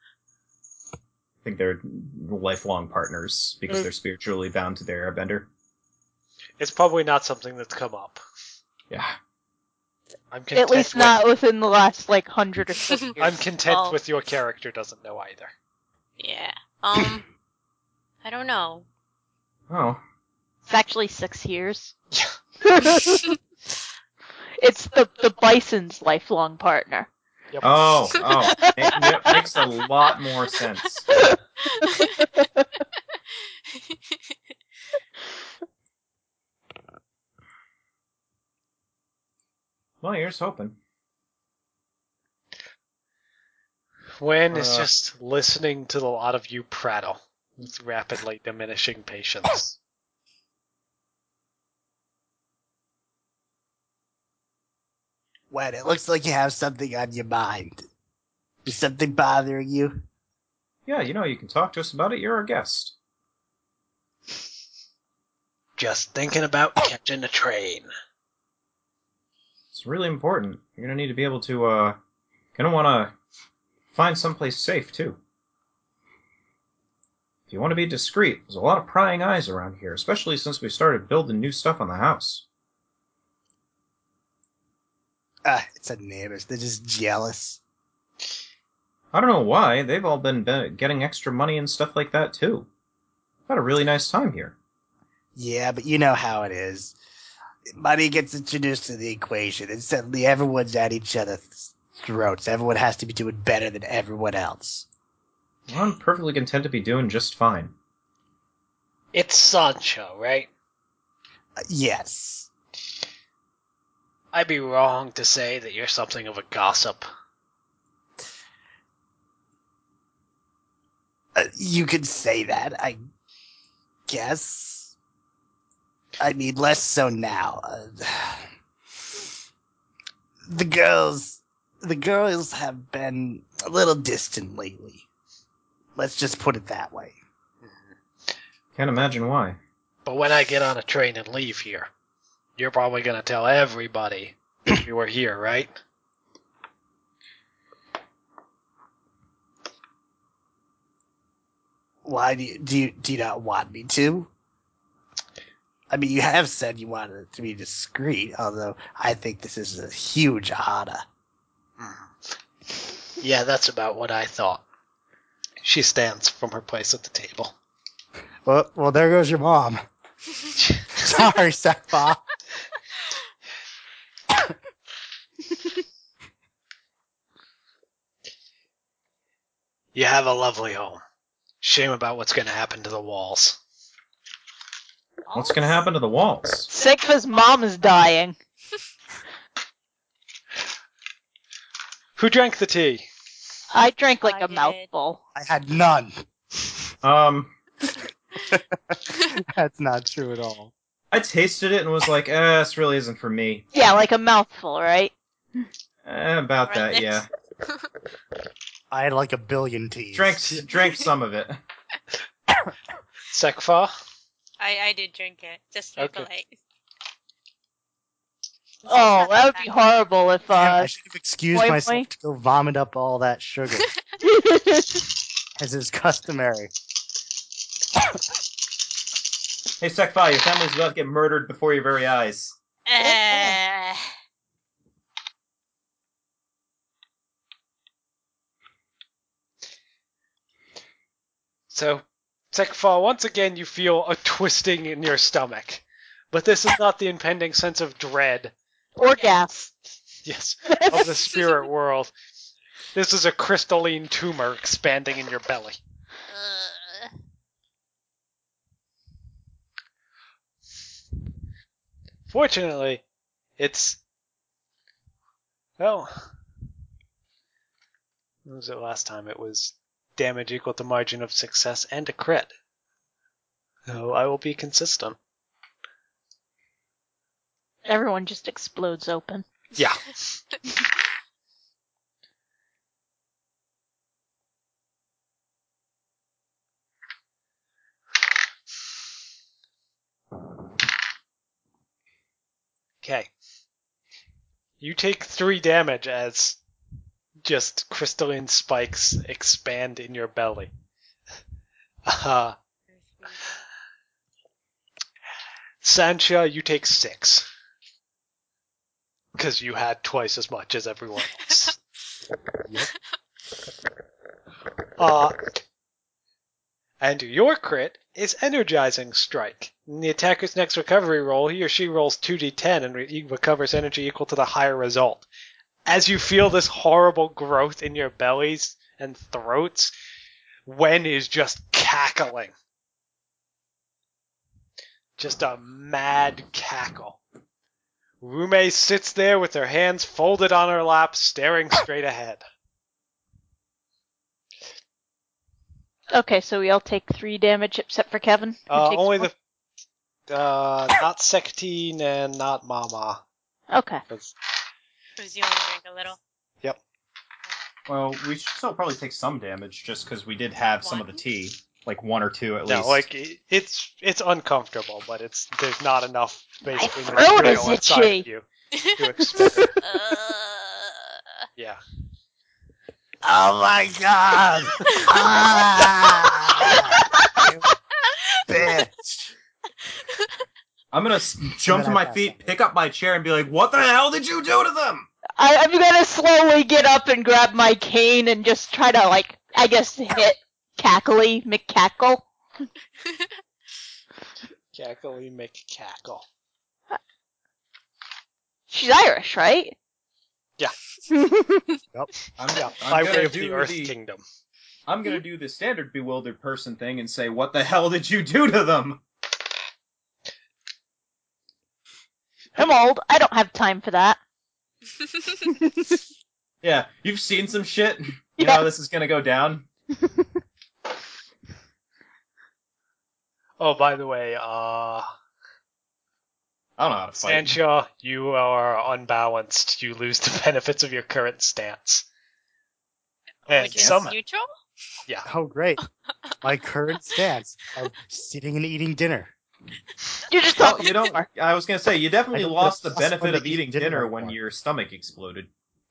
D: I think they're lifelong partners because they're spiritually bound to their airbender.
B: It's probably not something that's come up.
D: Yeah.
B: I'm content
F: At least not within the last 100 or so years.
B: I'm content
E: Oh.
B: with your character doesn't know either.
E: Yeah. I don't know.
D: Oh.
F: It's actually 6 years. It's the bison's lifelong partner.
B: Yep.
D: Oh. It makes a lot more sense. Well, here's hoping.
B: Gwen is just listening to a lot of you prattle with rapidly diminishing patience.
C: When it looks like you have something on your mind. Is something bothering you?
D: Yeah, you can talk to us about it. You're our guest.
B: Just thinking about catching a train.
D: It's really important. You're gonna need to be able to, gonna wanna find someplace safe, too. If you want to be discreet, there's a lot of prying eyes around here, especially since we started building new stuff on the house.
C: It's a neighbors. They're just jealous.
D: I don't know why. They've all been getting extra money and stuff like that, too. I've had a really nice time here.
C: Yeah, but you know how it is. Money gets introduced to the equation, and suddenly everyone's at each other's throats. Everyone has to be doing better than everyone else.
D: Well, I'm perfectly content to be doing just fine.
B: It's Sancho, right?
C: Yes.
B: I'd be wrong to say that you're something of a gossip.
C: You could say that, I guess. I mean, less so now. the girls have been a little distant lately. Let's just put it that way.
D: Can't imagine why.
B: But when I get on a train and leave here, you're probably going to tell everybody you were here, right?
C: Why do you not want me to? I mean, you have said you wanted it to be discreet, although I think this is a huge honor.
B: Yeah, that's about what I thought. She stands from her place at the table.
C: Well, there goes your mom. Sorry, Sekfa.
B: You have a lovely home. Shame about what's going to happen to the walls.
D: What's gonna happen to the walls?
F: Sigma's mom is dying.
B: Who drank the tea?
F: I drank like
E: I
F: a
E: did.
F: mouthful.
C: I had none.
G: That's not true at all.
D: I tasted it and was like, this really isn't for me.
F: Yeah, like a mouthful, right?
D: About that,
E: Right.
D: yeah.
C: I had like a billion teas.
D: Drank some of it.
B: Sekfa?
E: I did drink it, just to be
B: Okay.
E: polite.
F: Oh, that would be horrible if,
C: Damn, I should have excused
F: Boy,
C: myself
F: boy.
C: to go vomit up all that sugar, as is customary.
D: Hey, Sekfi, your family's about to get murdered before your very eyes.
B: So, Sekfa, once again you feel a twisting in your stomach. But this is not the impending sense of dread,
F: or gas.
B: yes, of the spirit world. This is a crystalline tumor expanding in your belly. Fortunately, it's... Well... What was it last time? It was damage equal to margin of success and a crit. So I will be consistent.
F: Everyone just explodes open.
B: Yeah. Okay. You take 3 damage as just crystalline spikes expand in your belly. Sancha, you take 6. Because you had twice as much as everyone else. And your crit is Energizing Strike. In the attacker's next recovery roll, he or she rolls 2d10 and recovers energy equal to the higher result. As you feel this horrible growth in your bellies and throats, Wen is just cackling. Just a mad cackle. Rume sits there with her hands folded on her lap, staring straight ahead.
F: Okay, so we all take 3 damage except for Kevin. who takes
B: Only
F: 4.
B: not Sekteen and not Mama.
F: Okay.
B: 'Cause-
E: Because you only drink a little.
D: Well, we should still probably take some damage, just because we did have some of the tea. Like 1 or 2 at least.
B: No, like it's uncomfortable, but there's not enough basically
F: My throat
B: material
F: is
B: inside
F: itchy.
B: of you to expend. Yeah.
C: Oh my god! Ah, you bitch!
D: I'm gonna jump to my feet, pick up my chair, and be like, what the hell did you do to them?
F: I'm gonna slowly get up and grab my cane and just try to, like, I guess hit Cackly McCackle.
B: Cackly McCackle.
F: She's Irish, right?
B: Yeah.
D: I'm
B: By
D: gonna
B: way of
D: do
B: the Earth Kingdom.
D: I'm gonna do the standard bewildered person thing and say, what the hell did you do to them?
F: I'm old. I don't have time for that.
D: Yeah, you've seen some shit. You
F: Yeah.
D: know how this is gonna go down.
B: Oh, by the way,
D: I don't know how to fight.
B: Sanshaw, you are unbalanced. You lose the benefits of your current stance. And
E: Which is
B: somehow,
E: neutral?
B: yeah.
G: Oh, great. My current stance of sitting and eating dinner.
F: You just
D: Well,
F: thought
D: you don't. I was gonna say you definitely
G: I don't
D: lost the
G: get a plus
D: benefit
G: one
D: of
G: to eat
D: eating
G: dinner
D: dinner
G: anymore.
D: when your stomach exploded.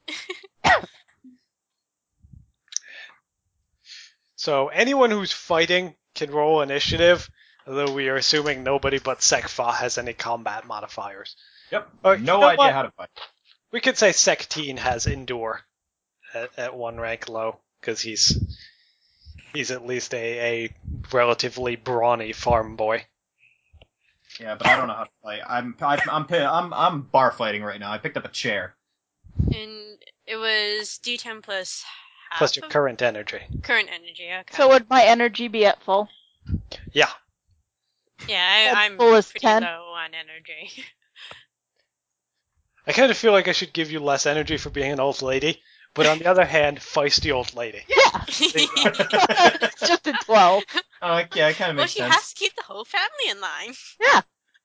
B: So anyone who's fighting can roll initiative, although we are assuming nobody but Sekfa has any combat modifiers.
D: Yep.
B: Oh,
D: No
B: you know
D: idea
B: what?
D: how to fight.
B: We could say Sekteen has Endure at one rank low, because he's at least a relatively brawny farm boy.
D: Yeah, but I don't know how to fight. I'm bar fighting right now. I picked up a chair.
E: And it was D10 plus half
B: Plus your
E: of
B: current energy.
E: current energy. Okay.
F: So would my energy be at full?
B: Yeah.
E: yeah, I'm
F: full is
E: pretty
F: 10.
E: low on energy.
B: I kind of feel like I should give you less energy for being an old lady, but on the other hand, feisty old lady.
F: Yeah. It's just a 12.
D: Yeah, it kind of
E: well,
D: makes
E: she
D: sense.
E: has to keep the whole family in line.
F: Yeah.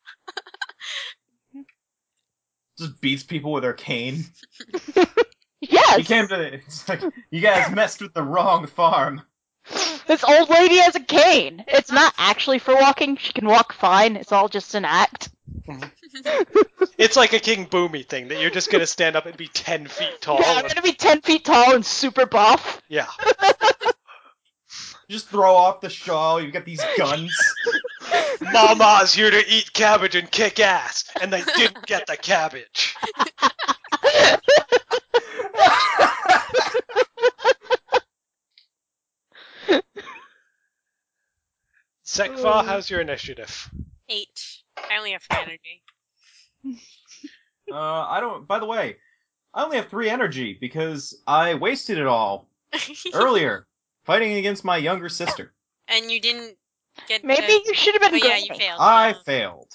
D: Just beats people with her cane.
F: Yes.
D: He came to. It's like you guys messed with the wrong farm.
F: This old lady has a cane. It's not actually for walking. She can walk fine. It's all just an act.
B: It's like a King Boomy thing, that you're just going to stand up and be 10 feet tall.
F: Yeah, I'm gonna be 10 feet tall and super buff.
B: Yeah.
D: Just throw off the shawl. You've got these guns.
B: Mama's here to eat cabbage and kick ass, and they didn't get the cabbage. Sekfa, how's your initiative?
E: 8. I only have 3 energy.
D: I don't. By the way, I only have 3 energy because I wasted it all earlier fighting against my younger sister.
E: And you didn't get.
F: Maybe you should have been
E: Oh yeah, you
F: growing.
E: failed.
D: I failed.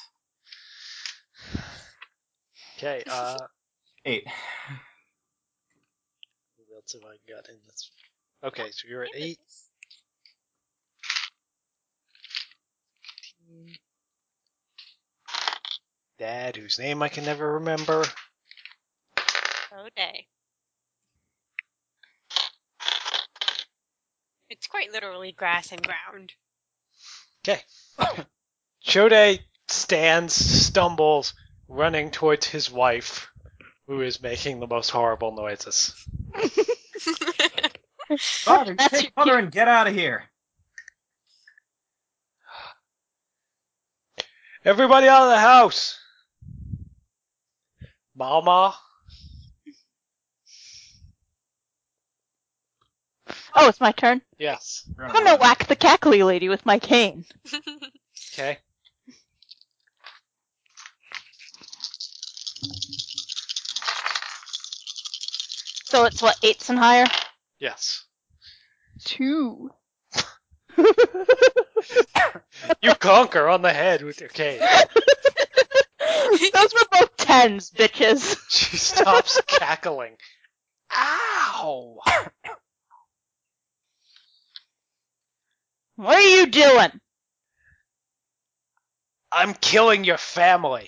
B: Okay,
D: 8.
B: what else have I got in this? Okay, so you're at 8. Dad, whose name I can never remember.
E: Oh day. It's quite literally grass and ground.
B: Okay. Chode stands, stumbles, running towards his wife, who is making the most horrible noises.
D: Father,
F: That's
D: take
F: your
D: mother
F: cue.
D: and get out of here.
B: Everybody out of the house! Mama?
F: Oh, it's my turn.
B: Yes.
F: I'm gonna whack the cackly lady with my cane.
B: Okay.
F: So it's what, 8s and higher?
B: Yes.
F: 2.
B: You conquer on the head with your cane.
F: Those were both 10s, bitches.
B: She stops cackling. Ow!
F: What are you doing?
B: I'm killing your family.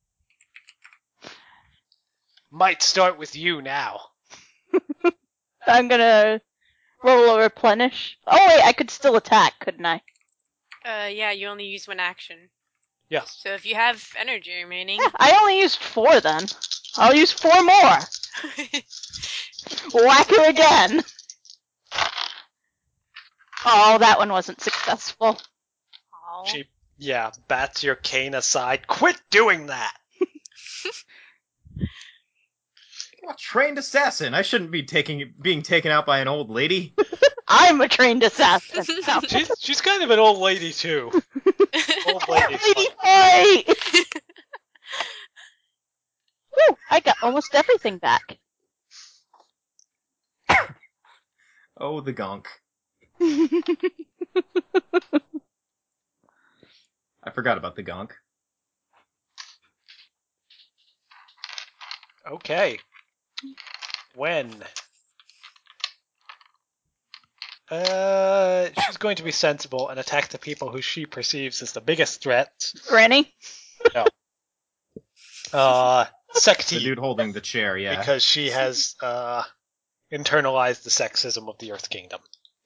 B: Might start with you now.
F: I'm gonna roll a replenish. Oh wait, I could still attack, couldn't I?
E: Yeah, you only use 1 action.
B: Yes.
E: So if you have energy remaining,
F: Yeah, I only used 4 then. I'll use 4 more. Whack her again. Oh, that one wasn't successful.
E: Aw.
B: She, bats your cane aside. Quit doing that!
D: I'm a trained assassin. I shouldn't be being taken out by an old lady.
F: I'm a trained assassin. No.
B: She's kind of an old lady, too. Old lady
F: Lady
B: fight.
F: fight! Woo, I got almost everything back.
D: Oh, the gonk. I forgot about the gonk.
B: Okay. When? She's going to be sensible and attack the people who she perceives as the biggest threats.
F: Granny?
B: No.
D: The
B: Sectine,
D: dude holding the chair, yeah.
B: because she has internalized the sexism of the Earth Kingdom.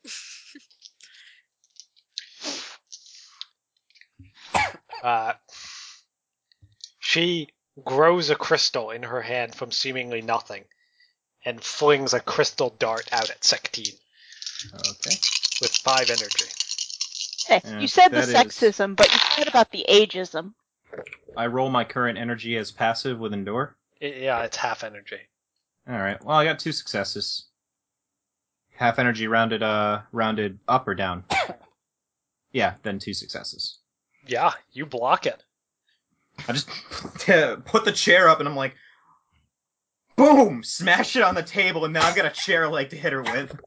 B: She grows a crystal in her hand from seemingly nothing and flings a crystal dart out at Sectine
D: Okay.
B: with 5 energy.
F: Hey,
D: Yeah,
F: you said the
D: that is-
F: sexism, but you said about the ageism.
D: I roll my current energy as passive with Endure.
B: Yeah, it's half energy.
D: Alright, well, I got 2 successes. Half energy rounded up or down? Yeah, then 2 successes.
B: Yeah, you block it.
D: I just put the chair up and I'm like, boom! Smash it on the table and now I've got a chair leg to hit her with.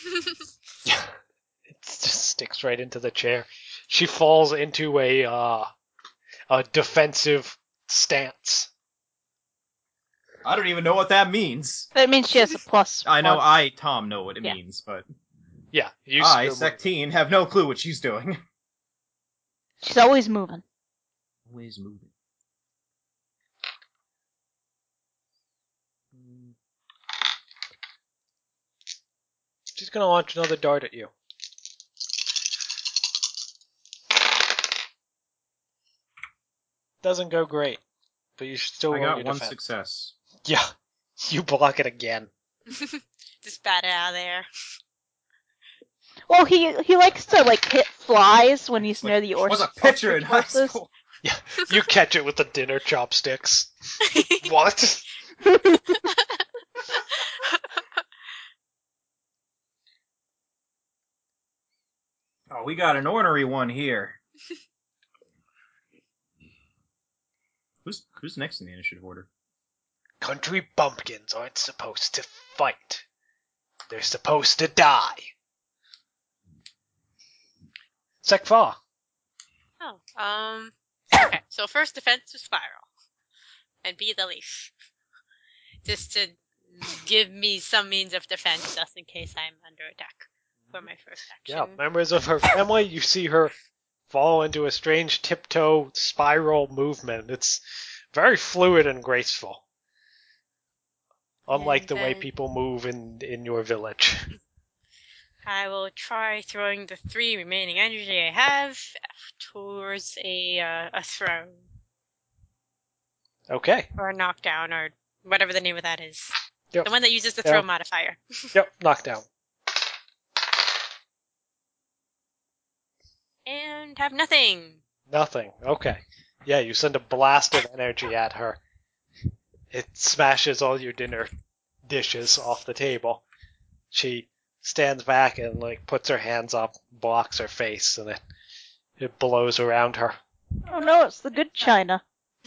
B: It just sticks right into the chair. She falls into a defensive stance.
D: I don't even know what that means.
F: That means she has a plus.
D: I know
F: one.
D: Tom, know what it
F: Yeah.
D: means, but
B: Yeah, you
D: I,
B: still-
D: Sectine, have no clue what she's doing.
F: She's always moving.
D: Always moving.
B: She's gonna launch another dart at you. Doesn't go great, but you should still
D: I
B: roll
D: got
B: your
D: 1
B: defense.
D: success.
B: Yeah, you block it again.
E: Just bat it out of there.
F: Well, he likes to hit flies when he's near the
D: Was a pitcher in high
F: horses.
D: school.
B: Yeah, you catch it with the dinner chopsticks. What?
D: Oh, we got an ornery one here. Who's next in the initiative order?
B: Country bumpkins aren't supposed to fight. They're supposed to die. Sekfa.
E: Oh, okay. So first defensive spiral, and be the leaf, just to give me some means of defense, just in case I'm under attack for my first
B: Yeah,
E: action.
B: members of her family, you see her fall into a strange tiptoe spiral movement. It's very fluid and graceful. Unlike
E: And
B: the way
E: then-
B: people move in your village.
E: I will try throwing the 3 remaining energy I have towards a throw
B: Okay.
E: or a knockdown or whatever the name of that is.
B: Yep.
E: The one that uses the
B: Yeah.
E: throw modifier.
B: Yep, knockdown.
E: And have nothing.
B: Nothing. Okay. Yeah, you send a blast of energy at her. It smashes all your dinner dishes off the table. She stands back and puts her hands up, blocks her face, and it blows around her.
F: Oh no, it's the good china.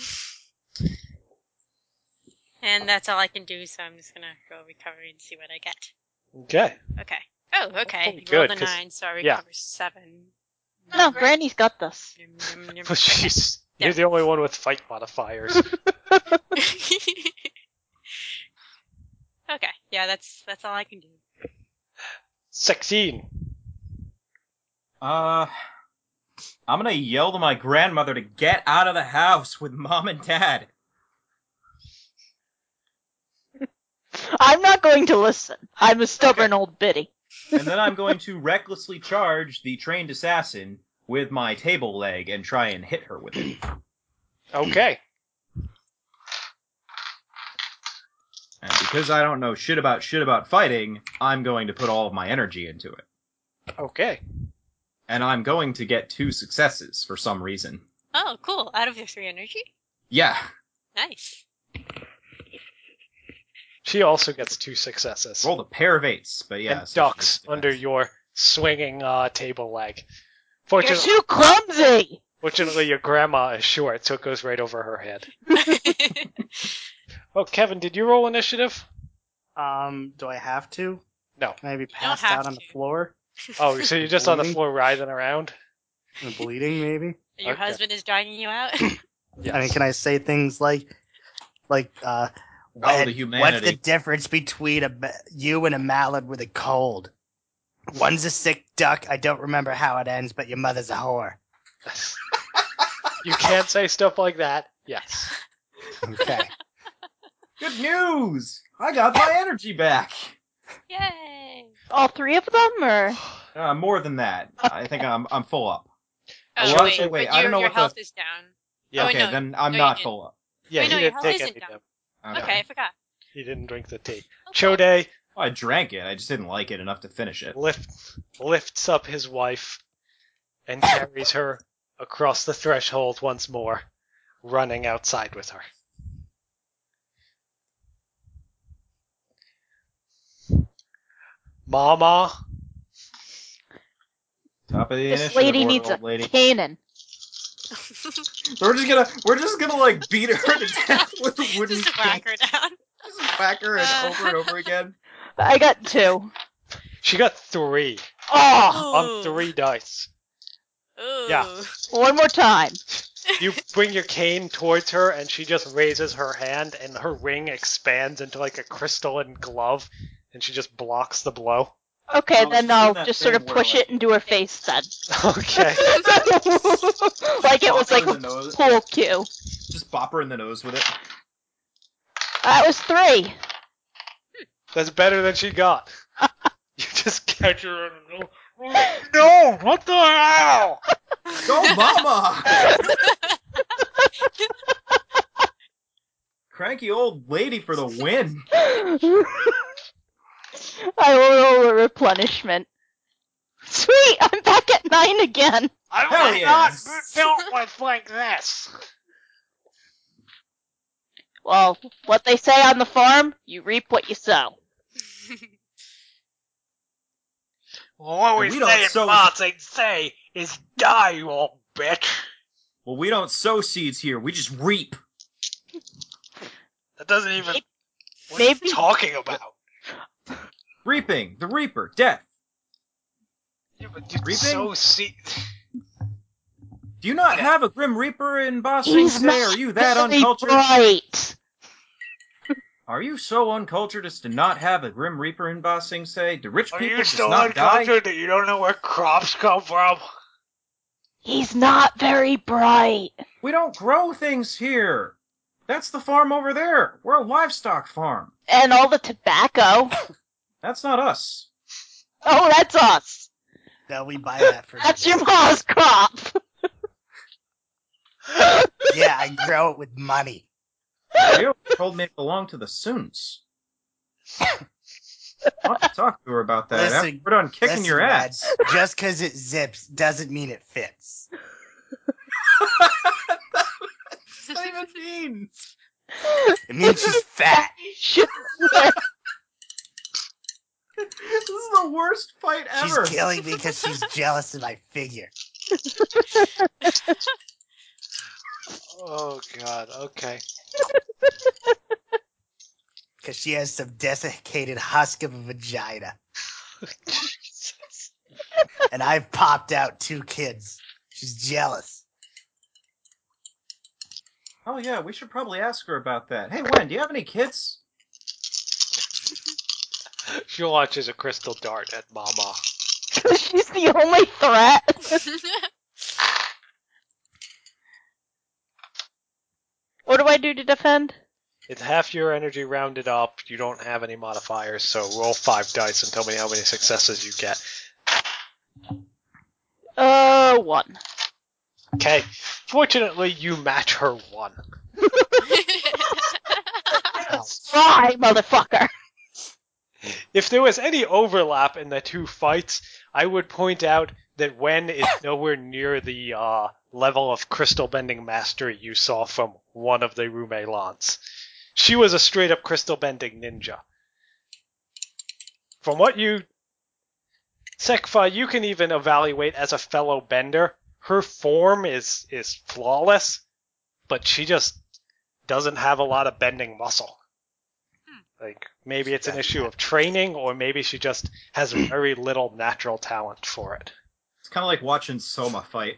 E: And that's all I can do, so I'm just gonna go recover and see what I get.
B: Okay.
E: Okay. Oh, okay.
B: Pretty
E: Rolled
B: good,
E: a
B: 'cause-
E: 9, so I
B: yeah.
E: recover 7.
F: No, Granny's got this.
B: But you're the only one with fight modifiers.
E: Okay, yeah, that's all I can do.
B: 16.
D: I'm gonna yell to my grandmother to get out of the house with Mom and Dad.
F: I'm not going to listen. I'm a stubborn old biddy.
D: And then I'm going to recklessly charge the trained assassin with my table leg and try and hit her with it.
B: Okay.
D: And because I don't know shit about fighting, I'm going to put all of my energy into it.
B: Okay.
D: And I'm going to get 2 successes for some reason.
E: Oh, cool. Out of your 3 energy?
D: Yeah.
E: Nice.
B: She also gets 2 successes.
D: Rolled a pair of 8s, but yeah.
B: and
D: so
B: ducks
D: she's-
B: under your swinging table leg.
F: You're too clumsy!
B: Fortunately, your grandma is short, so it goes right over her head. Oh, Kevin, did you roll initiative?
G: Do I have to?
B: No.
G: Can I be
E: don't
G: passed
E: have
G: out on the
E: to.
G: floor?
B: Oh, so you're just on the
G: Bleeding?
B: floor writhing around?
G: And bleeding, maybe?
E: Your
B: Okay.
E: husband is dragging you out?
B: Yes.
G: I mean, can I say things like,
D: the
G: what's
D: humanity.
G: the difference between you and a mallard with a cold? One's a sick duck. I don't remember how it ends, but your mother's a whore.
B: You can't say stuff like that. Yes.
C: Okay.
D: Good news! I got my energy back.
E: Yay!
F: All three of them, or?
D: More than that. I think I'm full up.
E: Oh,
D: Well,
E: wait,
D: actually, wait,
E: but
D: I don't know
E: your
D: what the-
E: health is down.
B: Yeah.
E: Oh,
D: Okay,
E: no,
D: then I'm
E: no,
D: not
E: you
D: full up.
B: Yeah,
E: Wait,
B: he
E: no, your
B: didn't
E: health
B: take
E: isn't
B: any
E: down.
B: of them.
E: Okay, I forgot.
B: He didn't drink the tea.
E: Oh, cool.
B: Chode
D: Well, I drank it. I just didn't like it enough to finish it.
B: lifts up his wife and carries her across the threshold once more, running outside with her. Mama,
D: Top of the
F: This
D: initiative
F: lady
D: order,
F: needs a
D: old lady.
F: cannon.
D: We're just gonna like beat her to death with a wooden
E: Just whack her
D: cane.
E: down.
D: Just whack her and over again.
F: I got 2.
B: she got 3
F: Oh!
B: on 3 dice.
E: Ooh.
B: Yeah.
F: One more time.
B: You bring your cane towards her, and she just raises her hand, and her ring expands into like a crystalline glove, and she just blocks the blow.
F: Okay,
D: No,
F: then
D: she's in
F: I'll
D: that
F: just sort
D: thing
F: of
D: where,
F: push
D: like-
F: it into her face then.
B: Okay.
F: Like it was
D: Pop her
F: like
D: in
F: a
D: the nose.
F: pool cue.
D: Just bop her in the nose with it.
F: That was 3.
B: That's better than she got. You just catch her and no, what the hell?
D: Go, mama! Cranky old lady for the win.
F: I will roll a replenishment. Sweet! I'm back at 9 again.
B: I
D: Hell
B: will
D: yeah.
B: not be built with like this.
F: Well, what they say on the farm, you reap what you sow.
B: Well, what
D: And we don't
B: they say is die, you old bitch.
D: Well, we don't sow seeds here. We just reap.
B: That doesn't even. What
F: Maybe-
B: are you talking about?
D: Reaping. The reaper. Death.
B: Yeah, but you
D: Reaping?
B: sow seed.
D: Do you not
B: Yeah.
D: have a Grim Reaper in Ba Sing
F: He's
D: Se?
F: not
D: Are you that
F: very
D: uncultured?
F: bright.
D: Are you so uncultured as to not have a Grim Reaper in Ba Sing Se? Do rich
B: Are
D: people
B: you
D: just
B: so
D: not die?
B: uncultured that you don't know where crops come from?
F: He's not very bright.
D: We don't grow things here. That's the farm over there. We're a livestock farm.
F: And all the tobacco.
D: That's not us.
F: Oh, that's us.
C: No, we buy that for.
F: That's your mom's crop.
C: Yeah, I grow it with money.
D: You told me it belonged to the Soons. I'll have to talk to her about that
C: Listen-
D: after we're done kicking
C: Listen,
D: your
C: Red,
D: ass.
C: just because it zips doesn't mean it fits.
D: What does that even mean?
C: It means she's fat.
F: Shit.
D: This is the worst fight ever.
C: She's killing me because she's jealous of my figure.
B: Oh god, okay.
C: Because she has some desiccated husk of a vagina. And I've popped out 2 kids. She's jealous.
D: Oh yeah, we should probably ask her about that. Hey, Wen, do you have any kids?
B: She launches a crystal dart at Mama.
F: She's the only threat. What do I do to defend?
B: It's half your energy rounded up. You don't have any modifiers, so roll 5 dice and tell me how many successes you get.
F: 1.
B: Okay. Fortunately, you match her 1.
F: Try, motherfucker.
B: If there was any overlap in the 2 fights, I would point out that Wen is nowhere near the level of crystal bending mastery you saw from one of the Rumelans. She was a straight up crystal bending ninja. From what you... Sekfa, you can even evaluate as a fellow bender. Her form is flawless, but she just doesn't have a lot of bending muscle. Like, maybe it's an issue of training, or maybe she just has very little natural talent for it.
D: It's kind of like watching Soma fight.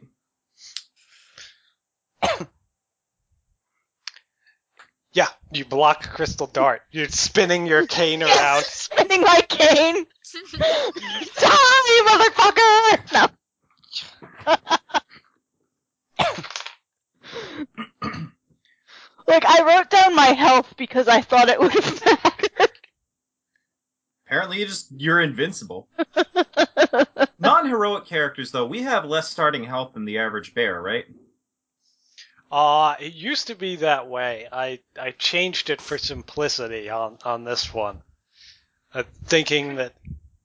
B: Yeah, you block a crystal dart. You're spinning your cane around.
F: Spinning my cane. Die, motherfucker! No. Like, I wrote down my health because I thought it would have mattered.
D: Apparently you're invincible. Non-heroic characters, though, we have less starting health than the average bear, right?
B: It used to be that way. I changed it for simplicity on this one. Thinking that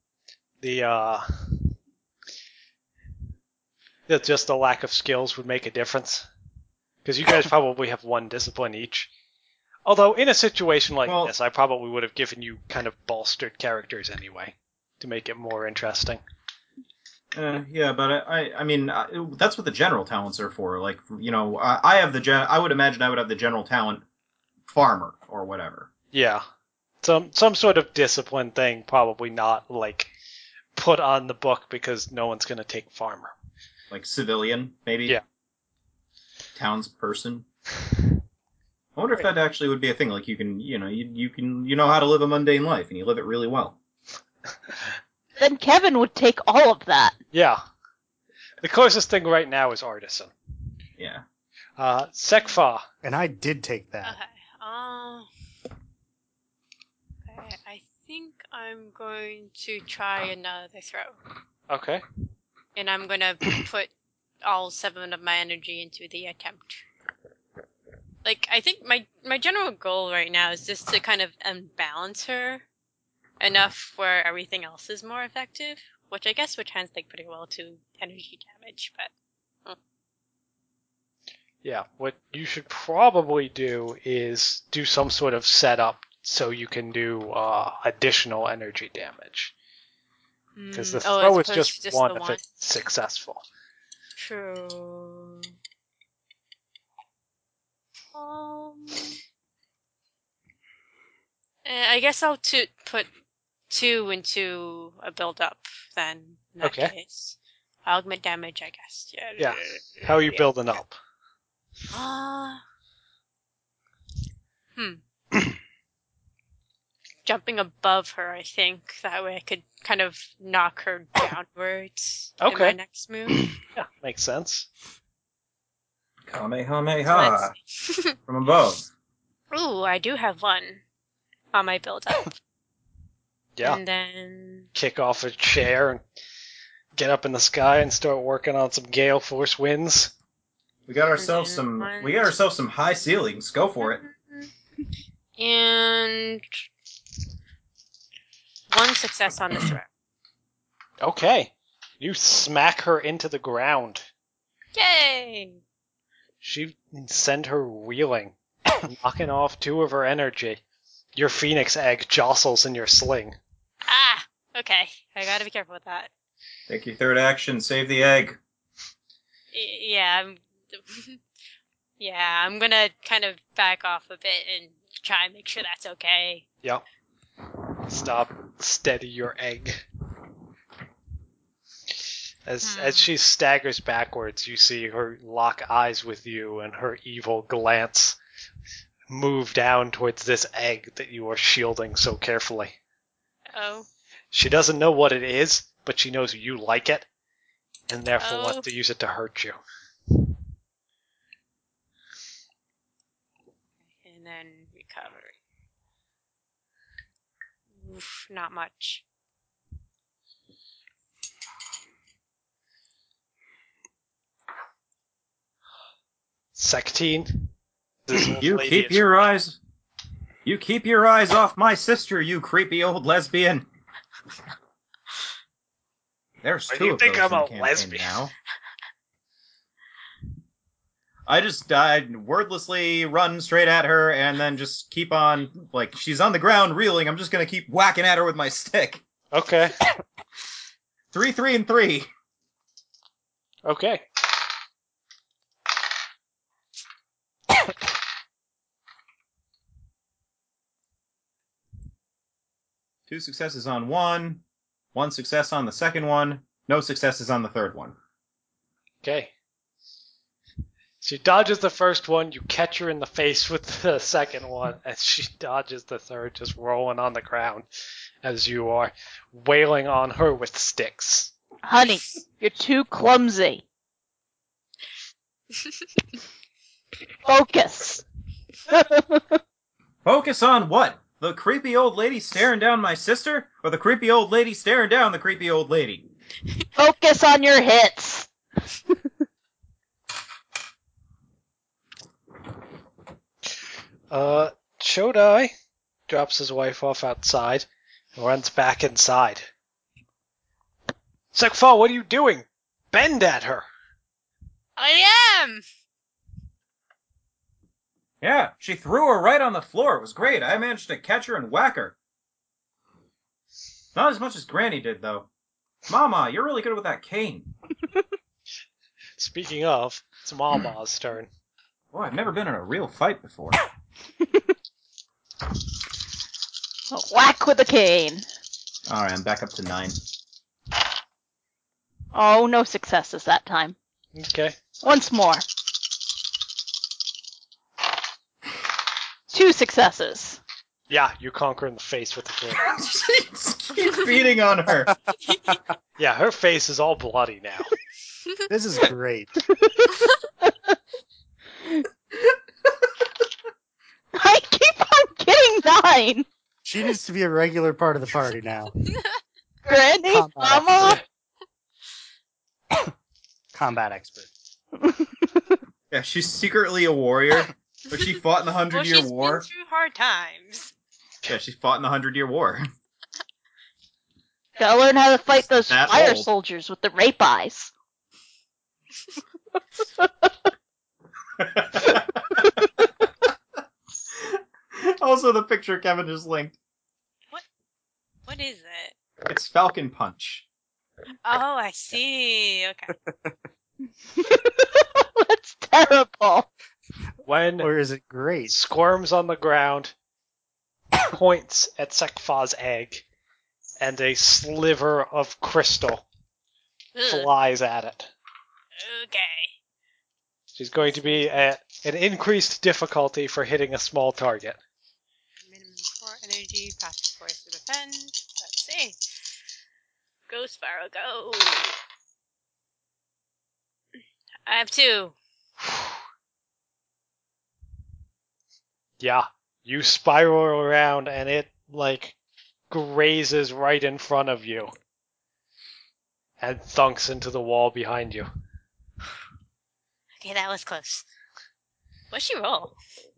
B: that just the lack of skills would make a difference. Because you guys probably have one discipline each. Although, in a situation like this, I probably would have given you kind of bolstered characters anyway, to make it more interesting.
D: Yeah, but I mean, that's what the general talents are for. Like, you know, I would imagine I would have the general talent farmer or whatever.
B: Yeah. Some sort of discipline thing, probably not, like, put on the book because no one's going to take farmer.
D: Like civilian, maybe?
B: Yeah.
D: Townsperson. I wonder if that actually would be a thing. Like, you know how to live a mundane life, and you live it really well.
F: Then Kevin would take all of that.
B: Yeah. The closest thing right now is artisan.
D: Yeah.
B: Sekfa.
G: And I did take that.
E: Okay, I think I'm going to try another throw.
B: Okay.
E: And I'm going to put all 7 of my energy into the attempt. Like, I think my general goal right now is just to kind of unbalance her enough where everything else is more effective, which I guess would translate pretty well to energy damage, but...
B: Yeah, what you should probably do is do some sort of setup so you can do additional energy damage. Because the throw is just one if it's successful.
E: True. I guess I'll put 2 into a build-up then. In that case. Augment damage, I guess.
B: Yeah. How are you building up?
E: Jumping above her, I think. That way I could kind of knock her downwards in
B: Okay.
E: my next move.
B: Yeah, makes sense.
D: Kamehameha from above.
E: Ooh, I do have 1 on my build-up.
B: Yeah.
E: And then...
B: Kick off a chair and get up in the sky and start working on some gale force winds.
D: We got ourselves some high ceilings. Go for it.
E: And 1 success on the throw.
B: Okay. You smack her into the ground.
E: Yay!
B: She send her reeling, knocking off 2 of her energy. Your phoenix egg jostles in your sling.
E: Ah! Okay. I gotta be careful with that.
D: Take your third action, save the egg.
E: Yeah, I'm gonna kind of back off a bit and try and make sure that's okay.
B: Yep. Stop. Steady your egg. As she staggers backwards, you see her lock eyes with you and her evil glance move down towards this egg that you are shielding so carefully.
E: Oh.
B: She doesn't know what it is, but she knows you like it, and therefore wants to use it to hurt you.
E: And then recovery. Oof, not much.
B: Sectine.
D: You keep your eyes off my sister, you creepy old lesbian. There's 2 of those in campaign now. I just wordlessly run straight at her and then just keep on, like, she's on the ground reeling, I'm just gonna keep whacking at her with my stick.
B: Okay.
D: 3, 3, and 3.
B: Okay.
D: Two successes on 1, 1 success on the second one, no successes on the third one.
B: Okay. She dodges the first one, you catch her in the face with the second one, and she dodges the third, just rolling on the ground as you are wailing on her with sticks.
F: Honey, you're too clumsy. Focus.
D: Focus on what? The creepy old lady staring down my sister? Or the creepy old lady staring down the creepy old lady?
F: Focus on your hits.
B: Chodai drops his wife off outside and runs back inside. Sekfal, what are you doing? Bend at her.
E: I am!
D: Yeah, she threw her right on the floor. It was great. I managed to catch her and whack her. Not as much as Granny did, though. Mama, you're really good with that cane.
B: Speaking of, it's Mama's turn.
D: Boy, I've never been in a real fight before.
F: Whack with a cane.
D: Alright, I'm back up to 9.
F: Oh, no successes that time.
B: Okay.
F: Once more. 2 successes.
B: Yeah, you conquer in the face with the cane.
D: Just keep beating on her.
B: Yeah, her face is all bloody now.
G: This is great.
F: I keep on getting 9.
G: She needs to be a regular part of the party now.
F: Granny,
G: Combat
F: Mama.
G: Combat expert.
D: Yeah, she's secretly a warrior, but she fought in the 100-Year
E: Well, she's
D: War.
E: been through hard times.
D: Yeah, she fought in the 100-Year War.
F: Gotta learn how to fight those
D: That
F: fire
D: old.
F: soldiers with the rape eyes.
D: Also, the picture Kevin just linked.
E: What is it?
D: It's Falcon Punch.
E: Oh, I see. Okay.
F: That's terrible.
B: When
G: Or is it great?
B: squirms on the ground, points at Sekfa's egg, and a sliver of crystal
E: Ugh.
B: flies at it.
E: Okay.
B: She's going to be at an increased difficulty for hitting a small target.
E: Minimum 4 energy, passive force to defend. Let's see. Go, Sparrow, go. I have 2.
B: Yeah, you spiral around and it, grazes right in front of you. And thunks into the wall behind you.
E: Okay, that was close. What'd she roll?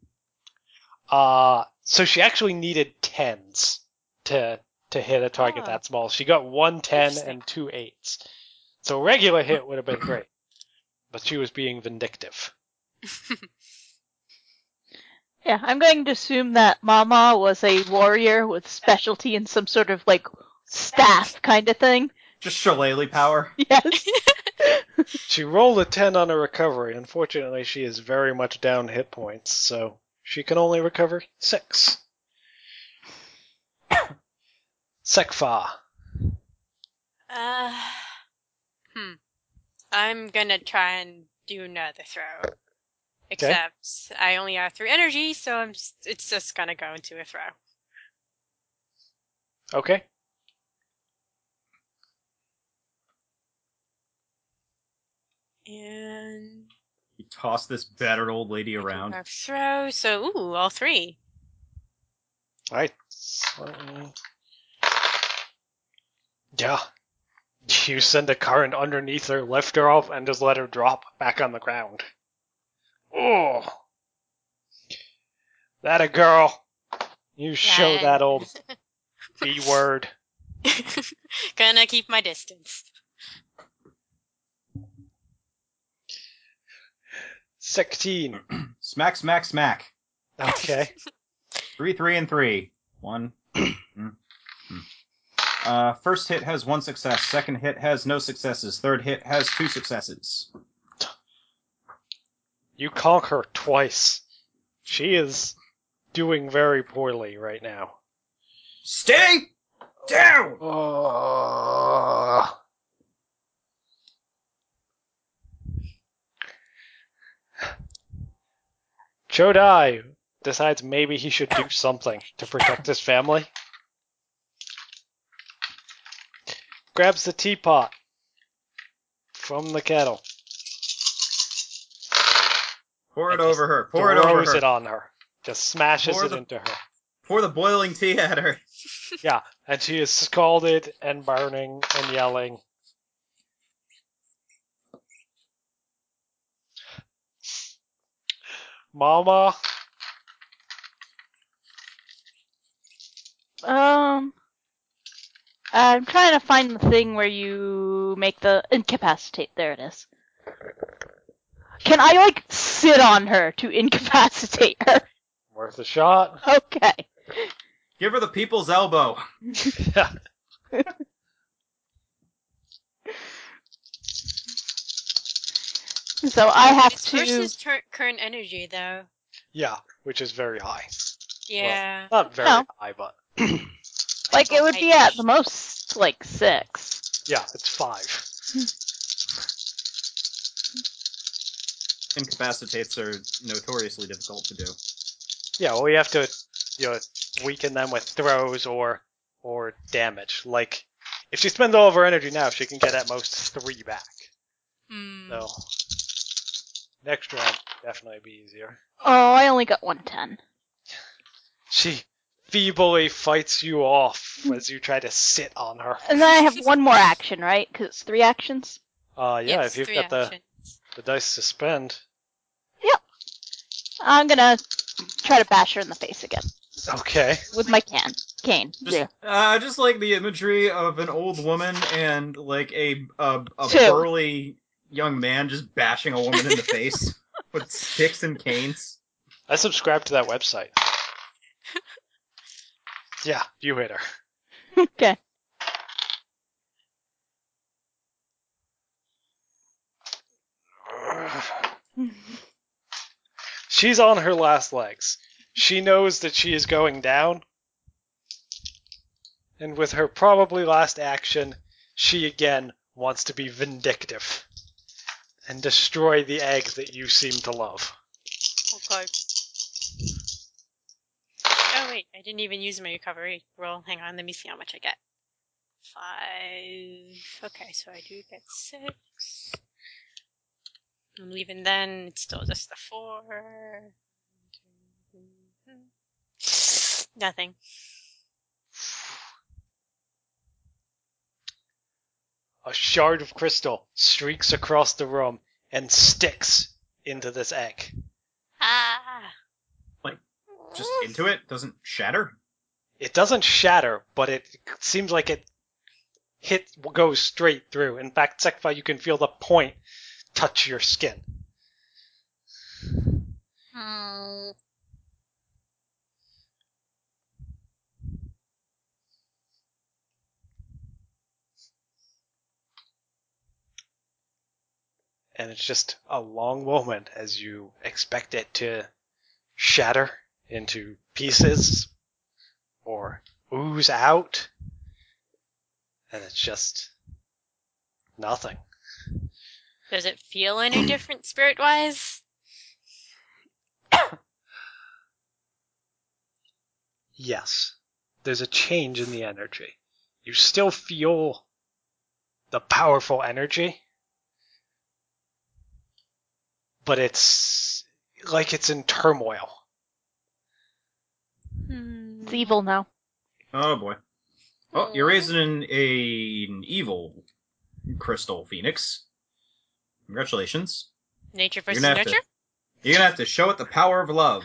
B: So she actually needed 10s to hit a target
E: Oh.
B: that small. She got 1 10
E: Interesting.
B: and 2 8s. So a regular hit would have been great. But she was being vindictive.
F: Yeah, I'm going to assume that Mama was a warrior with specialty in some sort of, staff kind of thing.
D: Just shillelagh power.
F: Yes.
B: She rolled a 10 on a recovery. Unfortunately, she is very much down hit points, so she can only recover 6. Sekfa.
E: I'm gonna try and do another throw. Except I only have 3 energy, so it's just gonna go into a throw.
B: Okay.
E: And
D: You toss this battered old lady around.
E: a throw, so all 3.
B: Alright. Yeah. You send a current underneath her, lift her up, and just let her drop back on the ground. Oh. That a girl. You show that old B word.
E: Gonna keep my distance.
B: 16.
D: Smack, smack, smack.
B: Okay.
D: 3, 3, and 3. 1. First hit has 1 success. Second hit has no successes. Third hit has 2 successes.
B: You conquer twice. She is doing very poorly right now.
D: Stay down!
B: Chodai decides maybe he should do something to protect his family. Grabs the teapot from the kettle.
D: Pour it
B: I just
D: over her. Pour it over
B: Throws
D: her.
B: it on her. Just smashes
D: Pour
B: it
D: the-
B: into her.
D: Pour the boiling tea at her.
B: Yeah, and she is scalded and burning and yelling. Mama,
F: I'm trying to find the thing where you make the incapacitate. There it is. Can I, like, sit on her to incapacitate her?
B: worth a shot.
F: Okay.
D: Give her the people's elbow.
B: Yeah.
F: So I have
E: It's
F: to...
E: versus current energy, though.
B: Yeah, which is very high.
E: Yeah.
B: Not very
F: No.
B: high, but
F: Like, it would be at the most, like, 6.
B: yeah, it's 5.
D: Incapacitates are notoriously difficult to do.
B: Yeah, well, you have to, weaken them with throws or damage. Like, if she spends all of her energy now, she can get at most 3 back.
E: Hmm.
B: So, next round definitely be easier.
F: Oh, I only got 110.
B: She feebly fights you off as you try to sit on her.
F: And then I have one more action, right? Because it's 3 actions.
B: Yeah,
E: Yes,
B: if you've
E: 3
B: got the
E: actions.
B: dice to spend.
F: I'm gonna try to bash her in the face again.
B: Okay.
F: With my cane. Yeah.
D: Just like the imagery of an old woman and like a
F: Two.
D: burly young man just bashing a woman in the face with sticks and canes.
B: I subscribe to that website. Yeah, you hit her.
F: Okay.
B: She's on her last legs. She knows that she is going down. And with her probably last action, she again wants to be vindictive and destroy the egg that you seem to love.
E: Okay. Oh, wait. I didn't even use my recovery roll. Hang on. Let me see how much I get. 5. Okay, so I do get 6. I'm leaving then. It's still just the 4. Nothing.
B: A shard of crystal streaks across the room and sticks into this egg.
E: Ah!
D: Just into it? Doesn't shatter?
B: It doesn't shatter, but it seems like it goes straight through. In fact, Sekfa, you can feel the point touch your skin.
E: Hmm.
B: And it's just a long moment as you expect it to shatter into pieces or ooze out. And it's just nothing.
E: Does it feel any different spirit-wise?
B: Yes, there's a change in the energy. You still feel the powerful energy, but it's like it's in turmoil.
F: It's evil now.
D: Oh boy. Oh, you're raising an evil crystal, Phoenix. Congratulations.
E: Nature
D: You're
E: versus
D: gonna have
E: nurture?
D: You're gonna have to show it the power of love.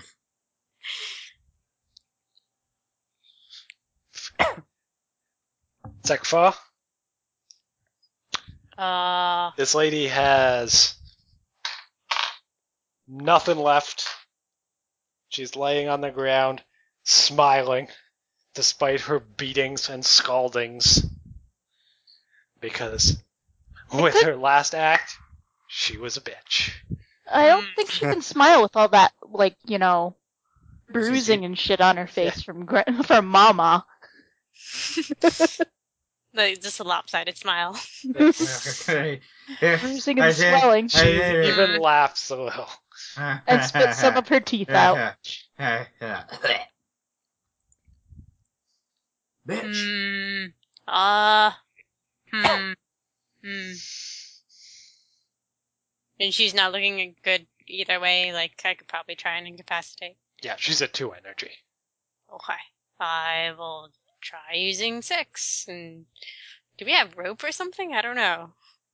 B: Sekfa,
E: Uh,
B: this lady has nothing left. She's laying on the ground, smiling, despite her beatings and scaldings. Because with her last act, she was a bitch.
F: I don't think she can smile with all that, like, bruising and shit on her face from Mama.
E: like, just a lopsided smile.
D: Okay.
F: Bruising and swelling.
B: She even laughs a little.
F: And spit some of her teeth out.
D: Bitch.
E: And she's not looking good either way. Like, I could probably try and incapacitate.
B: Yeah, she's at 2 energy.
E: Okay. I will try using 6. And do we have rope or something? I don't know.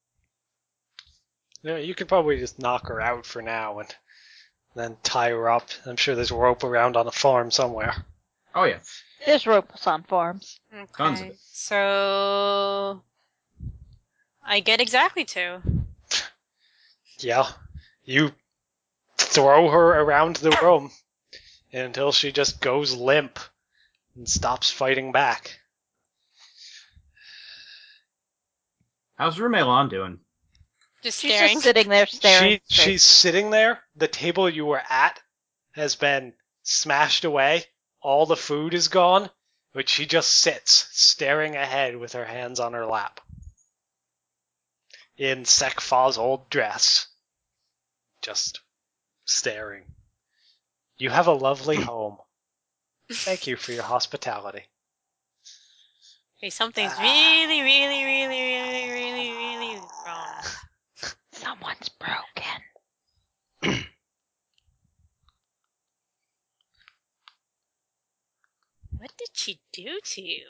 B: Yeah, you could probably just knock her out for now and then tie her up. I'm sure there's rope around on a farm somewhere.
D: Oh yeah.
F: There's ropes on farms.
E: Okay.
D: Tons of it.
E: So I get exactly 2.
B: Yeah, you throw her around the room until she just goes limp and stops fighting back.
D: How's Room Elan doing?
E: Just
F: She's
E: staring.
F: just sitting there staring.
B: She's sitting there. The table you were at has been smashed away. All the food is gone, but she just sits, staring ahead with her hands on her lap. In Sekfa's old dress. Just staring. You have a lovely home. Thank you for your hospitality.
E: Okay, something's really, really, really, really, really, really wrong.
F: Someone's broken.
E: What did she do to you?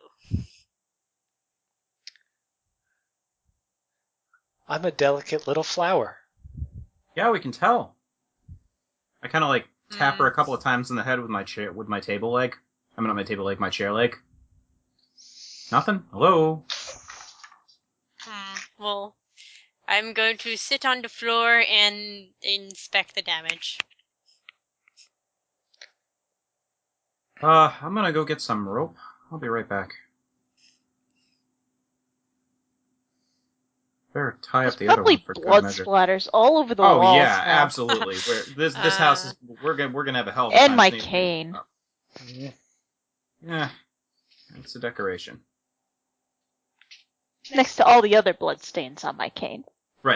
B: I'm a delicate little flower.
D: Yeah, we can tell. I kind of like tap her a couple of times in the head with my table leg. I mean, not my table leg, my chair leg. Nothing. Hello.
E: Well, I'm going to sit on the floor and inspect the damage.
D: I'm gonna go get some rope. I'll be right back. Better tie
F: There's
D: up the other
F: probably
D: one for good
F: blood
D: measure.
F: splatters all over the
D: Oh
F: walls
D: yeah,
F: now.
D: absolutely. This house is we're gonna have a hell of a
F: And
D: time
F: my
D: cleaning it
F: cane.
D: up. Yeah, it's a decoration.
F: Next to all the other bloodstains on my cane.
D: Right.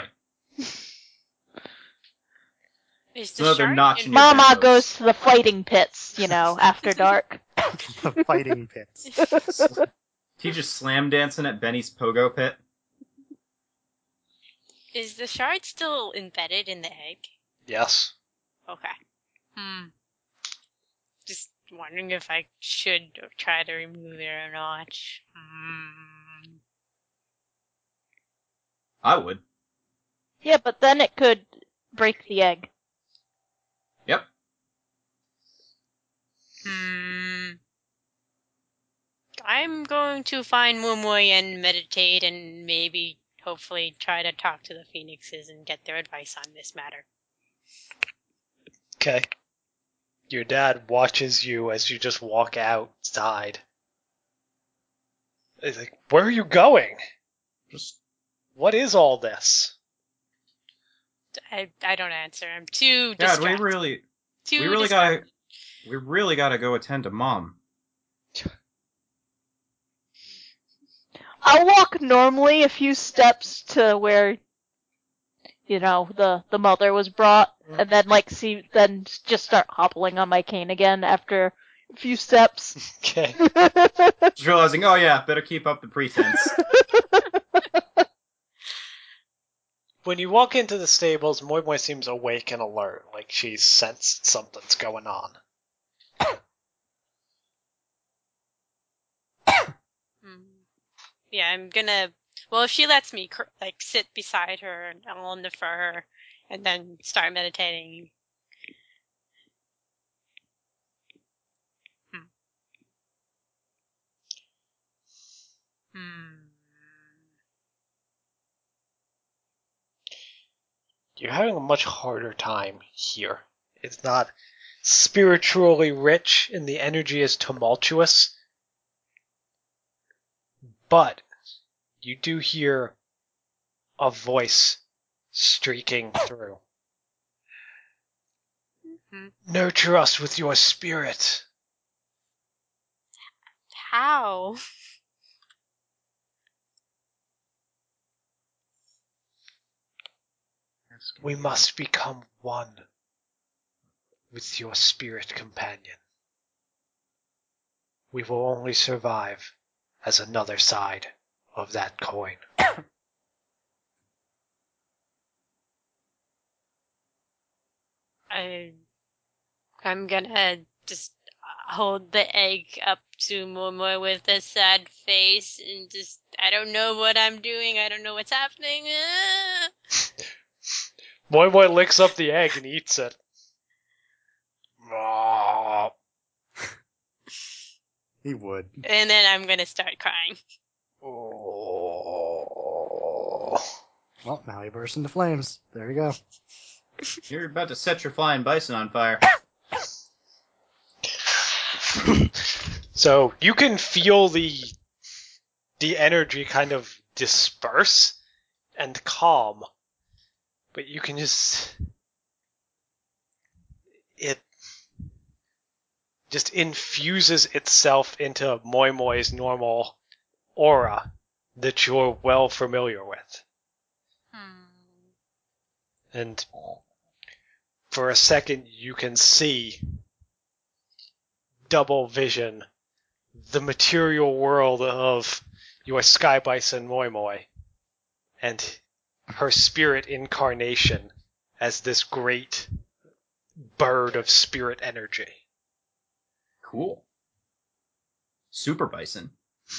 E: Is
D: So they're
E: shark
D: notch
E: in-
D: in your
F: Mama
D: bedpost.
F: goes to the fighting pits, after dark.
G: The fighting pits.
D: He just slam dancing at Benny's pogo pit.
E: Is the shard still embedded in the egg?
B: Yes.
E: Okay. Just wondering if I should try to remove it or not.
D: I would.
F: Yeah, but then it could break the egg.
D: Yep.
E: I'm going to find Mumui and meditate and maybe, hopefully, try to talk to the phoenixes and get their advice on this matter.
B: Okay. Your dad watches you as you just walk outside. He's like, where are you going?
D: Just
B: What is all this?
E: I don't answer. I'm too
D: Dad,
E: distracted.
D: we really gotta go attend to Mom.
F: I'll walk normally a few steps to where, the mother was brought, and then then just start hobbling on my cane again after a few steps.
B: Okay.
D: Just realizing, oh yeah, better keep up the pretense.
B: When you walk into the stables, Moi Moi seems awake and alert, like she's sensed something's going on.
E: Yeah, I'm gonna. Well, if she lets me, sit beside her and I'll defer her, and then start meditating.
B: You're having a much harder time here. It's not spiritually rich and the energy is tumultuous. But you do hear a voice streaking through. Nurture us with your spirit.
E: How?
B: We must become one with your spirit companion. We will only survive as another side of that coin.
E: I'm gonna just hold the egg up to Momo with a sad face and just, I don't know what I'm doing. I don't know what's happening.
B: Moi Moi licks up the egg and eats it.
C: He would.
E: And then I'm gonna start crying.
B: Oh.
C: Well, now he bursts into flames. There you go.
D: You're about to set your flying bison on fire.
B: So you can feel the energy kind of disperse and calm, but you can it just infuses itself into Moi Moi's normal aura that you're well familiar with. And for a second you can see double vision the material world of your Sky Bison Moi Moi and her spirit incarnation as this great bird of spirit energy.
D: Cool. Super bison.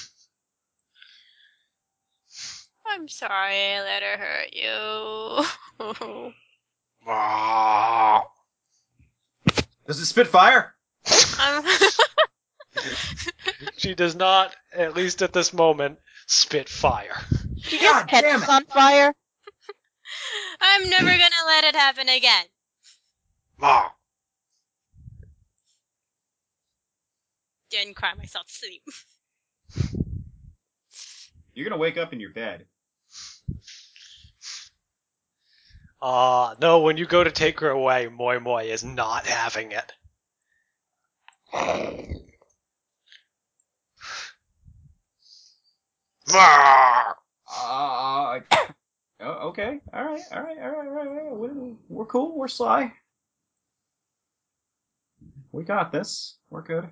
E: I'm sorry I let her hurt you.
D: Does it spit fire?
E: I'm
B: She does not, at least at this moment, spit fire.
F: She
D: God
F: just
D: damn
F: catches
D: it.
F: on fire.
E: I'm never gonna let it happen again. Didn't cry myself to sleep.
D: You're gonna wake up in your bed.
B: No, when you go to take her away, Moi Moi is not having it.
D: Okay. All right. We're cool. We're sly. We got this. We're good.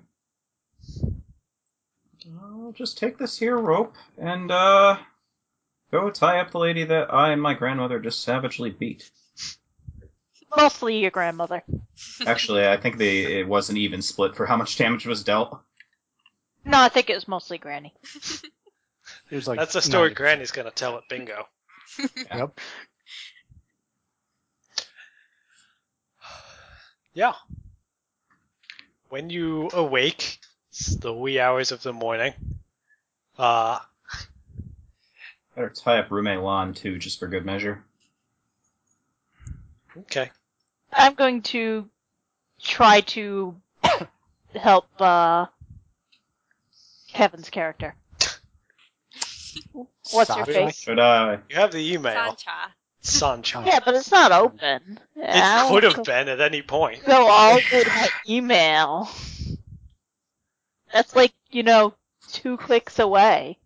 D: I'll just take this here rope and, go tie up the lady that I and my grandmother just savagely beat.
F: Mostly your grandmother.
D: Actually, I think it was an even split for how much damage was dealt.
F: No, I think it was mostly Granny.
C: It was like
B: That's a story
C: 90%.
B: Granny's gonna tell at bingo.
C: Yep.
B: Yeah. When you awake, it's the wee hours of the morning.
D: Better tie up Rume Lan, too, just for good measure.
B: Okay.
F: I'm going to try to help Kevin's character. What's your
C: Sasha?
F: face?
D: Should I?
B: You have the email.
E: Sancha.
B: Sancha.
F: Yeah, but it's not open.
B: It could have been at any point.
F: Go all go to my email. That's like, 2 clicks away.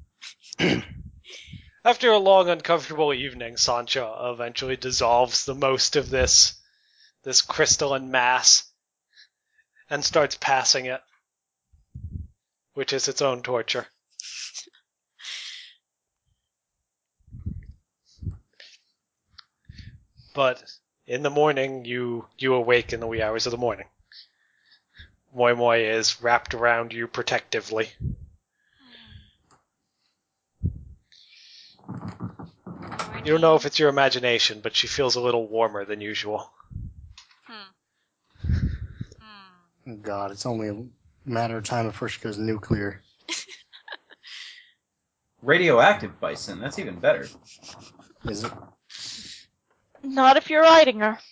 B: After a long, uncomfortable evening, Sancha eventually dissolves the most of this crystalline mass and starts passing it, which is its own torture. But in the morning, you awake in the wee hours of the morning. Moi Moi is wrapped around you protectively. You don't know if it's your imagination, but she feels a little warmer than usual.
C: Oh, God, it's only a matter of time before she goes nuclear.
D: Radioactive bison. That's even better.
C: Is it?
F: Not if you're riding her.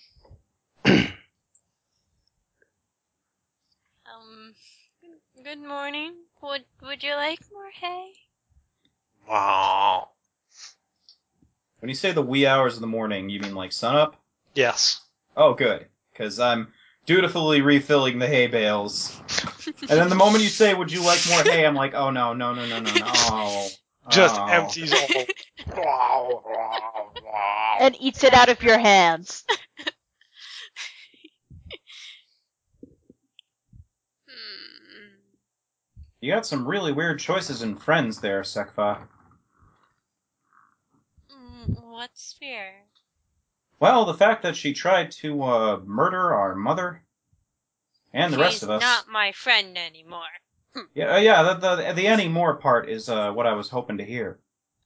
E: Good morning. Would you like more hay?
B: Wow.
D: When you say the wee hours of the morning, you mean like sunup?
B: Yes.
D: Oh, good. Because I'm dutifully refilling the hay bales. And then the moment you say, would you like more hay, I'm like, oh, no.
B: Just
D: Oh.
B: empties all.
F: And eats it out of your hands.
D: You got some really weird choices in friends there, Sekfa.
E: What's fear?
D: Well, the fact that she tried to murder our mother And the rest of us.
E: She's not my friend anymore.
D: Yeah. The any more part is what I was hoping to hear.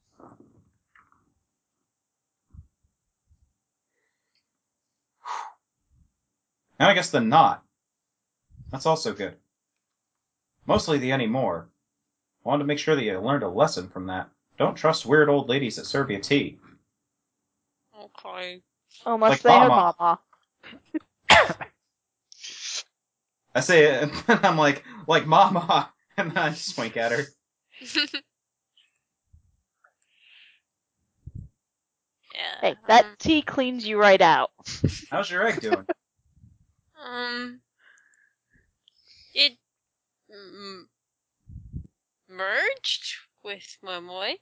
D: Now I guess the not. That's also good. Mostly the any more. I wanted to make sure that you learned a lesson from that. Don't trust weird old ladies that serve you tea.
E: Okay.
F: Unless
D: Like
F: they are
D: Mama.
F: mama.
D: I say it, and then I'm like Mama, and then I just wink at her.
E: Yeah.
F: Hey, that tea cleans you right out.
D: How's your egg doing?
E: It merged with Momoy.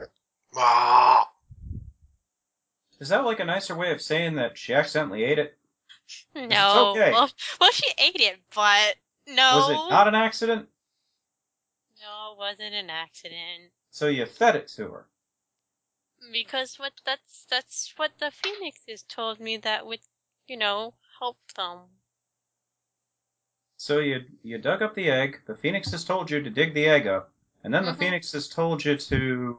D: Is that like a nicer way of saying that she accidentally ate it?
E: No.
D: okay.
E: Well, she ate it, but no.
D: Was it not an accident?
E: No, it wasn't an accident.
D: So you fed it to her.
E: Because that's what the phoenixes told me that would, help them.
D: So you dug up the egg, the phoenixes told you to dig the egg up, and then the phoenixes told you to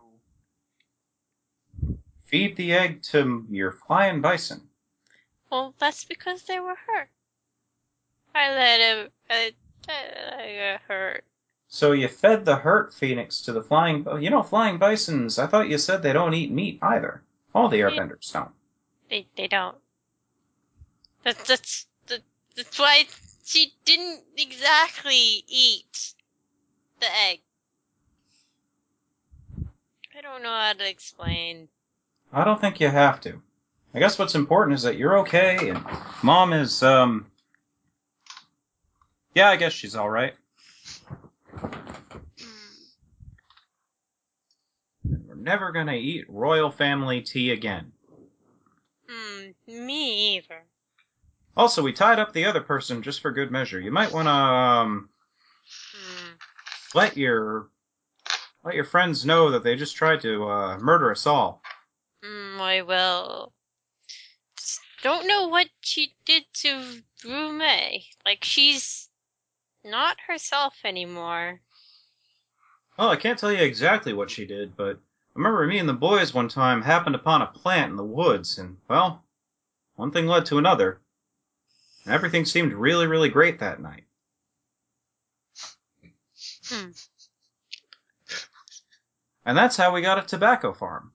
D: feed the egg to your flying bison.
E: Well, that's because they were hurt. I let it get hurt.
D: So you fed the hurt phoenix to the flying... flying bisons, I thought you said they don't eat meat either. All the airbenders don't.
E: They don't. That's why she didn't exactly eat the egg. I don't know how to explain.
D: I don't think you have to. I guess what's important is that you're okay, and Mom is, yeah, I guess she's alright. We're never gonna eat royal family tea again.
E: Me either.
D: Also, we tied up the other person just for good measure. You might wanna, let your friends know that they just tried to, murder us all.
E: I will. Just don't know what she did to Rume. Like, she's not herself anymore.
D: Well, I can't tell you exactly what she did, but I remember me and the boys one time happened upon a plant in the woods, and, well, one thing led to another. And everything seemed really, really great that night. And that's how we got a tobacco farm.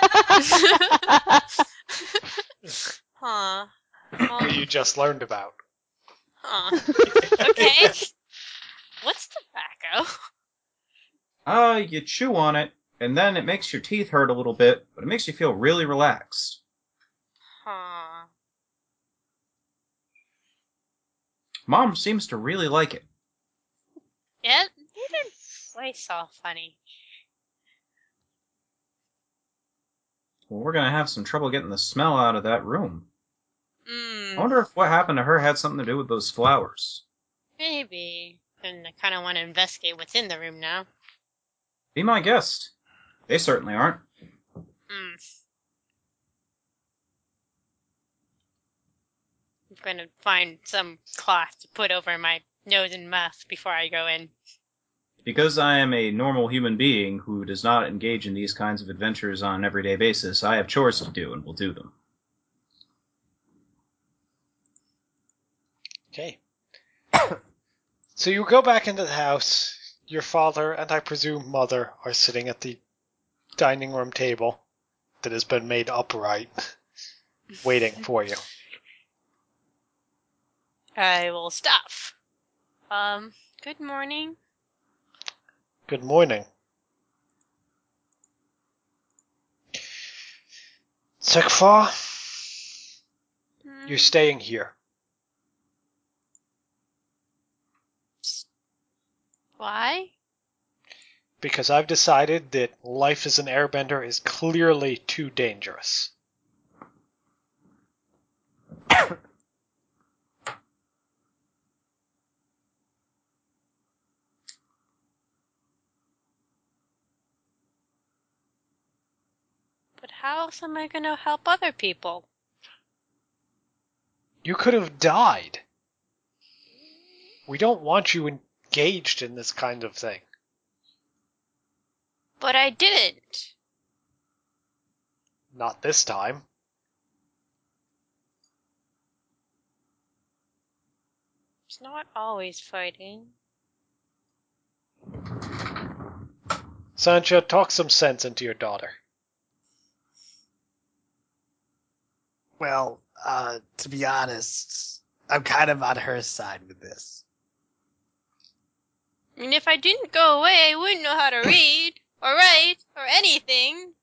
E: Huh.
B: Who you just learned about.
E: Huh. Okay. What's tobacco?
D: You chew on it, and then it makes your teeth hurt a little bit, but it makes you feel really relaxed.
E: Huh.
D: Mom seems to really like it.
E: Yeah, even voice all funny.
D: Well, we're gonna have some trouble getting the smell out of that room. I
E: Hmm.
D: wonder if what happened to her had something to do with those flowers.
E: Maybe. And I kind of want to investigate what's in the room now.
D: Be my guest. They certainly aren't.
E: I'm going to find some cloth to put over my nose and mouth before I go in.
D: Because I am a normal human being who does not engage in these kinds of adventures on an everyday basis, I have chores to do and will do them.
B: Okay. So you go back into the house. Your father and I presume mother are sitting at the dining room table that has been made upright, waiting for you.
E: I will stop. Good morning.
B: Good morning. Sekfar, you're staying here.
E: Why?
B: Because I've decided that life as an airbender is clearly too dangerous.
E: But how else am I going to help other people?
B: You could have died. We don't want you engaged in this kind of thing.
E: But I didn't.
B: Not this time.
E: It's not always fighting.
B: Sancha, talk some sense into your daughter.
C: Well, to be honest, I'm kind of on her side with this.
E: I mean, if I didn't go away, I wouldn't know how to read, or write, or anything.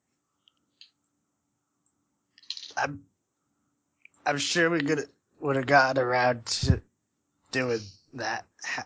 C: I'm sure we would have gotten around to doing that.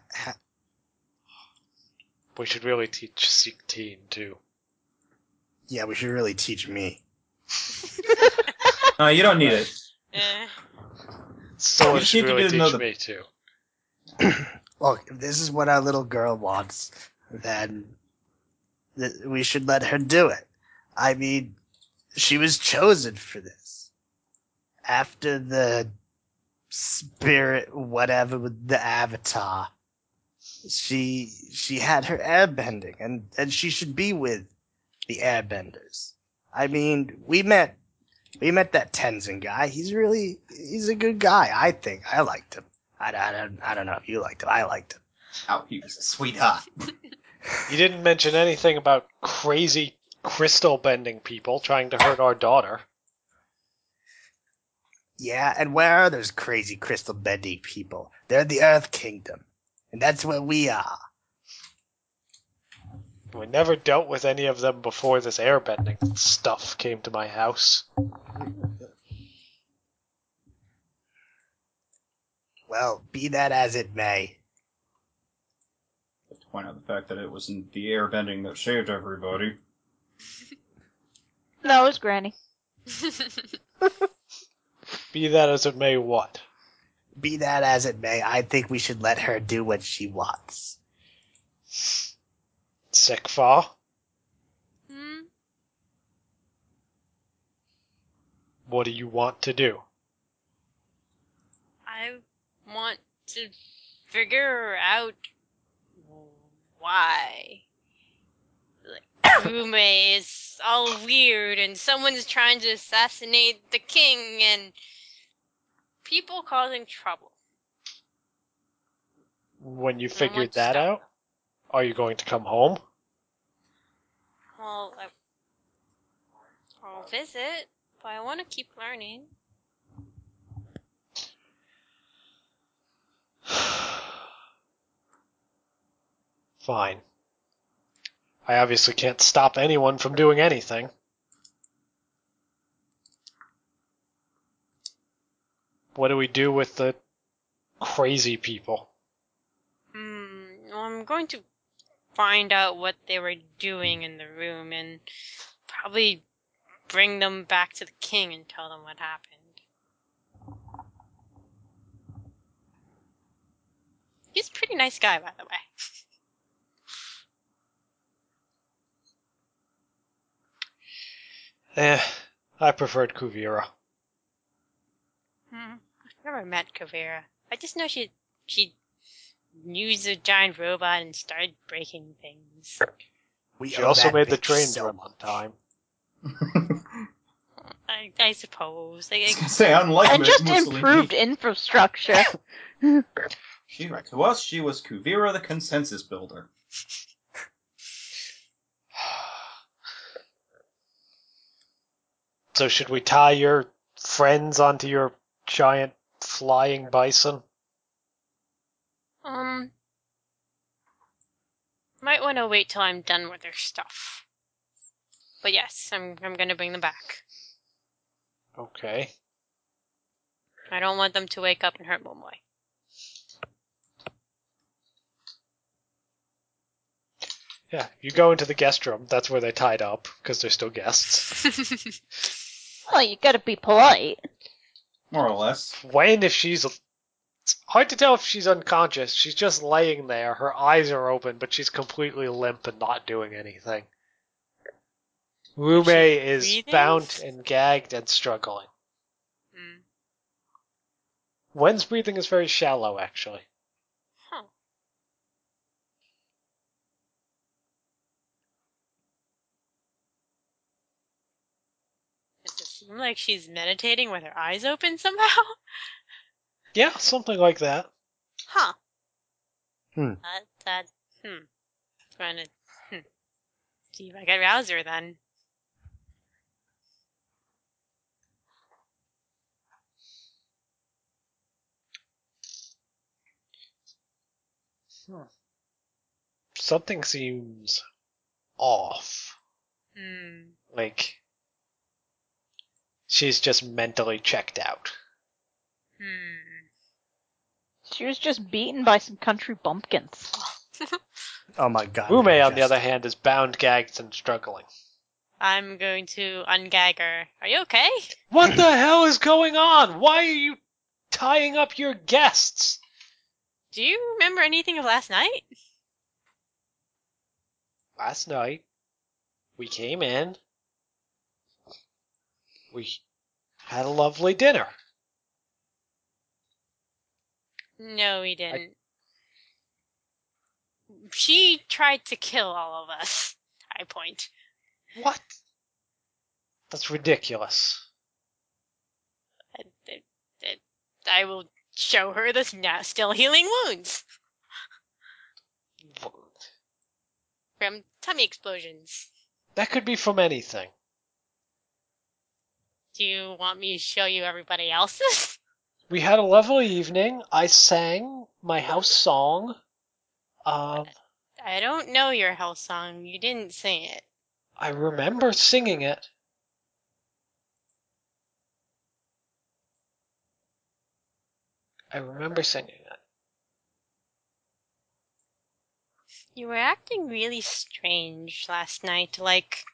B: We should really teach Sikteen, too.
C: Yeah, we should really teach me.
D: No, you don't need it.
E: Eh.
B: Someone
D: You just
B: should
D: need to
B: really
D: get to know
B: teach
D: the-
B: me, too.
C: Look, if this is what our little girl wants, then we should let her do it. I mean, she was chosen for this. After the spirit, whatever, with the avatar, she had her airbending, and she should be with the airbenders. I mean, we met that Tenzin guy. He's a good guy, I think. I liked him. I don't know if you liked him. I liked him.
D: Oh, he was a sweetheart.
B: You didn't mention anything about crazy crystal bending people trying to hurt our daughter.
C: Yeah, and where are those crazy crystal bending people? They're in the Earth Kingdom, and that's where we are.
B: We never dealt with any of them before this airbending stuff came to my house.
C: Well, be that as it may.
D: To point out the fact that it wasn't the airbending that saved everybody.
F: No, it was Granny.
B: Be that as it may, what?
C: Be that as it may, I think we should let her do what she wants.
B: Sekfa?
E: Hmm?
B: What do you want to do?
E: I want to figure out why. Like, Rume is all weird, and someone's trying to assassinate the king, and people causing trouble.
B: When you
E: I
B: figured
E: want to
B: that
E: stop
B: out, are you going to come home?
E: Well, I'll visit, but I want to keep learning.
B: Fine. I obviously can't stop anyone from doing anything. What do we do with the crazy people?
E: Well, I'm going to find out what they were doing in the room and probably bring them back to the king and tell them what happened. He's a pretty nice guy, by the way.
B: I preferred Kuvira.
E: I've never met Kavera. I just know she used a giant robot and started breaking things.
B: She
C: owe
B: also
C: that
B: made the
C: bitch
B: trains
C: so
B: run on time.
E: I suppose.
D: Say, unlike
F: And just
D: Mussolini,
F: improved infrastructure.
D: to us, she was Kuvira the consensus builder.
B: So should we tie your friends onto your giant flying bison?
E: Might want to wait till I'm done with their stuff. But yes, I'm gonna bring them back.
B: Okay.
E: I don't want them to wake up and hurt Momoy.
B: Yeah, you go into the guest room. That's where they tied up, because they're still guests.
F: Well, you gotta be polite.
D: More or less.
B: When, if she's... It's hard to tell if she's unconscious. She's just laying there. Her eyes are open, but she's completely limp and not doing anything. Rume is
E: breathing?
B: bound and gagged and struggling.
E: Hmm.
B: Wen's breathing is very shallow, actually.
E: Huh. seem like she's meditating with her eyes open somehow.
B: Yeah, something like that.
E: Huh.
G: Hmm.
E: Trying to see if I can rouse her then.
B: Something seems off. Like, she's just mentally checked out.
F: She was just beaten by some country bumpkins.
G: Oh my god.
B: Ume,
G: no,
B: on the other
G: Justin.
B: hand, is bound, gagged, and struggling.
E: I'm going to ungag her. Are you okay?
B: What the hell is going on? Why are you tying up your guests?
E: Do you remember anything of last night?
B: Last night, we came in. We had a lovely dinner.
E: No, we didn't. She tried to kill all of us. I point.
B: What? That's ridiculous.
E: I will show her the still healing wounds from tummy explosions.
B: That could be from anything.
E: Do you want me to show you everybody else's?
B: We had a lovely evening. I sang my house song.
E: I don't know your house song. You didn't sing it.
B: I remember singing it. I remember singing it.
E: You were acting really strange last night. Like,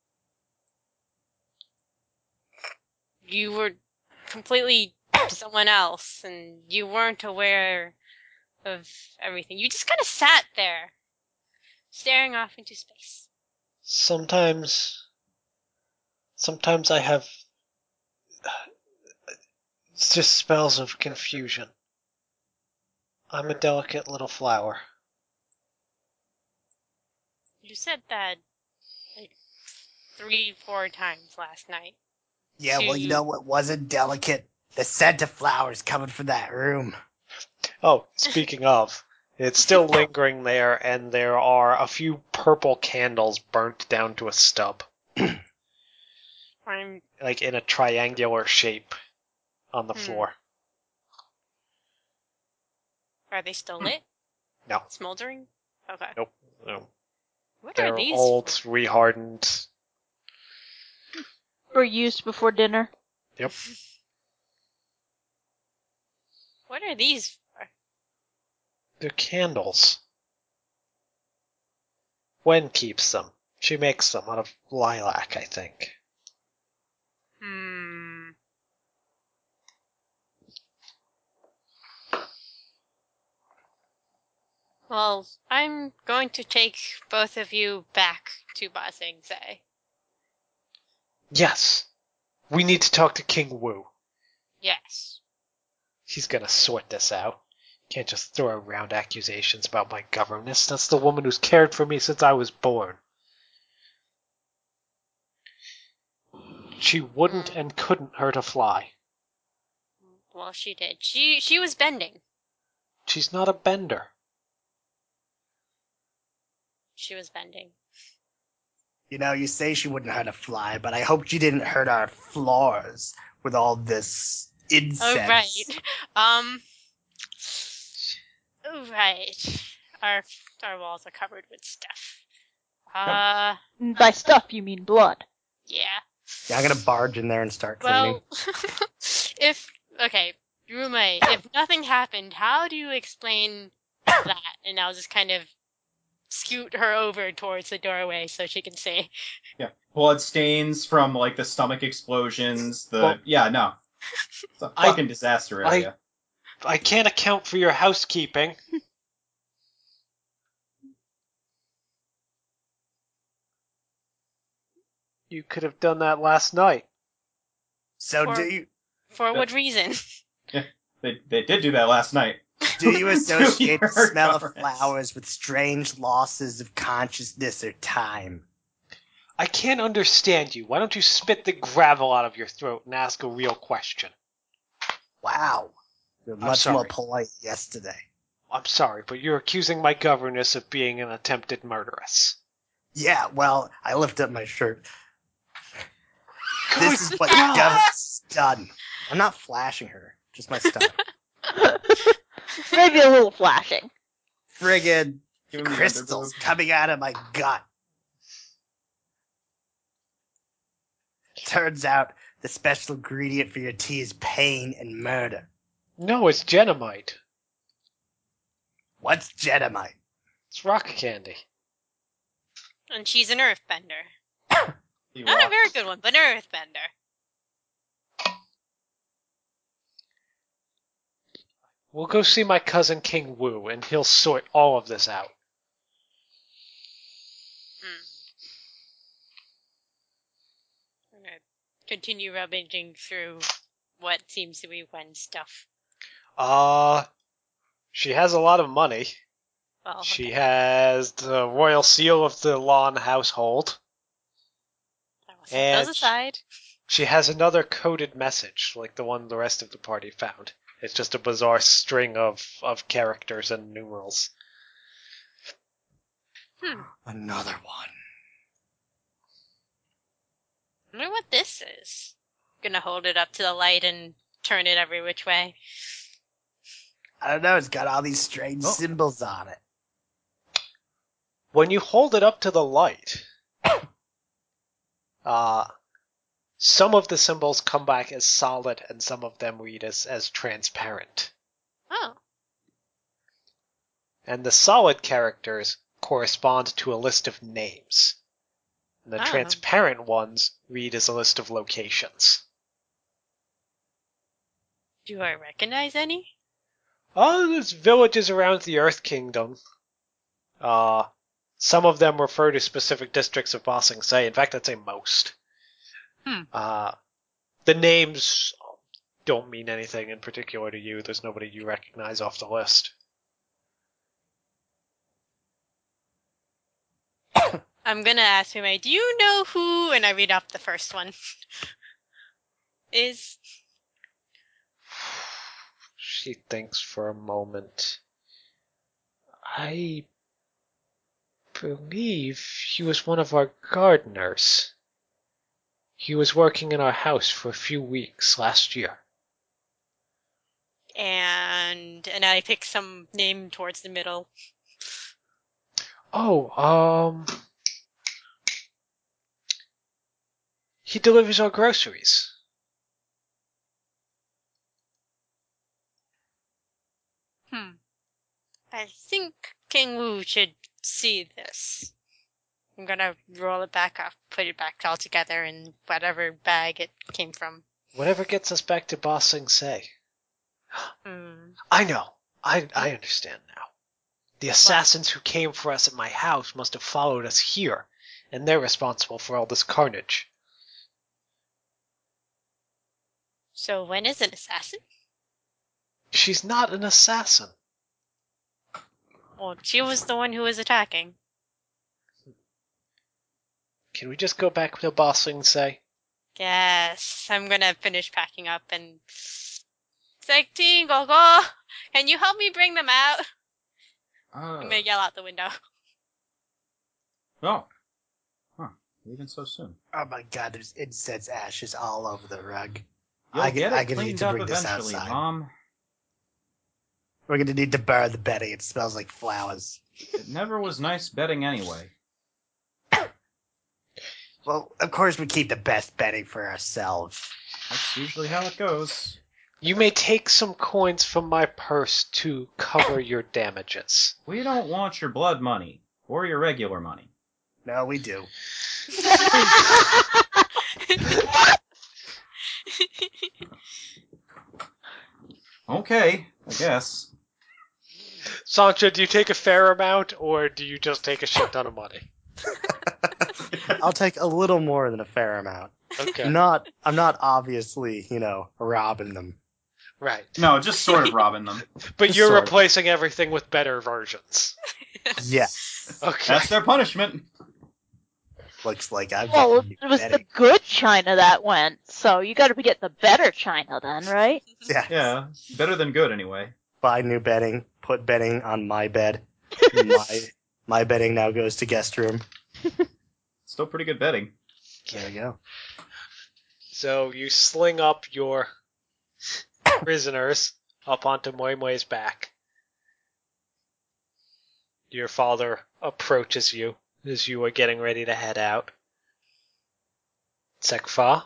E: you were completely someone else, and you weren't aware of everything. You just kind of sat there, staring off into space.
B: Sometimes I have just spells of confusion. I'm a delicate little flower.
E: You said that like 3-4 times last night.
G: Yeah, well, you know what wasn't delicate? The scent of flowers coming from that room.
B: Oh, speaking of, it's still lingering there, and there are a few purple candles burnt down to a stub. Like in a triangular shape on the floor.
E: Are they still lit?
B: No.
E: Smoldering? Okay.
B: Nope. No.
E: What
B: They're
E: are these?
B: old,
E: for?
B: rehardened.
F: Were used before dinner.
B: Yep.
E: What are these for?
B: They're candles. Wen keeps them. She makes them out of lilac, I think.
E: Well, I'm going to take both of you back to Ba Sing Se.
B: Yes. We need to talk to King Wu.
E: Yes.
B: He's gonna sort this out. Can't just throw around accusations about my governess. That's the woman who's cared for me since I was born. She wouldn't and couldn't hurt a fly.
E: Well, she did. She was bending.
B: She's not a bender.
E: She was bending.
G: You know, you say she wouldn't hurt a fly, but I hope she didn't hurt our floors with all this incense.
E: Oh, right. Our walls are covered with stuff.
F: By stuff, you mean blood.
E: Yeah.
G: Yeah, I'm gonna barge in there and start cleaning.
E: Well, Rume, if nothing happened, how do you explain that? And I'll just kind of scoot her over towards the doorway so she can see.
D: Yeah, blood stains from like the stomach explosions. It's a fucking disaster area.
B: I can't account for your housekeeping. You could have done that last night.
G: So
E: For what reason?
D: Yeah, they did do that last night.
G: do you associate the
D: your
G: smell of
D: governance.
G: flowers with strange losses of consciousness or time?
B: I can't understand you. Why don't you spit the gravel out of your throat and ask a real question?
C: Wow. You're
B: I'm
C: much more
B: sorry.
C: polite yesterday.
B: I'm sorry, but you're accusing my governess of being an attempted murderess.
C: Yeah, well, I lift up my shirt.
B: Good
C: This is what
B: God.
C: government's done. I'm not flashing her, just my stuff.
F: Maybe a little flashing.
C: Friggin'
D: Give him the
C: crystals
D: underboob.
C: coming out of my gut. Turns out the special ingredient for your tea is pain and murder.
B: No, it's Genomite.
C: What's Jedi?
B: It's rock candy.
E: And she's an earthbender.
D: He
E: Not a
D: walks.
E: very good one, but an earthbender.
B: We'll go see my cousin King Wu, and he'll sort all of this out.
E: I'm gonna continue rummaging through what seems to be Wen's stuff.
B: She has a lot of money.
E: Well,
B: She
E: okay.
B: has the royal seal of the Lon household.
E: I will set those
B: and-
E: aside.
B: She has another coded message, like the one the rest of the party found. It's just a bizarre string of characters and numerals.
C: Another one.
E: I wonder what this is. Gonna hold it up to the light and turn it every which way.
C: I don't know, it's got all these strange
D: Oh.
C: symbols on it.
B: When you hold it up to the light, some of the symbols come back as solid and some of them read as transparent.
E: Oh.
B: And the solid characters correspond to a list of names. And the
E: Oh.
B: transparent ones read as a list of locations.
E: Do I recognize any?
B: Oh, there's villages around the Earth Kingdom. Some of them refer to specific districts of Ba Sing Se. In fact, I'd say most. The names don't mean anything in particular to you. There's nobody you recognize off the list.
E: I'm gonna ask Hume, do you know who, and I read off the first one, is?
B: She thinks for a moment. I believe he was one of our gardeners. He was working in our house for a few weeks last year.
E: And I pick some name towards the middle.
B: Oh, he delivers our groceries.
E: I think King Wu should see this. I'm gonna roll it back up, put it back all together in whatever bag it came from.
B: Whatever gets us back to Ba Sing Se.
E: Hmm.
B: I know. I understand now. The assassins who came for us at my house must have followed us here, and they're responsible for all this carnage.
E: So Wen is an assassin?
B: She's not an assassin.
E: Well, she was the one who was attacking.
B: Can we just go back to Ba Sing Se?
E: Yes, I'm gonna finish packing up and... Sekti, Gogo, can you help me bring them out? I'm gonna yell out the window.
D: Oh. Huh. Leaving so soon.
C: Oh my god, there's incense ashes all over the rug.
D: You'll get it
C: need
D: cleaned
C: to
D: up
C: bring this
D: eventually,
C: outside.
D: Mom.
C: We're gonna need to burn the bedding. It smells like flowers.
D: It never was nice bedding anyway.
C: Well, of course we keep the best bedding for ourselves.
D: That's usually how it goes.
B: You may take some coins from my purse to cover your damages.
D: We don't want your blood money. Or your regular money.
C: No, we do.
D: Okay, I guess.
B: Sancho, do you take a fair amount, or do you just take a shit ton of money?
C: I'll take a little more than a fair amount.
B: Okay.
C: I'm not obviously, robbing them.
B: Right.
D: No, just sort of robbing them.
B: But
C: Just
B: you're
C: sort of.
B: replacing everything with better versions.
C: Yes.
B: Okay.
D: That's their punishment.
C: Looks like I've
F: Well,
C: got new
F: it was the
C: bedding.
F: good china that went, so you gotta get the better china then, right?
C: Yeah.
D: Yeah, better than good anyway.
C: Buy new bedding. Put bedding on my bed. My bedding now goes to guest room.
D: Still pretty good betting.
C: There we go.
B: So you sling up your prisoners up onto Moi Moi's back. Your father approaches you as you are getting ready to head out. Sekfa,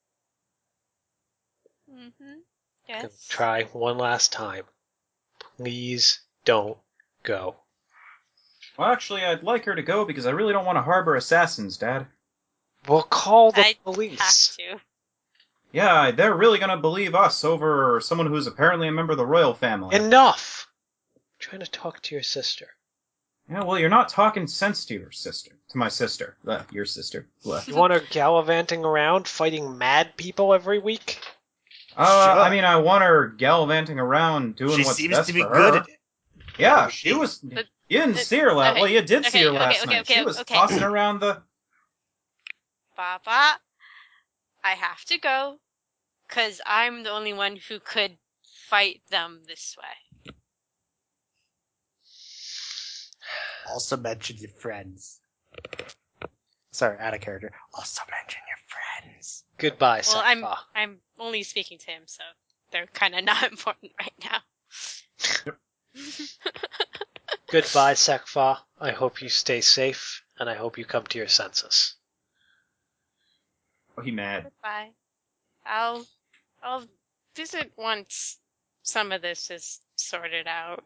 E: Mm-hmm.
B: gonna
E: Yes.
B: try one last time. Please don't go.
D: Well, actually, I'd like her to go because I really don't want to harbor assassins, Dad.
B: We'll call the
E: I
B: police.
E: have to.
D: Yeah, they're really gonna believe us over someone who's apparently a member of the royal family.
B: Enough! I'm trying to talk to your sister.
D: Yeah, well, you're not talking sense to your sister. To my sister. Your sister.
B: You want her gallivanting around fighting mad people every week?
C: Sure.
D: I mean, I want her gallivanting around doing
C: She
D: what's
C: seems
D: best
C: to be
D: for
C: good
D: her.
C: at it.
D: Yeah, she was...
E: But-
D: You didn't see her last...
E: okay,
D: Well, you did see her
E: okay,
D: last
E: okay,
D: night.
E: okay,
D: She was
E: okay.
D: tossing around the...
E: Papa, I have to go, 'cause I'm the only one who could fight them this way.
C: Also mention your friends. Sorry, out of character. Also mention your friends.
B: Goodbye,
E: Well,
B: Sekfa.
E: I'm only speaking to him, so they're kind of not important right now.
B: Goodbye, Sekfa. I hope you stay safe, and I hope you come to your senses.
D: Oh, he mad.
E: Goodbye. I'll visit once some of this is sorted out.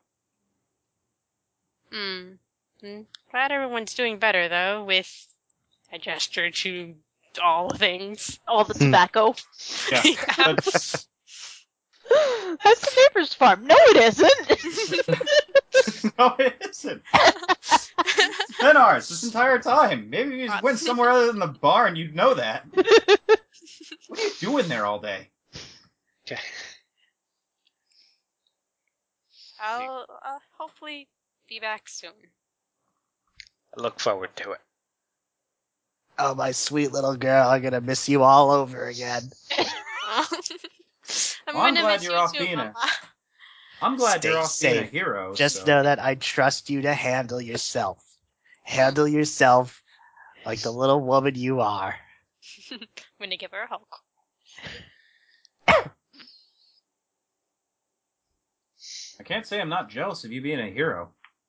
E: Glad everyone's doing better though, with a gesture to all things.
F: All the tobacco.
D: Yeah.
E: Yeah.
D: That's-
F: That's the neighbor's farm. No, it isn't.
D: no, it isn't. It's been ours this entire time. Maybe if you went somewhere other than the barn, you'd know that. What are you doing there all day?
B: Okay.
E: I'll hopefully be back soon.
B: I look forward to it.
C: Oh, my sweet little girl, I'm gonna miss you all over again.
E: I'm
D: Well, I'm
E: gonna
D: glad
E: miss
D: you're
E: you
D: off
E: too,
D: being a-
E: Mama.
D: I'm glad
C: Stay
D: you're off being a
C: safe.
D: hero.
C: Just
D: so.
C: know that I trust you to handle yourself. Handle yourself like the little woman you are.
E: I'm gonna give her a hug.
D: I can't say I'm not jealous of you being a hero.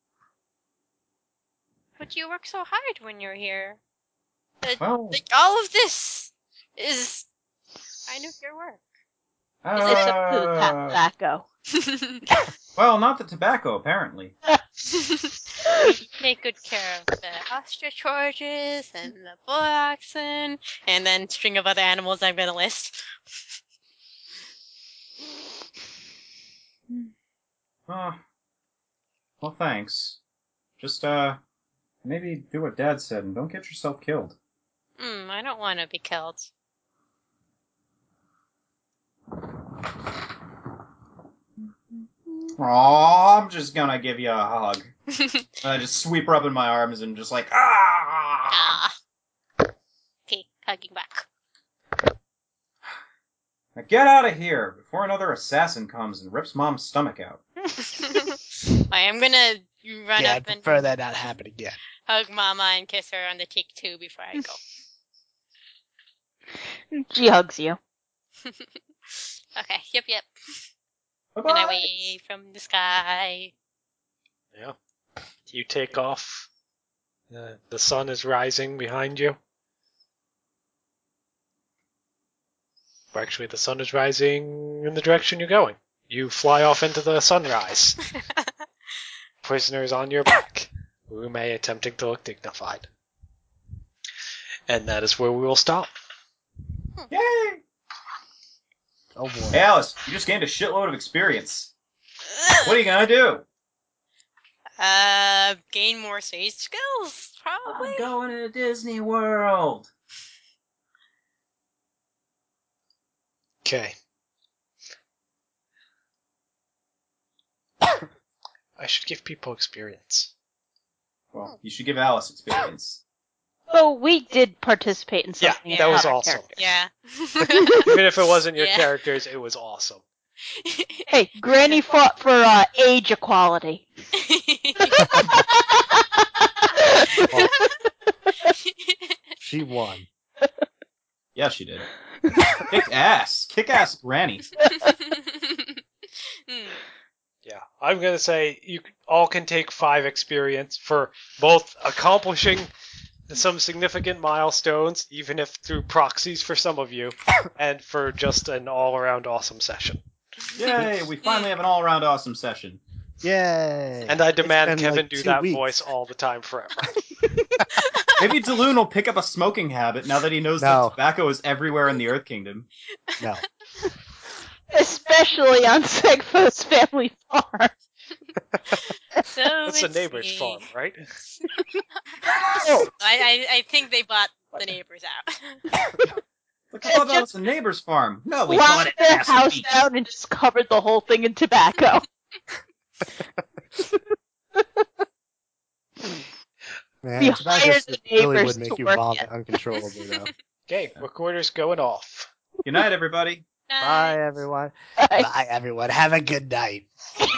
E: But you work so hard when you're here.
D: Well,
E: Like, all of this is kind of your work.
F: Except for the tobacco.
D: well, not the tobacco, apparently.
E: You take good care of the ostrich horses and the bull oxen, and then string of other animals I'm gonna list.
D: Well, thanks. Just, maybe do what Dad said and don't get yourself killed.
E: I don't want to be killed.
D: Aw, I'm just gonna give you a hug. I just sweep her up in my arms and just like, ah!
E: Okay, hugging back.
D: Now get out of here before another assassin comes and rips Mom's stomach out.
E: I am gonna run
C: Yeah, I
E: up and
C: prefer that not happen again.
E: hug Mama and kiss her on the cheek too before I go.
F: She hugs you.
E: Okay, yep. And I
D: Bye-bye!
E: wave from the sky.
B: Yeah. You take off. The sun is rising behind you. Or actually, the sun is rising in the direction you're going. You fly off into the sunrise. Prisoners on your back. Ume attempting to look dignified. And that is where we will stop.
D: Yay!
C: Oh
D: Hey,
C: boy.
D: Alice, you just gained a shitload of experience. What are you gonna do?
E: Gain more sage skills, probably.
D: I'm going to Disney World.
B: Okay. I should give people experience.
D: Well, you should give Alice experience.
F: Oh, we did participate in something.
B: Yeah, that was
F: with our
B: awesome.
F: characters.
E: Yeah.
B: Even if it wasn't your
E: Yeah.
B: characters, it was awesome.
F: Hey, Granny fought for age equality.
C: She won.
D: Yeah, she did. Kick ass Granny.
B: Yeah, I'm going to say you all can take 5 experience for both accomplishing some significant milestones, even if through proxies for some of you, and for just an all-around awesome session.
D: Yay, we finally have an all-around awesome session.
C: Yay!
B: And I demand
C: been,
B: Kevin
C: like,
B: do
C: 2
B: that
C: weeks.
B: voice all the time forever.
D: Maybe Daloon will pick up a smoking habit now that he knows that tobacco is everywhere in the Earth Kingdom.
C: No.
F: Especially on Segfo's family farm.
E: So
B: That's a
E: let's
B: neighbor's
E: see.
B: farm, right?
E: I think they bought the neighbors out.
D: The clubhouse is a neighbor's farm. No, we
F: Locked
D: bought it
F: their
D: last
F: house
D: week.
F: down and just covered the whole thing in tobacco.
C: Man,
F: We
C: tobacco
F: hired the
C: really
F: neighbors
C: would make
F: to
C: you
F: work
C: vomit
F: it.
C: uncontrollably, though.
B: Okay, recorder's going off.
D: Good night, everybody.
C: Bye, everyone.
F: Bye.
C: Bye, everyone. Have a good night.